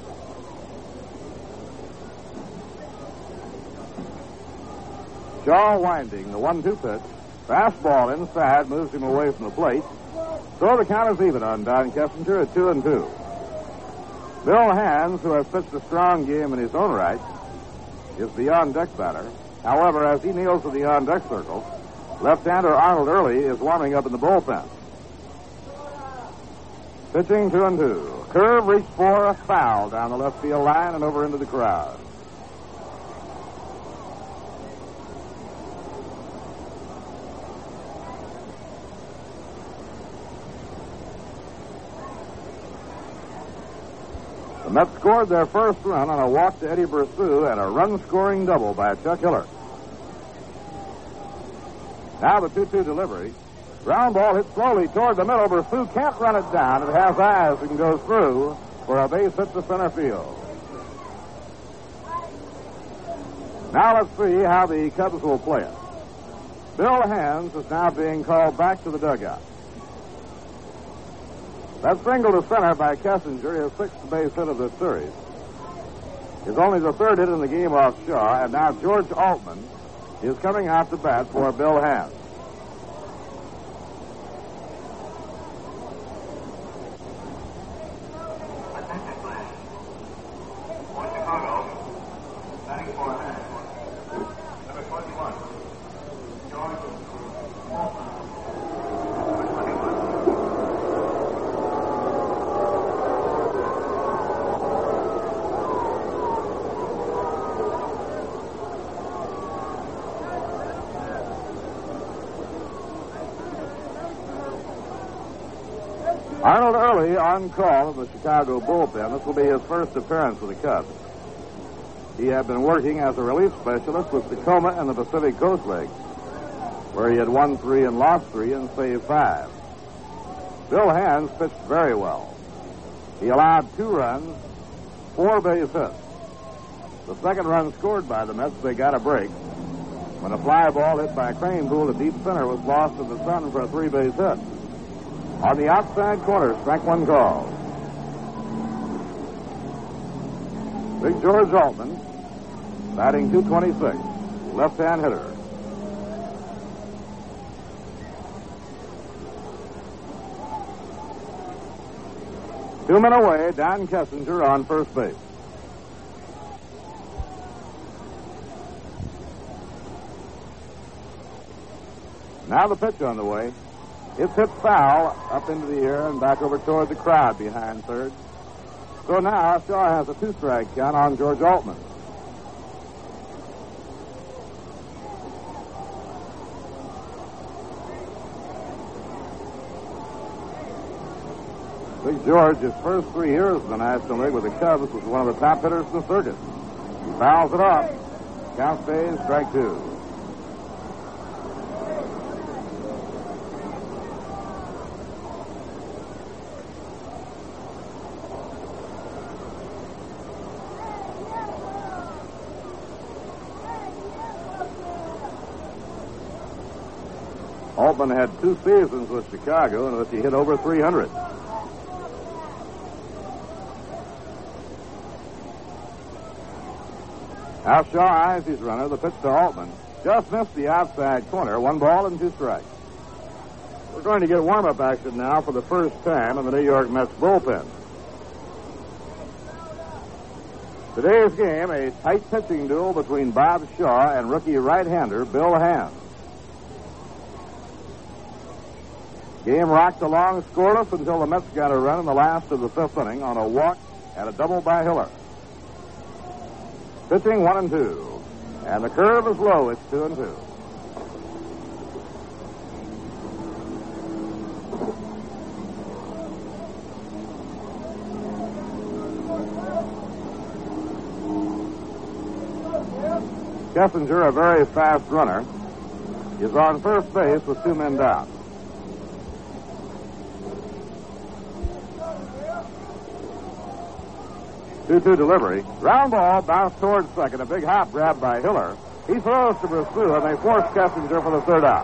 Shaw winding, the one two pitch. Fastball inside, moves him away from the plate. So the count is even on Don Kessinger at two and two. Bill Hands, who has pitched a strong game in his own right, is the on-deck batter. However, as he kneels in the on-deck circle, left-hander Arnold Early is warming up in the bullpen. Pitching two and two. Curve reached for a foul down the left field line and over into the crowd. The Mets scored their first run on a walk to Eddie Brosseau and a run-scoring double by Chuck Hiller. Now the two two delivery. Ground ball hit slowly toward the middle. Brosseau can't run it down. It has eyes and goes through for a base hit to center field. Now let's see how the Cubs will play it. Bill Hands is now being called back to the dugout. That single to center by Kessinger, his sixth base hit of this series, is only the third hit in the game off Shaw, and now George Altman is coming out to bat for Bill Hands. Arnold Early on call of the Chicago bullpen. This will be his first appearance with the Cubs. He had been working as a relief specialist with Tacoma and the Pacific Coast League, where he had won three and lost three and saved five. Bill Hands pitched very well. He allowed two runs, four base hits. The second run scored by the Mets, they got a break when a fly ball hit by Cranepool to deep center was lost in the sun for a three-base hit. On the outside corner, strike one call. Big George Altman, batting two twenty-six, left-hand hitter. Two men away, Dan Kessinger on first base. Now the pitch on the way. It's hit foul up into the air and back over toward the crowd behind third. So now Shaw has a two-strike count on George Altman. Big George, his first three years in the National League with the Cubs, was one of the top hitters in the circuit. He fouls it off. Count stays, strike two. Altman had two seasons with Chicago in which he hit over three hundred. Now Shaw eyes his runner. The pitch to Altman. Just missed the outside corner. One ball and two strikes. We're going to get warm-up action now for the first time in the New York Mets bullpen. Today's game, a tight pitching duel between Bob Shaw and rookie right-hander Bill Hand. Game rocked along scoreless until the Mets got a run in the last of the fifth inning on a walk and a double by Hiller. Pitching one and two. And the curve is low. It's two and two. Kessinger, a very fast runner, is on first base with two men down. two two delivery. Ground ball bounced towards second. A big hop grab by Hiller. He throws to Brassou, and they force Kessinger for the third out.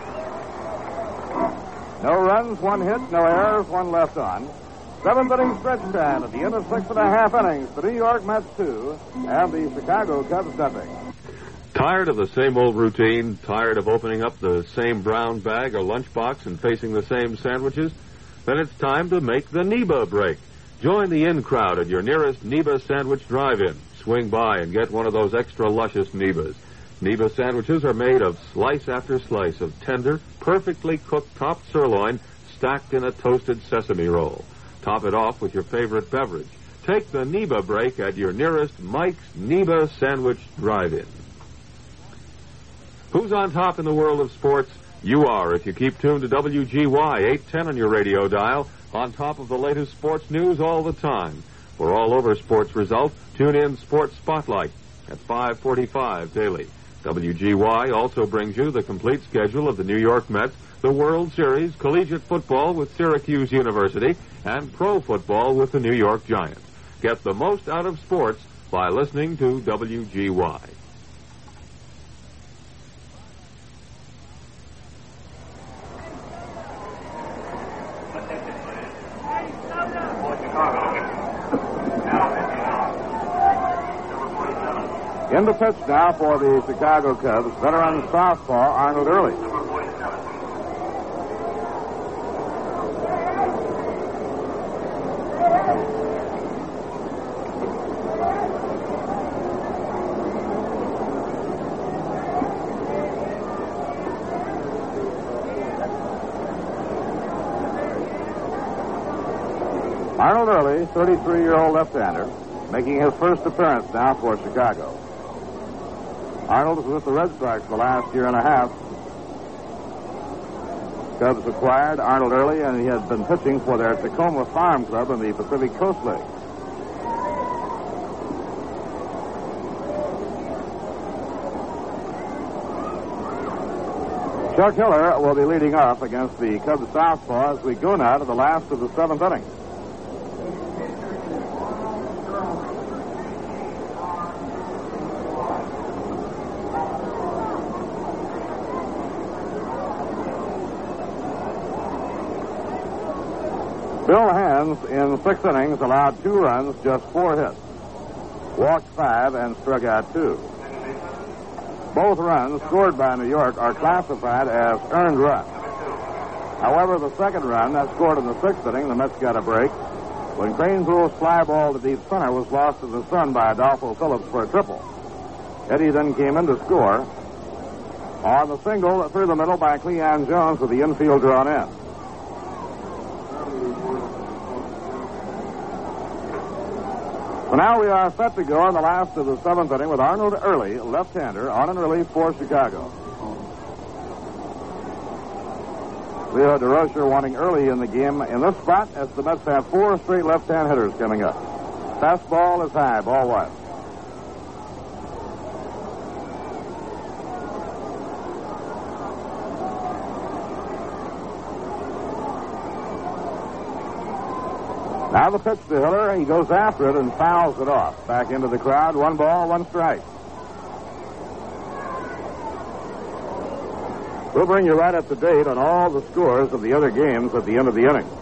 No runs, one hit, no errors, one left on. Seventh inning stretch time at the end of six and a half innings. The New York Mets two and the Chicago Cubs nothing. Tired of the same old routine? Tired of opening up the same brown bag or lunchbox and facing the same sandwiches? Then it's time to make the Neba break. Join the in crowd at your nearest Neba Sandwich Drive-In. Swing by and get one of those extra luscious Nebas. Neba sandwiches are made of slice after slice of tender, perfectly cooked top sirloin stacked in a toasted sesame roll. Top it off with your favorite beverage. Take the Neba break at your nearest Mike's Neba Sandwich Drive-In. Who's on top in the world of sports? You are, if you keep tuned to W G Y eight ten on your radio dial, on top of the latest sports news all the time. For all over sports results, tune in Sports Spotlight at five forty-five daily. W G Y also brings you the complete schedule of the New York Mets, the World Series, collegiate football with Syracuse University, and pro football with the New York Giants. Get the most out of sports by listening to W G Y. In the pitch now for the Chicago Cubs, veteran southpaw Arnold Early. Arnold Early, thirty-three-year-old left-hander, making his first appearance now for Chicago. Arnold was with the Red Sox the last year and a half. Cubs acquired Arnold Early, and he had been pitching for their Tacoma Farm Club in the Pacific Coast League. Chuck Hiller will be leading off against the Cubs southpaw as we go now to the last of the seventh inning. Bill Hands, in six innings, allowed two runs, just four hits. walked five, and struck out two. Both runs scored by New York are classified as earned runs. However, the second run, that scored in the sixth inning, the Mets got a break, when Cranesville's fly ball to deep center was lost to the sun by Adolfo Phillips for a triple. Eddie then came in to score on the single through the middle by Cleon Jones with the infield drawn in. So now we are set to go in the last of the seventh inning with Arnold Early, left-hander, on in relief for Chicago. Leo DeRocher wanting Early in the game in this spot as the Mets have four straight left-hand hitters coming up. Fastball is high, ball one. Now the pitch to Hiller. He goes after it and fouls it off. Back into the crowd. One ball, one strike. We'll bring you right up to date on all the scores of the other games at the end of the inning.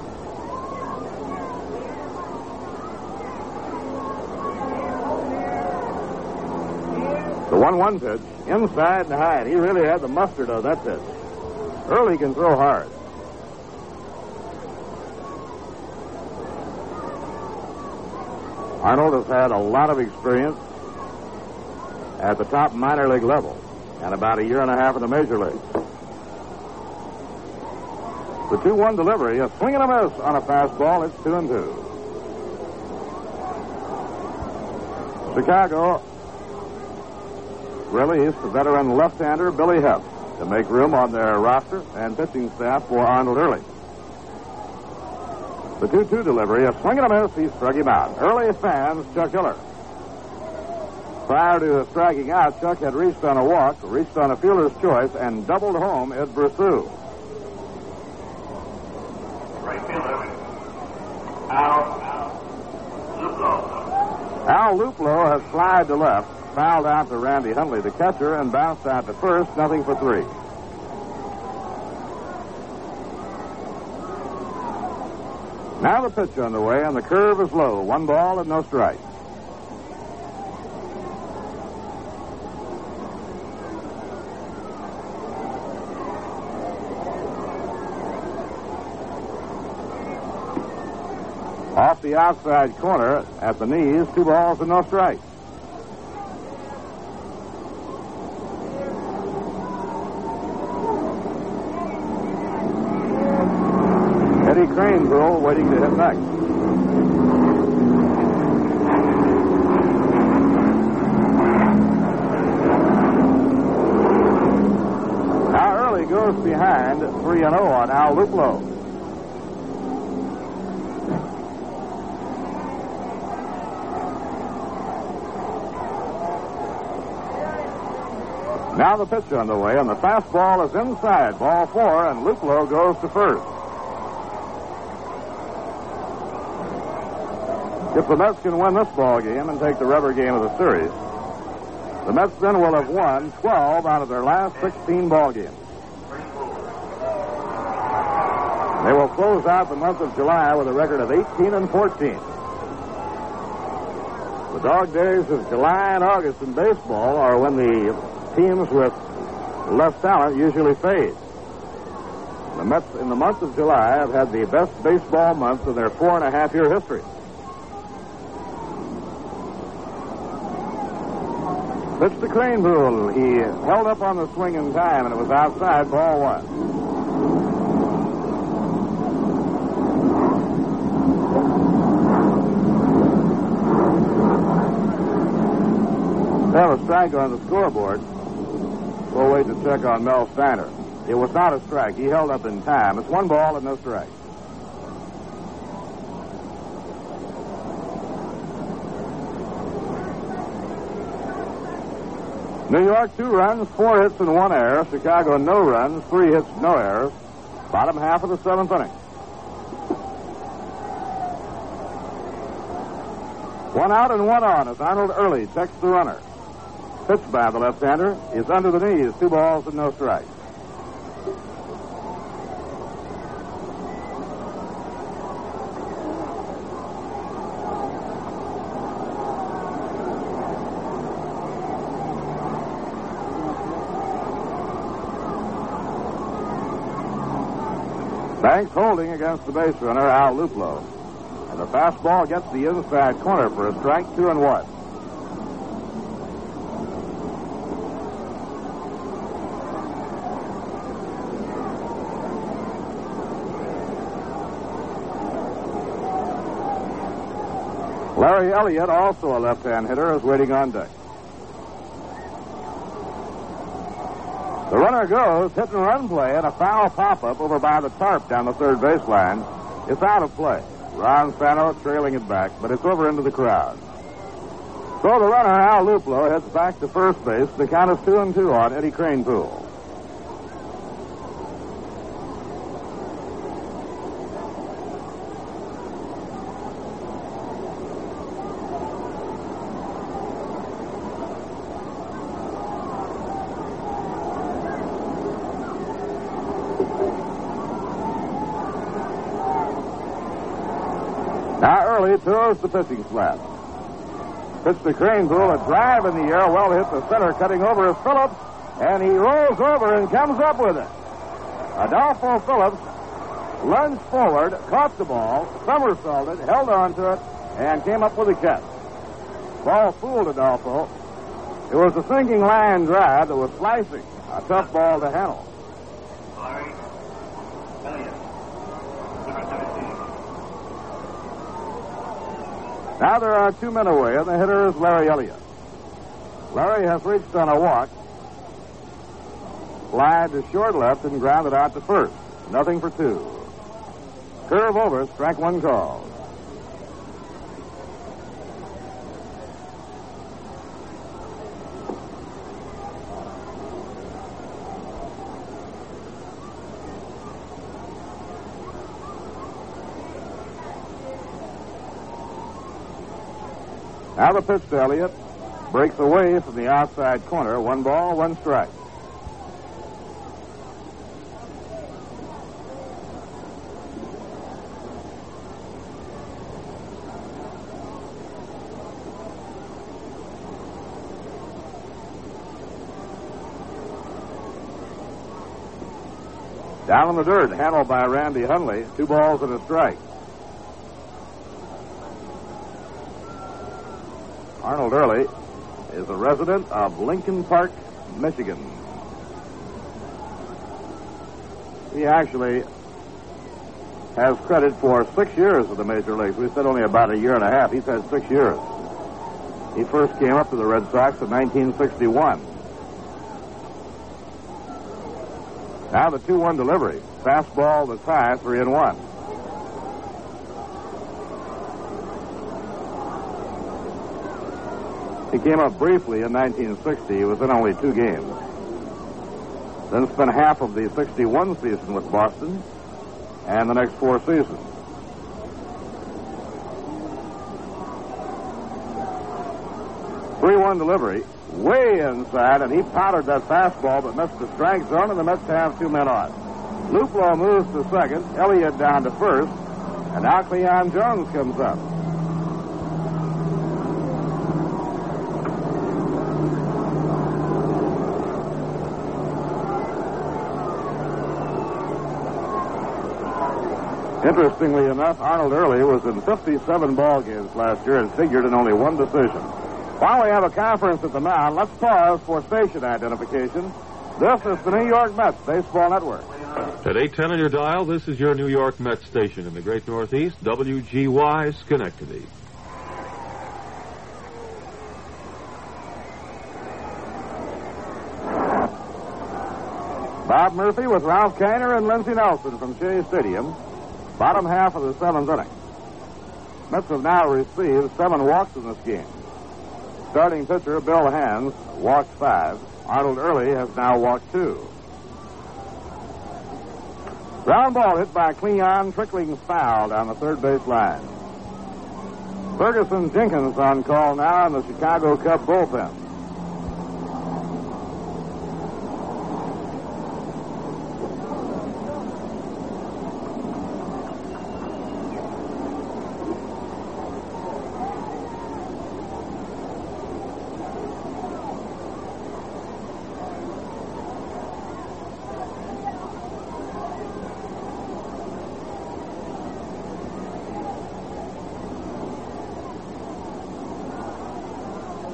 The one one pitch, inside and high. And he really had the mustard of that pitch. Early can throw hard. Arnold has had a lot of experience at the top minor league level and about a year and a half in the major leagues. The two one delivery, a swing and a miss on a fastball. It's two and two. Chicago released the veteran left-hander Billy Huff to make room on their roster and pitching staff for Arnold Early. The two two delivery, a swing and a miss. He struck him out. Early fans Chuck Hiller. Prior to striking out, Chuck had reached on a walk, reached on a fielder's choice, and doubled home Ed Brissou. Right fielder. Al Luplo. Al Luplo has slid to left, fouled out to Randy Hundley, the catcher, and bounced out to first, nothing for three. Now the pitch underway, and the curve is low. One ball and no strike. Off the outside corner at the knees, two balls and no strikes. Eddie Cranesville waiting to hit next. Now Early goes behind three and oh on Al Luplo. Now the pitch on the way, and the fastball is inside. Ball four, and Luplo goes to first. If the Mets can win this ball game and take the rubber game of the series, the Mets then will have won twelve out of their last sixteen ball games. They will close out the month of July with a record of eighteen and fourteen. The dog days of July and August in baseball are when the teams with less talent usually fade. The Mets in the month of July have had the best baseball month of their four and a half year history. Pitch to Cranesville. He held up on the swing in time, and it was outside, ball one. They have a strike on the scoreboard. We'll wait to check on Mel Steiner. It was not a strike. He held up in time. It's one ball and no strike. New York, two runs, four hits, and one error. Chicago, no runs, three hits, no errors. Bottom half of the seventh inning. One out and one on as Arnold Early checks the runner. Pitch by the left-hander is under the knees. Two balls and no strikes. Banks holding against the base runner, Al Luplo. And the fastball gets the inside corner for a strike, two and one. Larry Elliott, also a left-hand hitter, is waiting on deck. The runner goes, hit and run play, and a foul pop-up over by the tarp down the third baseline. It's out of play. Ron Fano trailing it back, but it's over into the crowd. So the runner, Al Luplo, heads back to first base. The count is two and two on Eddie Kranepool. Now early throws the pitching slap. Pitch to Kranepool, a drive in the air, well hit the center, cutting over is Phillips, and he rolls over and comes up with it. Adolfo Phillips lunged forward, caught the ball, somersaulted, held on to it, and came up with a catch. Ball fooled Adolfo. It was a sinking line drive that was slicing. A tough ball to handle. Now there are two men away, and the hitter is Larry Elliott. Larry has reached on a walk, fly to short left, and grounded out to first. Nothing for two. Curve over, strike one call. Now the pitch to Elliott breaks away from the outside corner. One ball, one strike. Down in the dirt, handled by Randy Hundley. Two balls and a strike. Arnold Early is a resident of Lincoln Park, Michigan. He actually has credit for six years of the major leagues. We said only about a year and a half. He's had six years. He first came up to the Red Sox in nineteen sixty-one. Now the two one delivery. Fastball that's high, three and one. He came up briefly in nineteen sixty. He was in only two games. Then spent half of the sixty-one season with Boston and the next four seasons. three one delivery, way inside, and he powdered that fastball but missed the strike zone, and the Mets have two men on. Luplo moves to second, Elliott down to first, and now Cleon Jones comes up. Interestingly enough, Arnold Early was in fifty-seven ball games last year and figured in only one decision. While we have a conference at the mound, let's pause for station identification. This is the New York Mets Baseball Network. At eight ten on your dial, this is your New York Mets station in the great Northeast, W G Y Schenectady. Bob Murphy with Ralph Kiner and Lindsey Nelson from Shea Stadium. Bottom half of the seventh inning. Mets have now received seven walks in this game. Starting pitcher Bill Hands walked five. Arnold Early has now walked two. Ground ball hit by Cleon, trickling foul down the third base line. Ferguson Jenkins on call now in the Chicago Cub bullpen.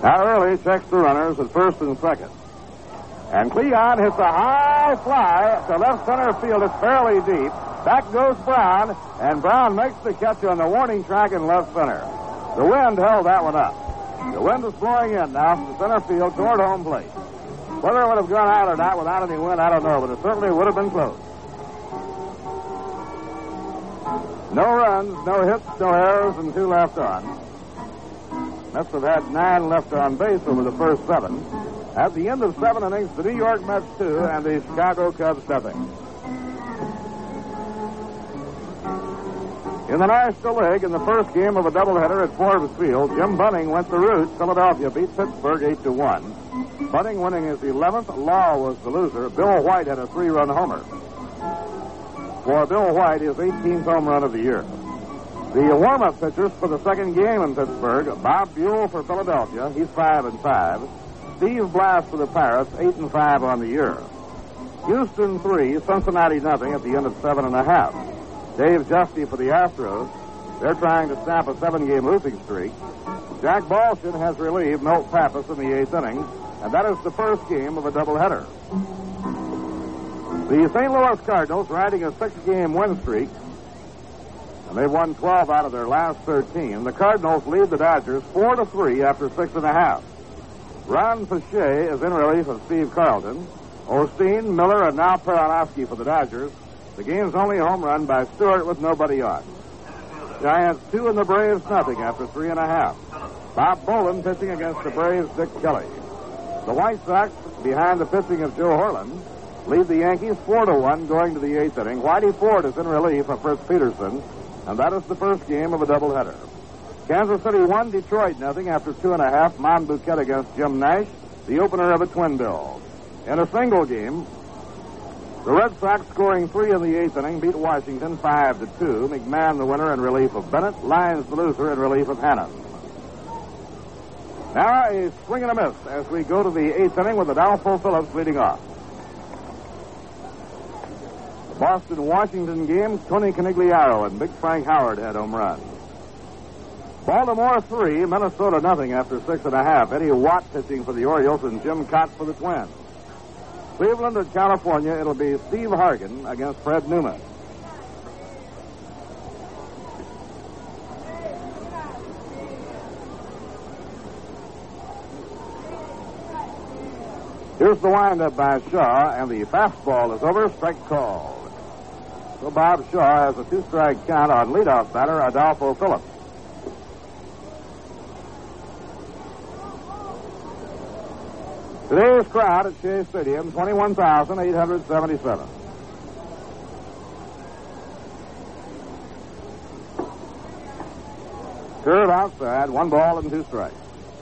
Now Early checks the runners at first and second. And Cleon hits a high fly to left center field. It's fairly deep. Back goes Brown, and Brown makes the catch on the warning track in left center. The wind held that one up. The wind is blowing in now from the center field toward home plate. Whether it would have gone out or not without any wind, I don't know, but it certainly would have been close. No runs, no hits, no errors, and two left on. Mets have had nine left on base over the first seven. At the end of seven innings, the New York Mets two and the Chicago Cubs nothing. In the National League, in the first game of a doubleheader at Forbes Field, Jim Bunning went the route. Philadelphia beat Pittsburgh eight to one. Bunning winning his eleventh. Law was the loser. Bill White had a three-run homer. For Bill White, his eighteenth home run of the year. The warm-up pitchers for the second game in Pittsburgh: Bob Buell for Philadelphia. He's five and five. Steve Blass for the Pirates, eight and five on the year. Houston three, Cincinnati nothing at the end of seven and a half. Dave Justy for the Astros. They're trying to snap a seven-game losing streak. Jack Balshin has relieved Milt Pappas in the eighth inning, and that is the first game of a doubleheader. The Saint Louis Cardinals riding a six-game win streak, and they've won twelve out of their last thirteen. The Cardinals lead the Dodgers four to three after six and a half. Ron Pache is in relief of Steve Carlton. Osteen, Miller, and now Peronofsky for the Dodgers. The game's only a home run by Stewart with nobody on. Giants two and the Braves nothing after three and a half. Bob Boland pitching against the Braves' Dick Kelly. The White Sox, behind the pitching of Joe Horland, lead the Yankees four to one going to the eighth inning. Whitey Ford is in relief of Fritz Peterson, and that is the first game of a doubleheader. Kansas City one, Detroit nothing after two and a half. Monbouquet against Jim Nash, the opener of a twin bill. In a single game, the Red Sox, scoring three in the eighth inning, beat Washington five to two. McMahon the winner in relief of Bennett. Lyons the loser in relief of Hannon. Now a swing and a miss as we go to the eighth inning with Adolfo Phillips leading off. The Boston-Washington game, Tony Conigliaro and Big Frank Howard had home runs. Baltimore three, Minnesota nothing after six and a half. Eddie Watt pitching for the Orioles and Jim Cott for the Twins. Cleveland at California, it'll be Steve Hargan against Fred Newman. Here's the windup by Shaw, and the fastball is over. Strike called. So Bob Shaw has a two-strike count on leadoff batter Adolfo Phillips. Today's crowd at Shea Stadium, twenty-one thousand eight hundred seventy-seven. Curve outside, one ball and two strikes.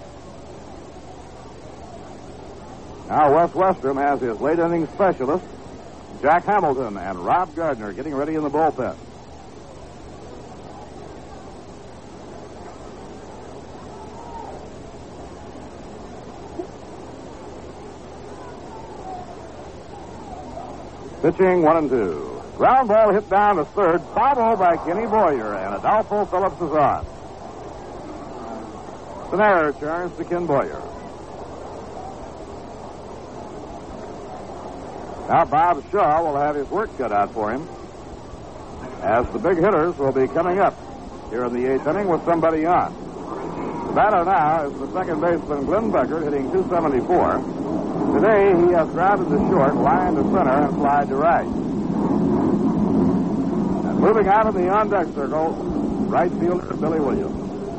Now Wes Westrom has his late inning specialist, Jack Hamilton, and Rob Gardner getting ready in the bullpen. Pitching one and two. Ground ball hit down to third. Bobble by Kenny Boyer, and Adolfo Phillips is on. It's an error turns to Ken Boyer. Now Bob Shaw will have his work cut out for him, as the big hitters will be coming up here in the eighth inning with somebody on. The batter now is the second baseman Glenn Beckert, hitting two seventy-four. Today, he has grounded to short, line to center, and fly to right. And moving out of the on-deck circle, right fielder Billy Williams.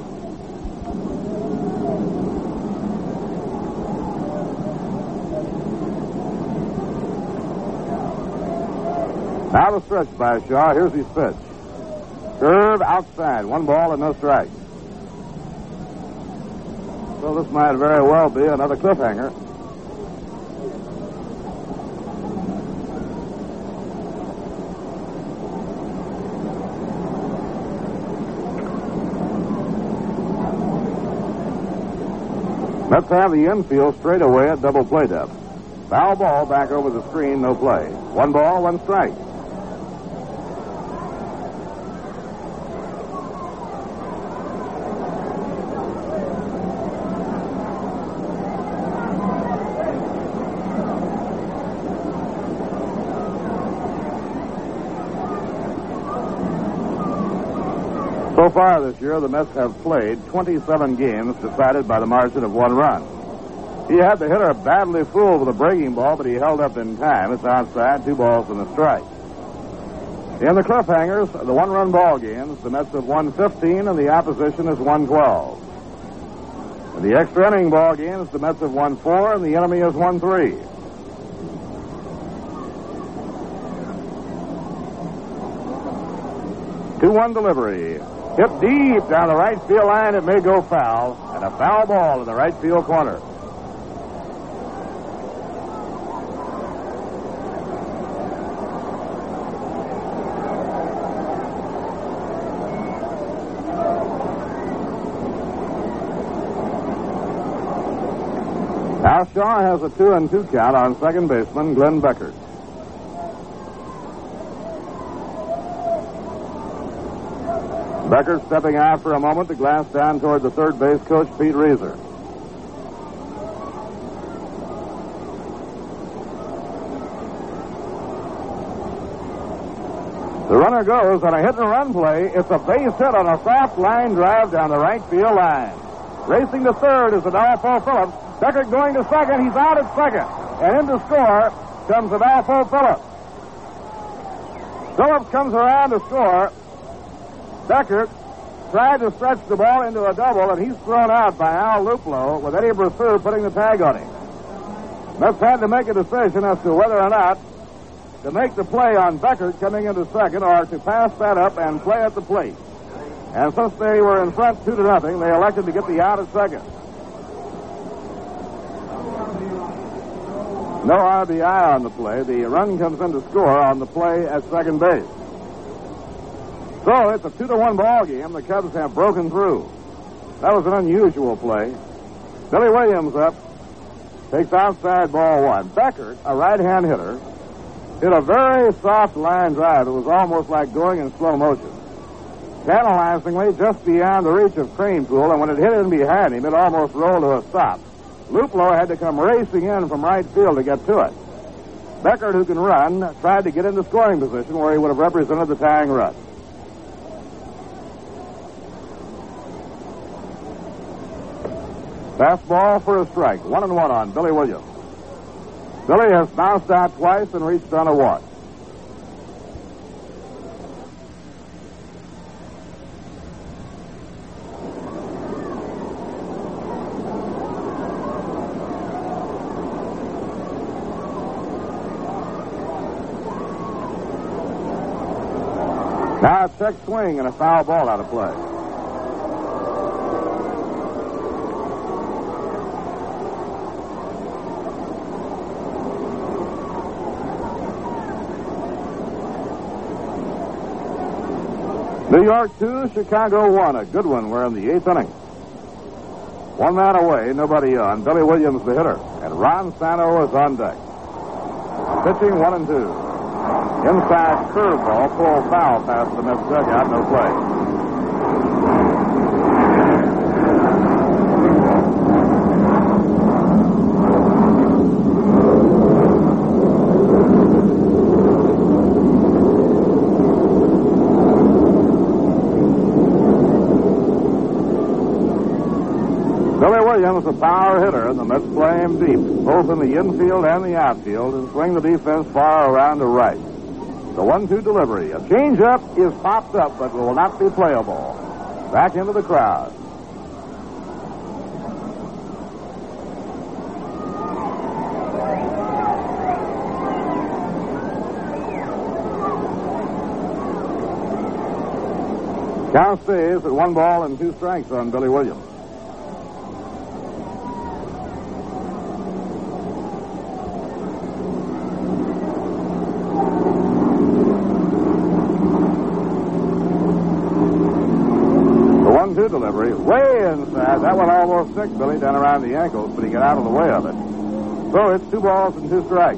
Now the stretch by Shaw. Here's his pitch. Curve outside, one ball and no strikes. So this might very well be another cliffhanger. Let's have the infield straight away at double play depth. Foul ball back over the screen, no play. One ball, one strike. So far this year, the Mets have played twenty-seven games decided by the margin of one run. He had the hitter badly fooled with a breaking ball, but he held up in time. It's outside, two balls and a strike. In the cliffhangers, the one-run ball games, the Mets have won fifteen and the opposition has won twelve. In the extra inning ball games, the Mets have won four and the enemy has won three. two one delivery. Hit deep down the right field line. It may go foul. And a foul ball in the right field corner. Al Shaw has a two and two count on second baseman Glenn Beckert. Beckert stepping out for a moment to glance down toward the third base coach, Pete Reiser. The runner goes on a hit and run play. It's a base hit on a soft line drive down the right field line. Racing to third is Adolfo Phillips. Beckert going to second. He's out at second. And in to score comes Adolfo Phillips. Phillips comes around to score. Beckert tried to stretch the ball into a double, and he's thrown out by Al Luplo with Eddie Brasseur putting the tag on him. Mets had to make a decision as to whether or not to make the play on Beckert coming into second or to pass that up and play at the plate. And since they were in front two to nothing, they elected to get the out at second. No R B I on the play. The run comes in to score on the play at second base. So it's a two to one ball game. The Cubs have broken through. That was an unusual play. Billy Williams up, takes outside ball one. Beckert, a right-hand hitter, hit a very soft line drive. It was almost like going in slow motion. Tantalizingly, just beyond the reach of Cranepool, and when it hit in behind him, it almost rolled to a stop. Luplo had to come racing in from right field to get to it. Beckert, who can run, tried to get into scoring position where he would have represented the tying run. Fastball for a strike. One and one on Billy Williams. Billy has bounced out twice and reached on a walk. Now a check swing and a foul ball out of play. New York two, Chicago one. A good one. We're in the eighth inning. One man away, nobody on. Billy Williams, the hitter. And Ron Santo is on deck. Pitching one and two. Inside curveball, full foul past the Mets dugout, no play. Billy Williams, a power hitter, and the Mets play him deep, both in the infield and the outfield, and swing the defense far around to right. The one two delivery. A changeup is popped up, but will not be playable. Back into the crowd. Count stays at one ball and two strikes on Billy Williams. Two delivery, way inside. That one almost sick Billy down around the ankles, but he got out of the way of it. So it's two balls and two strikes.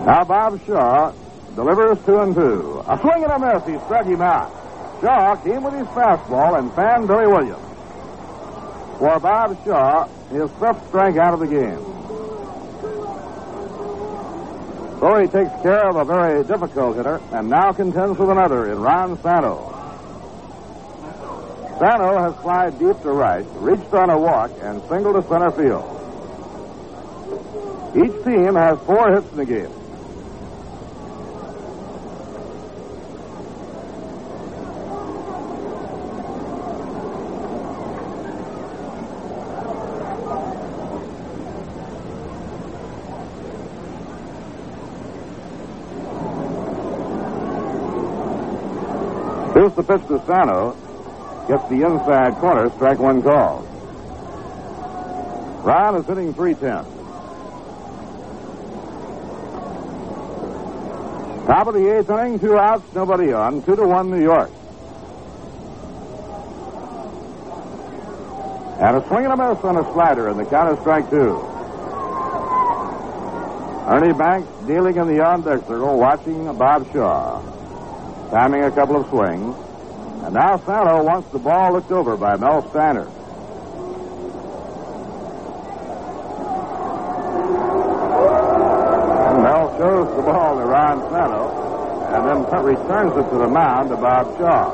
Now Bob Shaw delivers two and two. A swing and a miss. He struck him out. Shaw came with his fastball and fanned Billy Williams. For Bob Shaw, his fifth strikeout of the game. So he takes care of a very difficult hitter and now contends with another in Ron Santo. Santo has flied deep to right, reached on a walk, and singled to center field. Each team has four hits in the game. Here's the pitch to Sano. Gets the inside corner, strike one call. Ron is hitting three ten. Top of the eighth inning, two outs, nobody on. Two to one, New York. And a swing and a miss on a slider, and the count is strike two. Ernie Banks kneeling in the on-deck circle, watching Bob Shaw. Timing a couple of swings. And now Santo wants the ball looked over by Mel Steiner. And Mel shows the ball to Ron Santo and then returns it to the mound to Bob Shaw.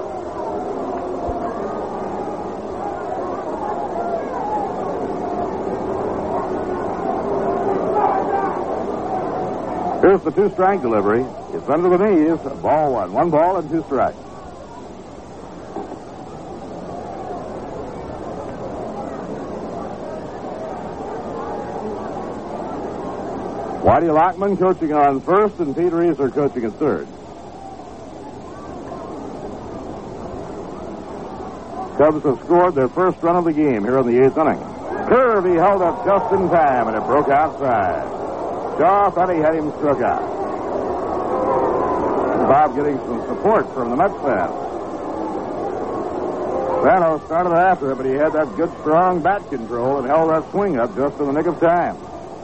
Here's the two-strike delivery. It's under the knees. Ball one. One ball and two strikes. Whitey Lockman coaching on first, and Pete Reeser coaching at third. Cubs have scored their first run of the game here in the eighth inning. Curve he held up just in time, and it broke outside. Shaw thought he had him struck out. Bob getting some support from the Mets fans. Santo started after it, but he had that good, strong bat control and held that swing up just in the nick of time.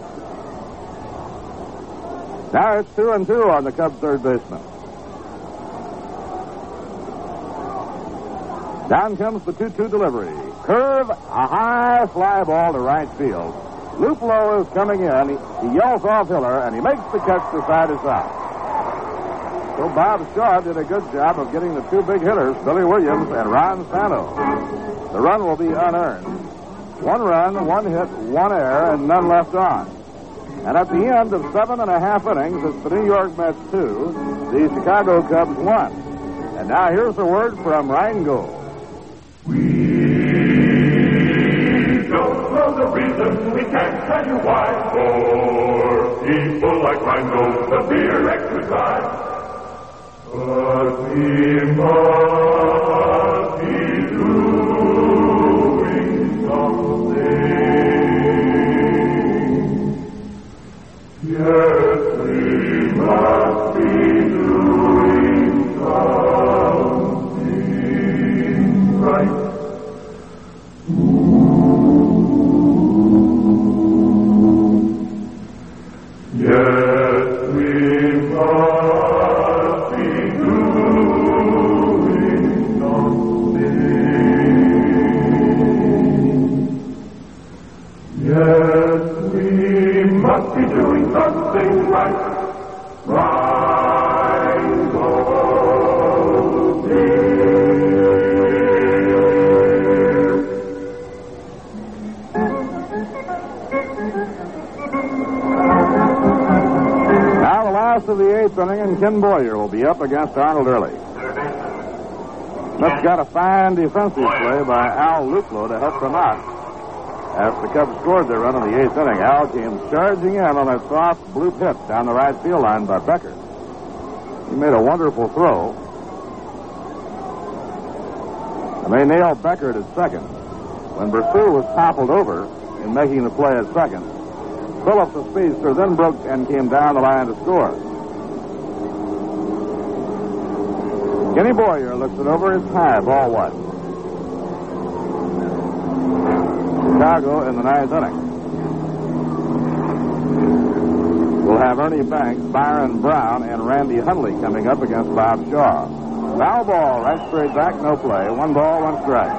Now it's two and two on the Cubs' third baseman. Down comes the two two delivery. Curve, a high fly ball to right field. Luplow is coming in. He, he yells off Hiller, and he makes the catch to side to side. So Bob Shaw did a good job of getting the two big hitters, Billy Williams and Ron Santo. The run will be unearned. One run, one hit, one error, and none left on. And at the end of seven and a half innings, it's the New York Mets two, the Chicago Cubs one. And now here's a word from Rheingold. We don't know the reason, we can't tell you why. For people like Rheingold, the beer exercise. But we must be doing something. Yes, we must be doing something right. Yes, we must be doing something. Yes, we must be doing something right. Rheingold beer. Now the last of the eighth inning, and Ken Boyer will be up against Arnold Early. Smith got a fine defensive play by Al Luplow to help them out. After the Cubs scored their run in the eighth inning, Al came charging in on that soft bloop hit down the right field line by Becker. He made a wonderful throw. And they nailed Becker at second. When Bersu was toppled over in making the play at second, Phillips, the speedster, then broke and came down the line to score. Kenny Boyer looks it over. It's high, ball one. Chicago in the ninth inning. We'll have Ernie Banks, Byron Brown, and Randy Hundley coming up against Bob Shaw. Foul ball, right straight back, no play. One ball, one strike.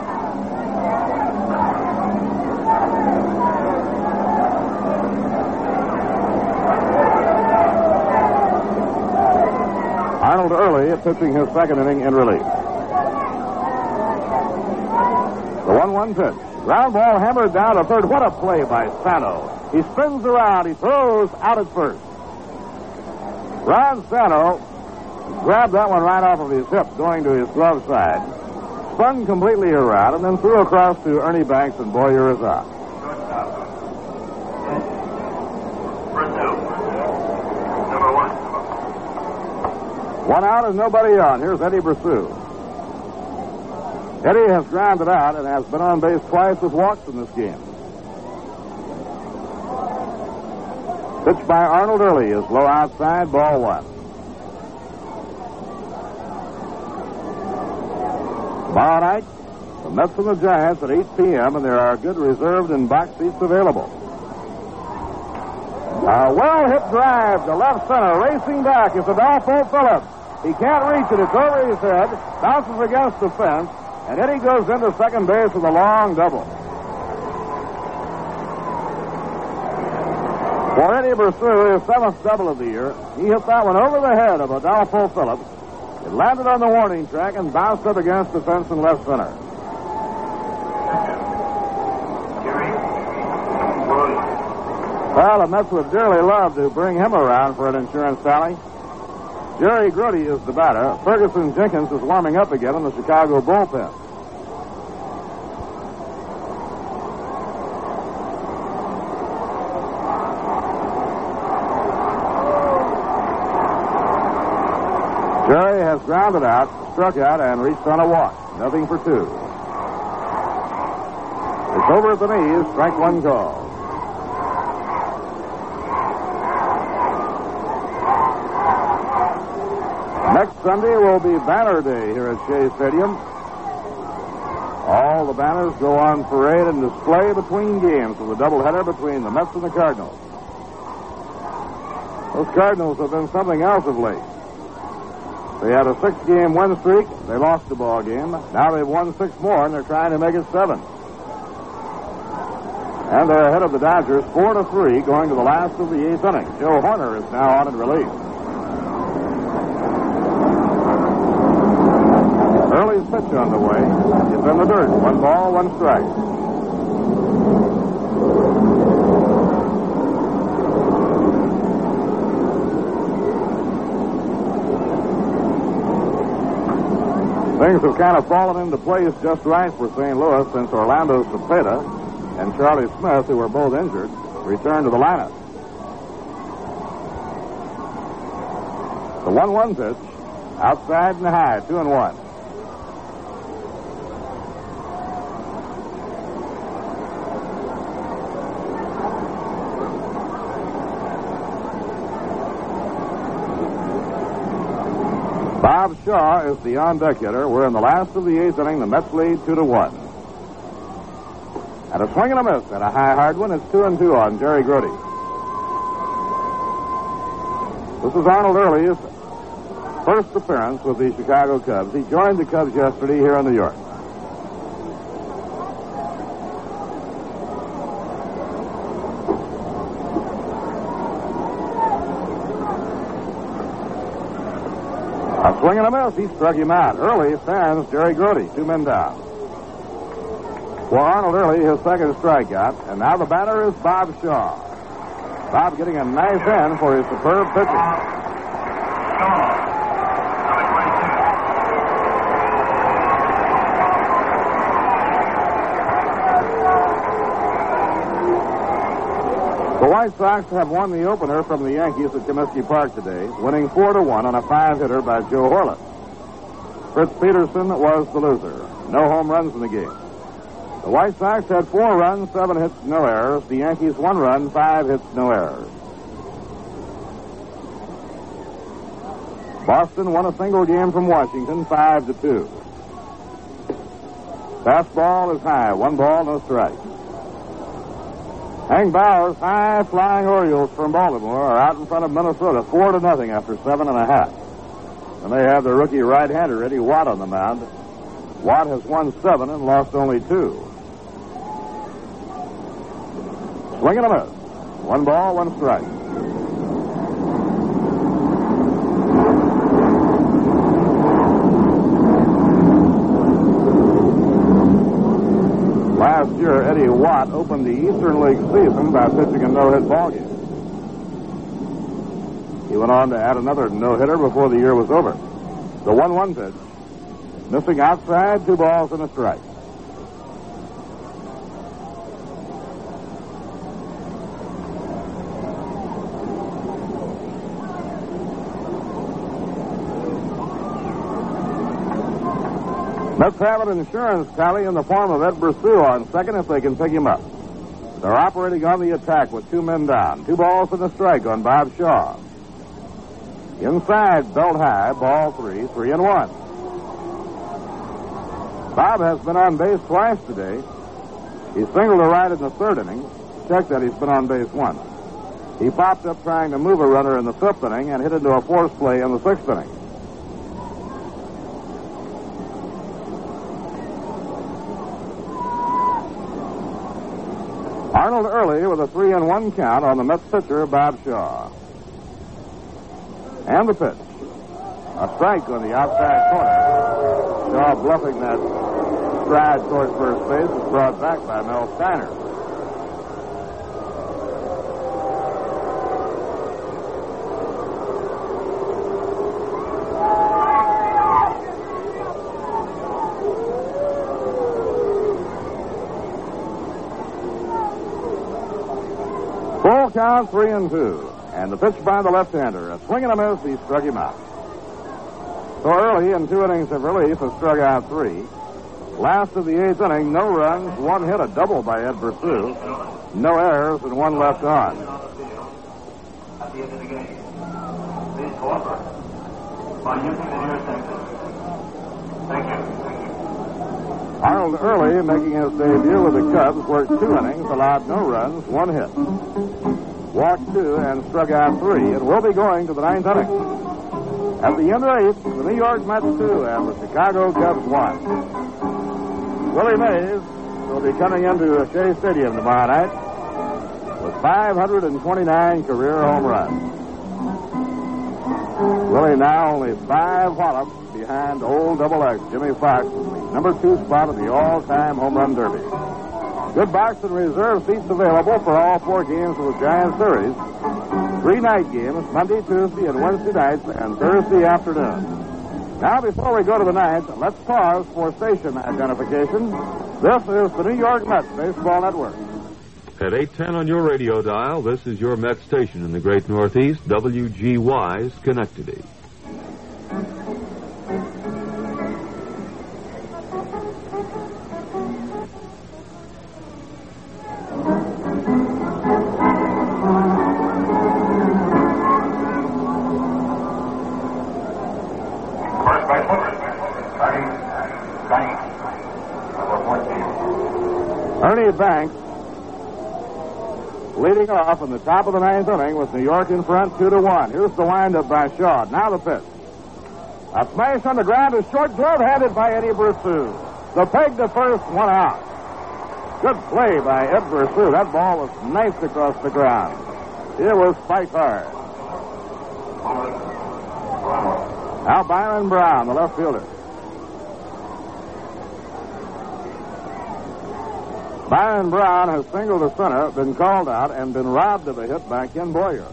Arnold Early pitching his second inning in relief. The one one pitch. Ground ball hammered down to third. What a play by Sano. He spins around. He throws out at first. Ron Sano grabbed that one right off of his hip going to his glove side. Spun completely around and then threw across to Ernie Banks and Boyer is out. One out and nobody on. Here's Eddie Brasseau. Eddie has grounded out and has been on base twice with walks in this game. Pitch by Arnold Early is low outside, ball one. Tomorrow night, the Mets and the Giants at eight p.m., and there are good reserved and box seats available. A well-hit drive to left center, racing back is Adolfo Phillips. He can't reach it. It's over his head, bounces against the fence, and Eddie goes into second base with a long double. For Eddie Brasseau, his seventh double of the year, he hit that one over the head of Adolfo Phillips. It landed on the warning track and bounced up against the fence in left center. Well, the Mets would dearly love to bring him around for an insurance tally. Jerry Grote is the batter. Ferguson Jenkins is warming up again in the Chicago bullpen. Jerry has grounded out, struck out, and reached on a walk. Nothing for two. It's over at the knees, strike one call. Next Sunday will be Banner Day here at Shea Stadium. All the banners go on parade and display between games of the doubleheader between the Mets and the Cardinals. Those Cardinals have been something else of late. They had a six-game win streak. They lost the ball game. Now they've won six more, and they're trying to make it seven. And they're ahead of the Dodgers, four to three, going to the last of the eighth inning. Joe Horner is now on in relief. Early's pitch on the way. It's in the dirt. One ball, one strike. Things have kind of fallen into place just right for Saint Louis since Orlando Cepeda and Charlie Smith, who were both injured, returned to the lineup. The one one pitch, outside and high, two and one. Bob Shaw is the on-deck hitter. We're in the last of the eighth inning. The Mets lead two to one. And a swing and a miss and a high hard one. It's two and two on Jerry Grote. This is Arnold Early's first appearance with the Chicago Cubs. He joined the Cubs yesterday here in New York. A swing and a miss. He struck him out. Early stands Jerry Grote. Two men down. For Arnold Early, his second strikeout. And now the batter is Bob Shaw. Bob getting a nice end for his superb pitching. The White Sox have won the opener from the Yankees at Comiskey Park today, winning four to one on a five-hitter by Joe Horlet. Fritz Peterson was the loser. No home runs in the game. The White Sox had four runs, seven hits, no errors. The Yankees one run, five hits, no errors. Boston won a single game from Washington, five to two. Fastball is high, one ball, no strike. Hank Bauer's high-flying Orioles from Baltimore are out in front of Minnesota, four to nothing after seven and a half. And they have their rookie right-hander, Eddie Watt, on the mound. Watt has won seven and lost only two. Swing and a miss. One ball, one strike. Last year, Eddie Watt opened the Eastern League season by pitching a no-hit ballgame. He went on to add another no-hitter before the year was over. The one one pitch. Missing outside, two balls and a strike. Mets have an insurance tally in the form of Ed Brusu on second if they can pick him up. They're operating on the attack with two men down. Two balls and a strike on Bob Shaw. Inside, belt high, ball three, three and one. Bob has been on base twice today. He singled to right in the third inning. Check that he's been on base once. He popped up trying to move a runner in the fifth inning and hit into a force play in the sixth inning. Arnold Early with a three and one count on the Mets pitcher, Bob Shaw. And the pitch. A strike on the outside corner. Shaw bluffing that stride towards first base is brought back by Mel Steiner. Full count, three and two. And the pitch by the left-hander. A swing and a miss, he struck him out. So Early, in two innings of relief, has struck out three. Last of the eighth inning, no runs, one hit, a double by Ed Brusu. No errors, and one left on. At the end of the game, please cooperate by using the nearest exit. Thank you. Arnold Early, making his debut with the Cubs, worked two innings, allowed no runs, one hit. Walked two and struck out three, and will be going to the ninth inning. At the end of the eighth, the New York Mets two and the Chicago Cubs one. Willie Mays will be coming into Shea Stadium tomorrow night with five hundred twenty-nine career home runs. Willie now only five whallops behind old Double X, Jimmy Fox, the number two spot of the all-time home run derby. Good box and reserve seats available for all four games of the Giant Series. Three night games, Monday, Tuesday, and Wednesday nights, and Thursday afternoon. Now, before we go to the ninth, let's pause for station identification. This is the New York Mets Baseball Network. At eight ten on your radio dial, this is your Mets station in the great Northeast, W G Y Schenectady. Ernie Banks leading off in the top of the ninth inning with New York in front, two to one. Here's the windup by Shaw. Now the pitch. A smash on the ground is short glove handed by Eddie Brusu. The peg to first, one out. Good play by Ed Brusu. That ball was knifed across the ground. It was spiked hard. Now Byron Brown, the left fielder. Byron Brown has singled to center, been called out, and been robbed of a hit by Ken Boyer.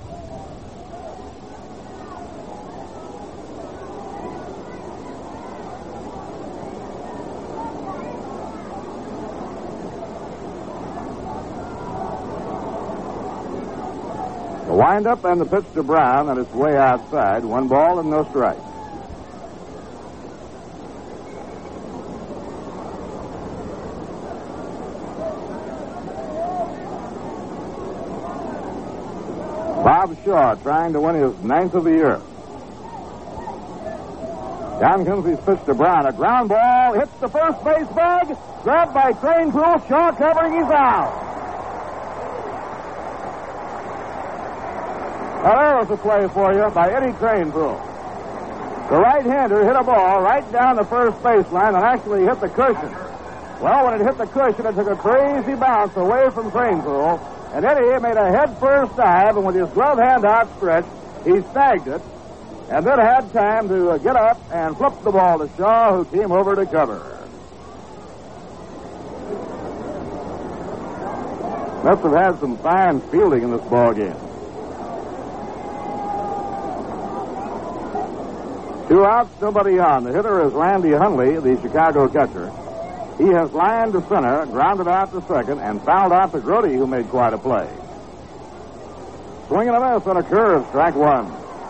The windup and the pitch to Brown, and it's way outside. One ball and no strike. Bob Shaw trying to win his ninth of the year. Down comes his pitch to Brown. A ground ball hits the first base bag. Grabbed by Crane Poole. Shaw covering. He's out. here's a play for you by Eddie Kranepool. The right-hander hit a ball right down the first baseline and actually hit the cushion. Well, when it hit the cushion, it took a crazy bounce away from Kranepool, and Eddie made a head-first dive, and with his glove hand outstretched, he snagged it, and then had time to uh, get up and flip the ball to Shaw, who came over to cover. Mets have had some fine fielding in this ball game. Two outs, nobody on. The hitter is Randy Hundley, the Chicago catcher. He has lined to center, grounded out to second, and fouled out to Grody, who made quite a play. Swinging a miss on a curve, strike one.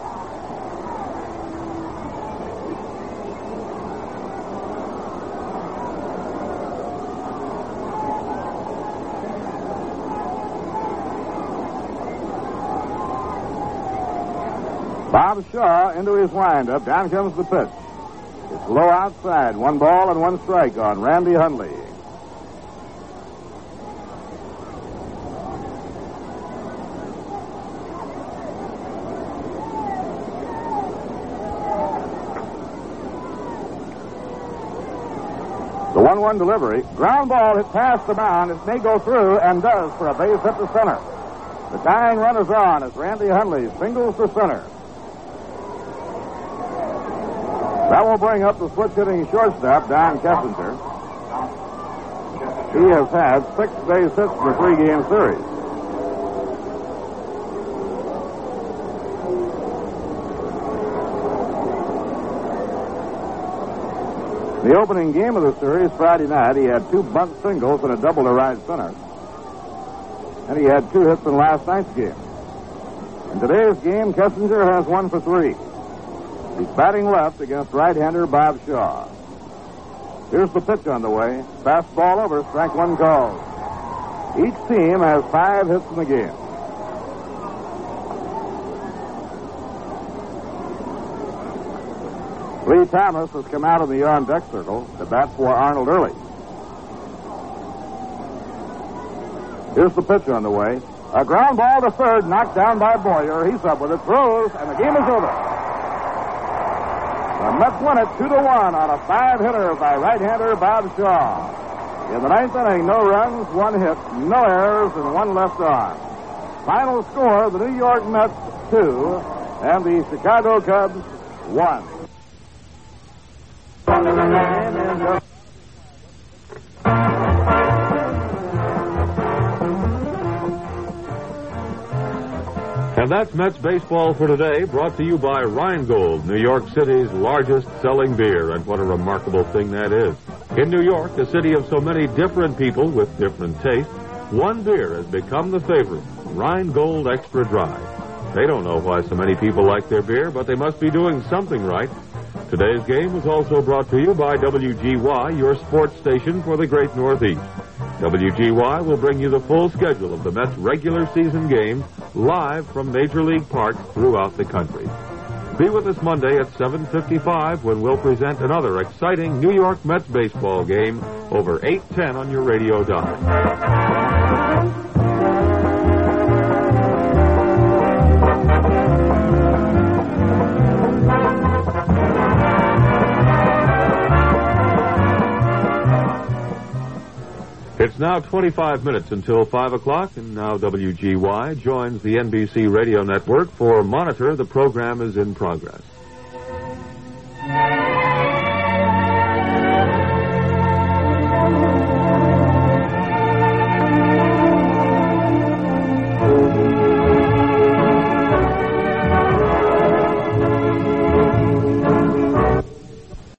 Bob Shaw into his windup. Down comes the pitch. It's low outside. One ball and one strike on Randy Hundley. The one one delivery. Ground ball hit past the mound. It may go through and does for a base hit to center. The tying run is on as Randy Hundley singles to center. That will bring up the switch-hitting shortstop, Don Kessinger. He has had six base hits in the three-game series. The opening game of the series, Friday night, he had two bunt singles and a double to right center. And he had two hits in last night's game. In today's game, Kessinger has one for three. He's batting left against right-hander Bob Shaw. Here's the pitch on the way. Fastball over, strike one called. Each team has five hits in the game. Lee Thomas has come out of the on-deck circle to bat for Arnold Early. Here's the pitch on the way. A ground ball to third, knocked down by Boyer. He's up with it, throws, and the game is over. The Mets win it two to one on a five-hitter by right-hander Bob Shaw. In the ninth inning, no runs, one hit, no errors, and one left on. Final score, the New York Mets two and the Chicago Cubs one. And that's Mets baseball for today, brought to you by Rheingold, New York City's largest selling beer. And what a remarkable thing that is. In New York, a city of so many different people with different tastes, one beer has become the favorite, Rheingold Extra Dry. They don't know why so many people like their beer, but they must be doing something right. Today's game was also brought to you by W G Y, your sports station for the Great Northeast. W G Y will bring you the full schedule of the Mets regular season games live from Major League parks throughout the country. Be with us Monday at seven fifty-five when we'll present another exciting New York Mets baseball game over eight ten on your radio dial. It's now twenty-five minutes until five o'clock, and now W G Y joins the N B C radio network for Monitor. The program is in progress.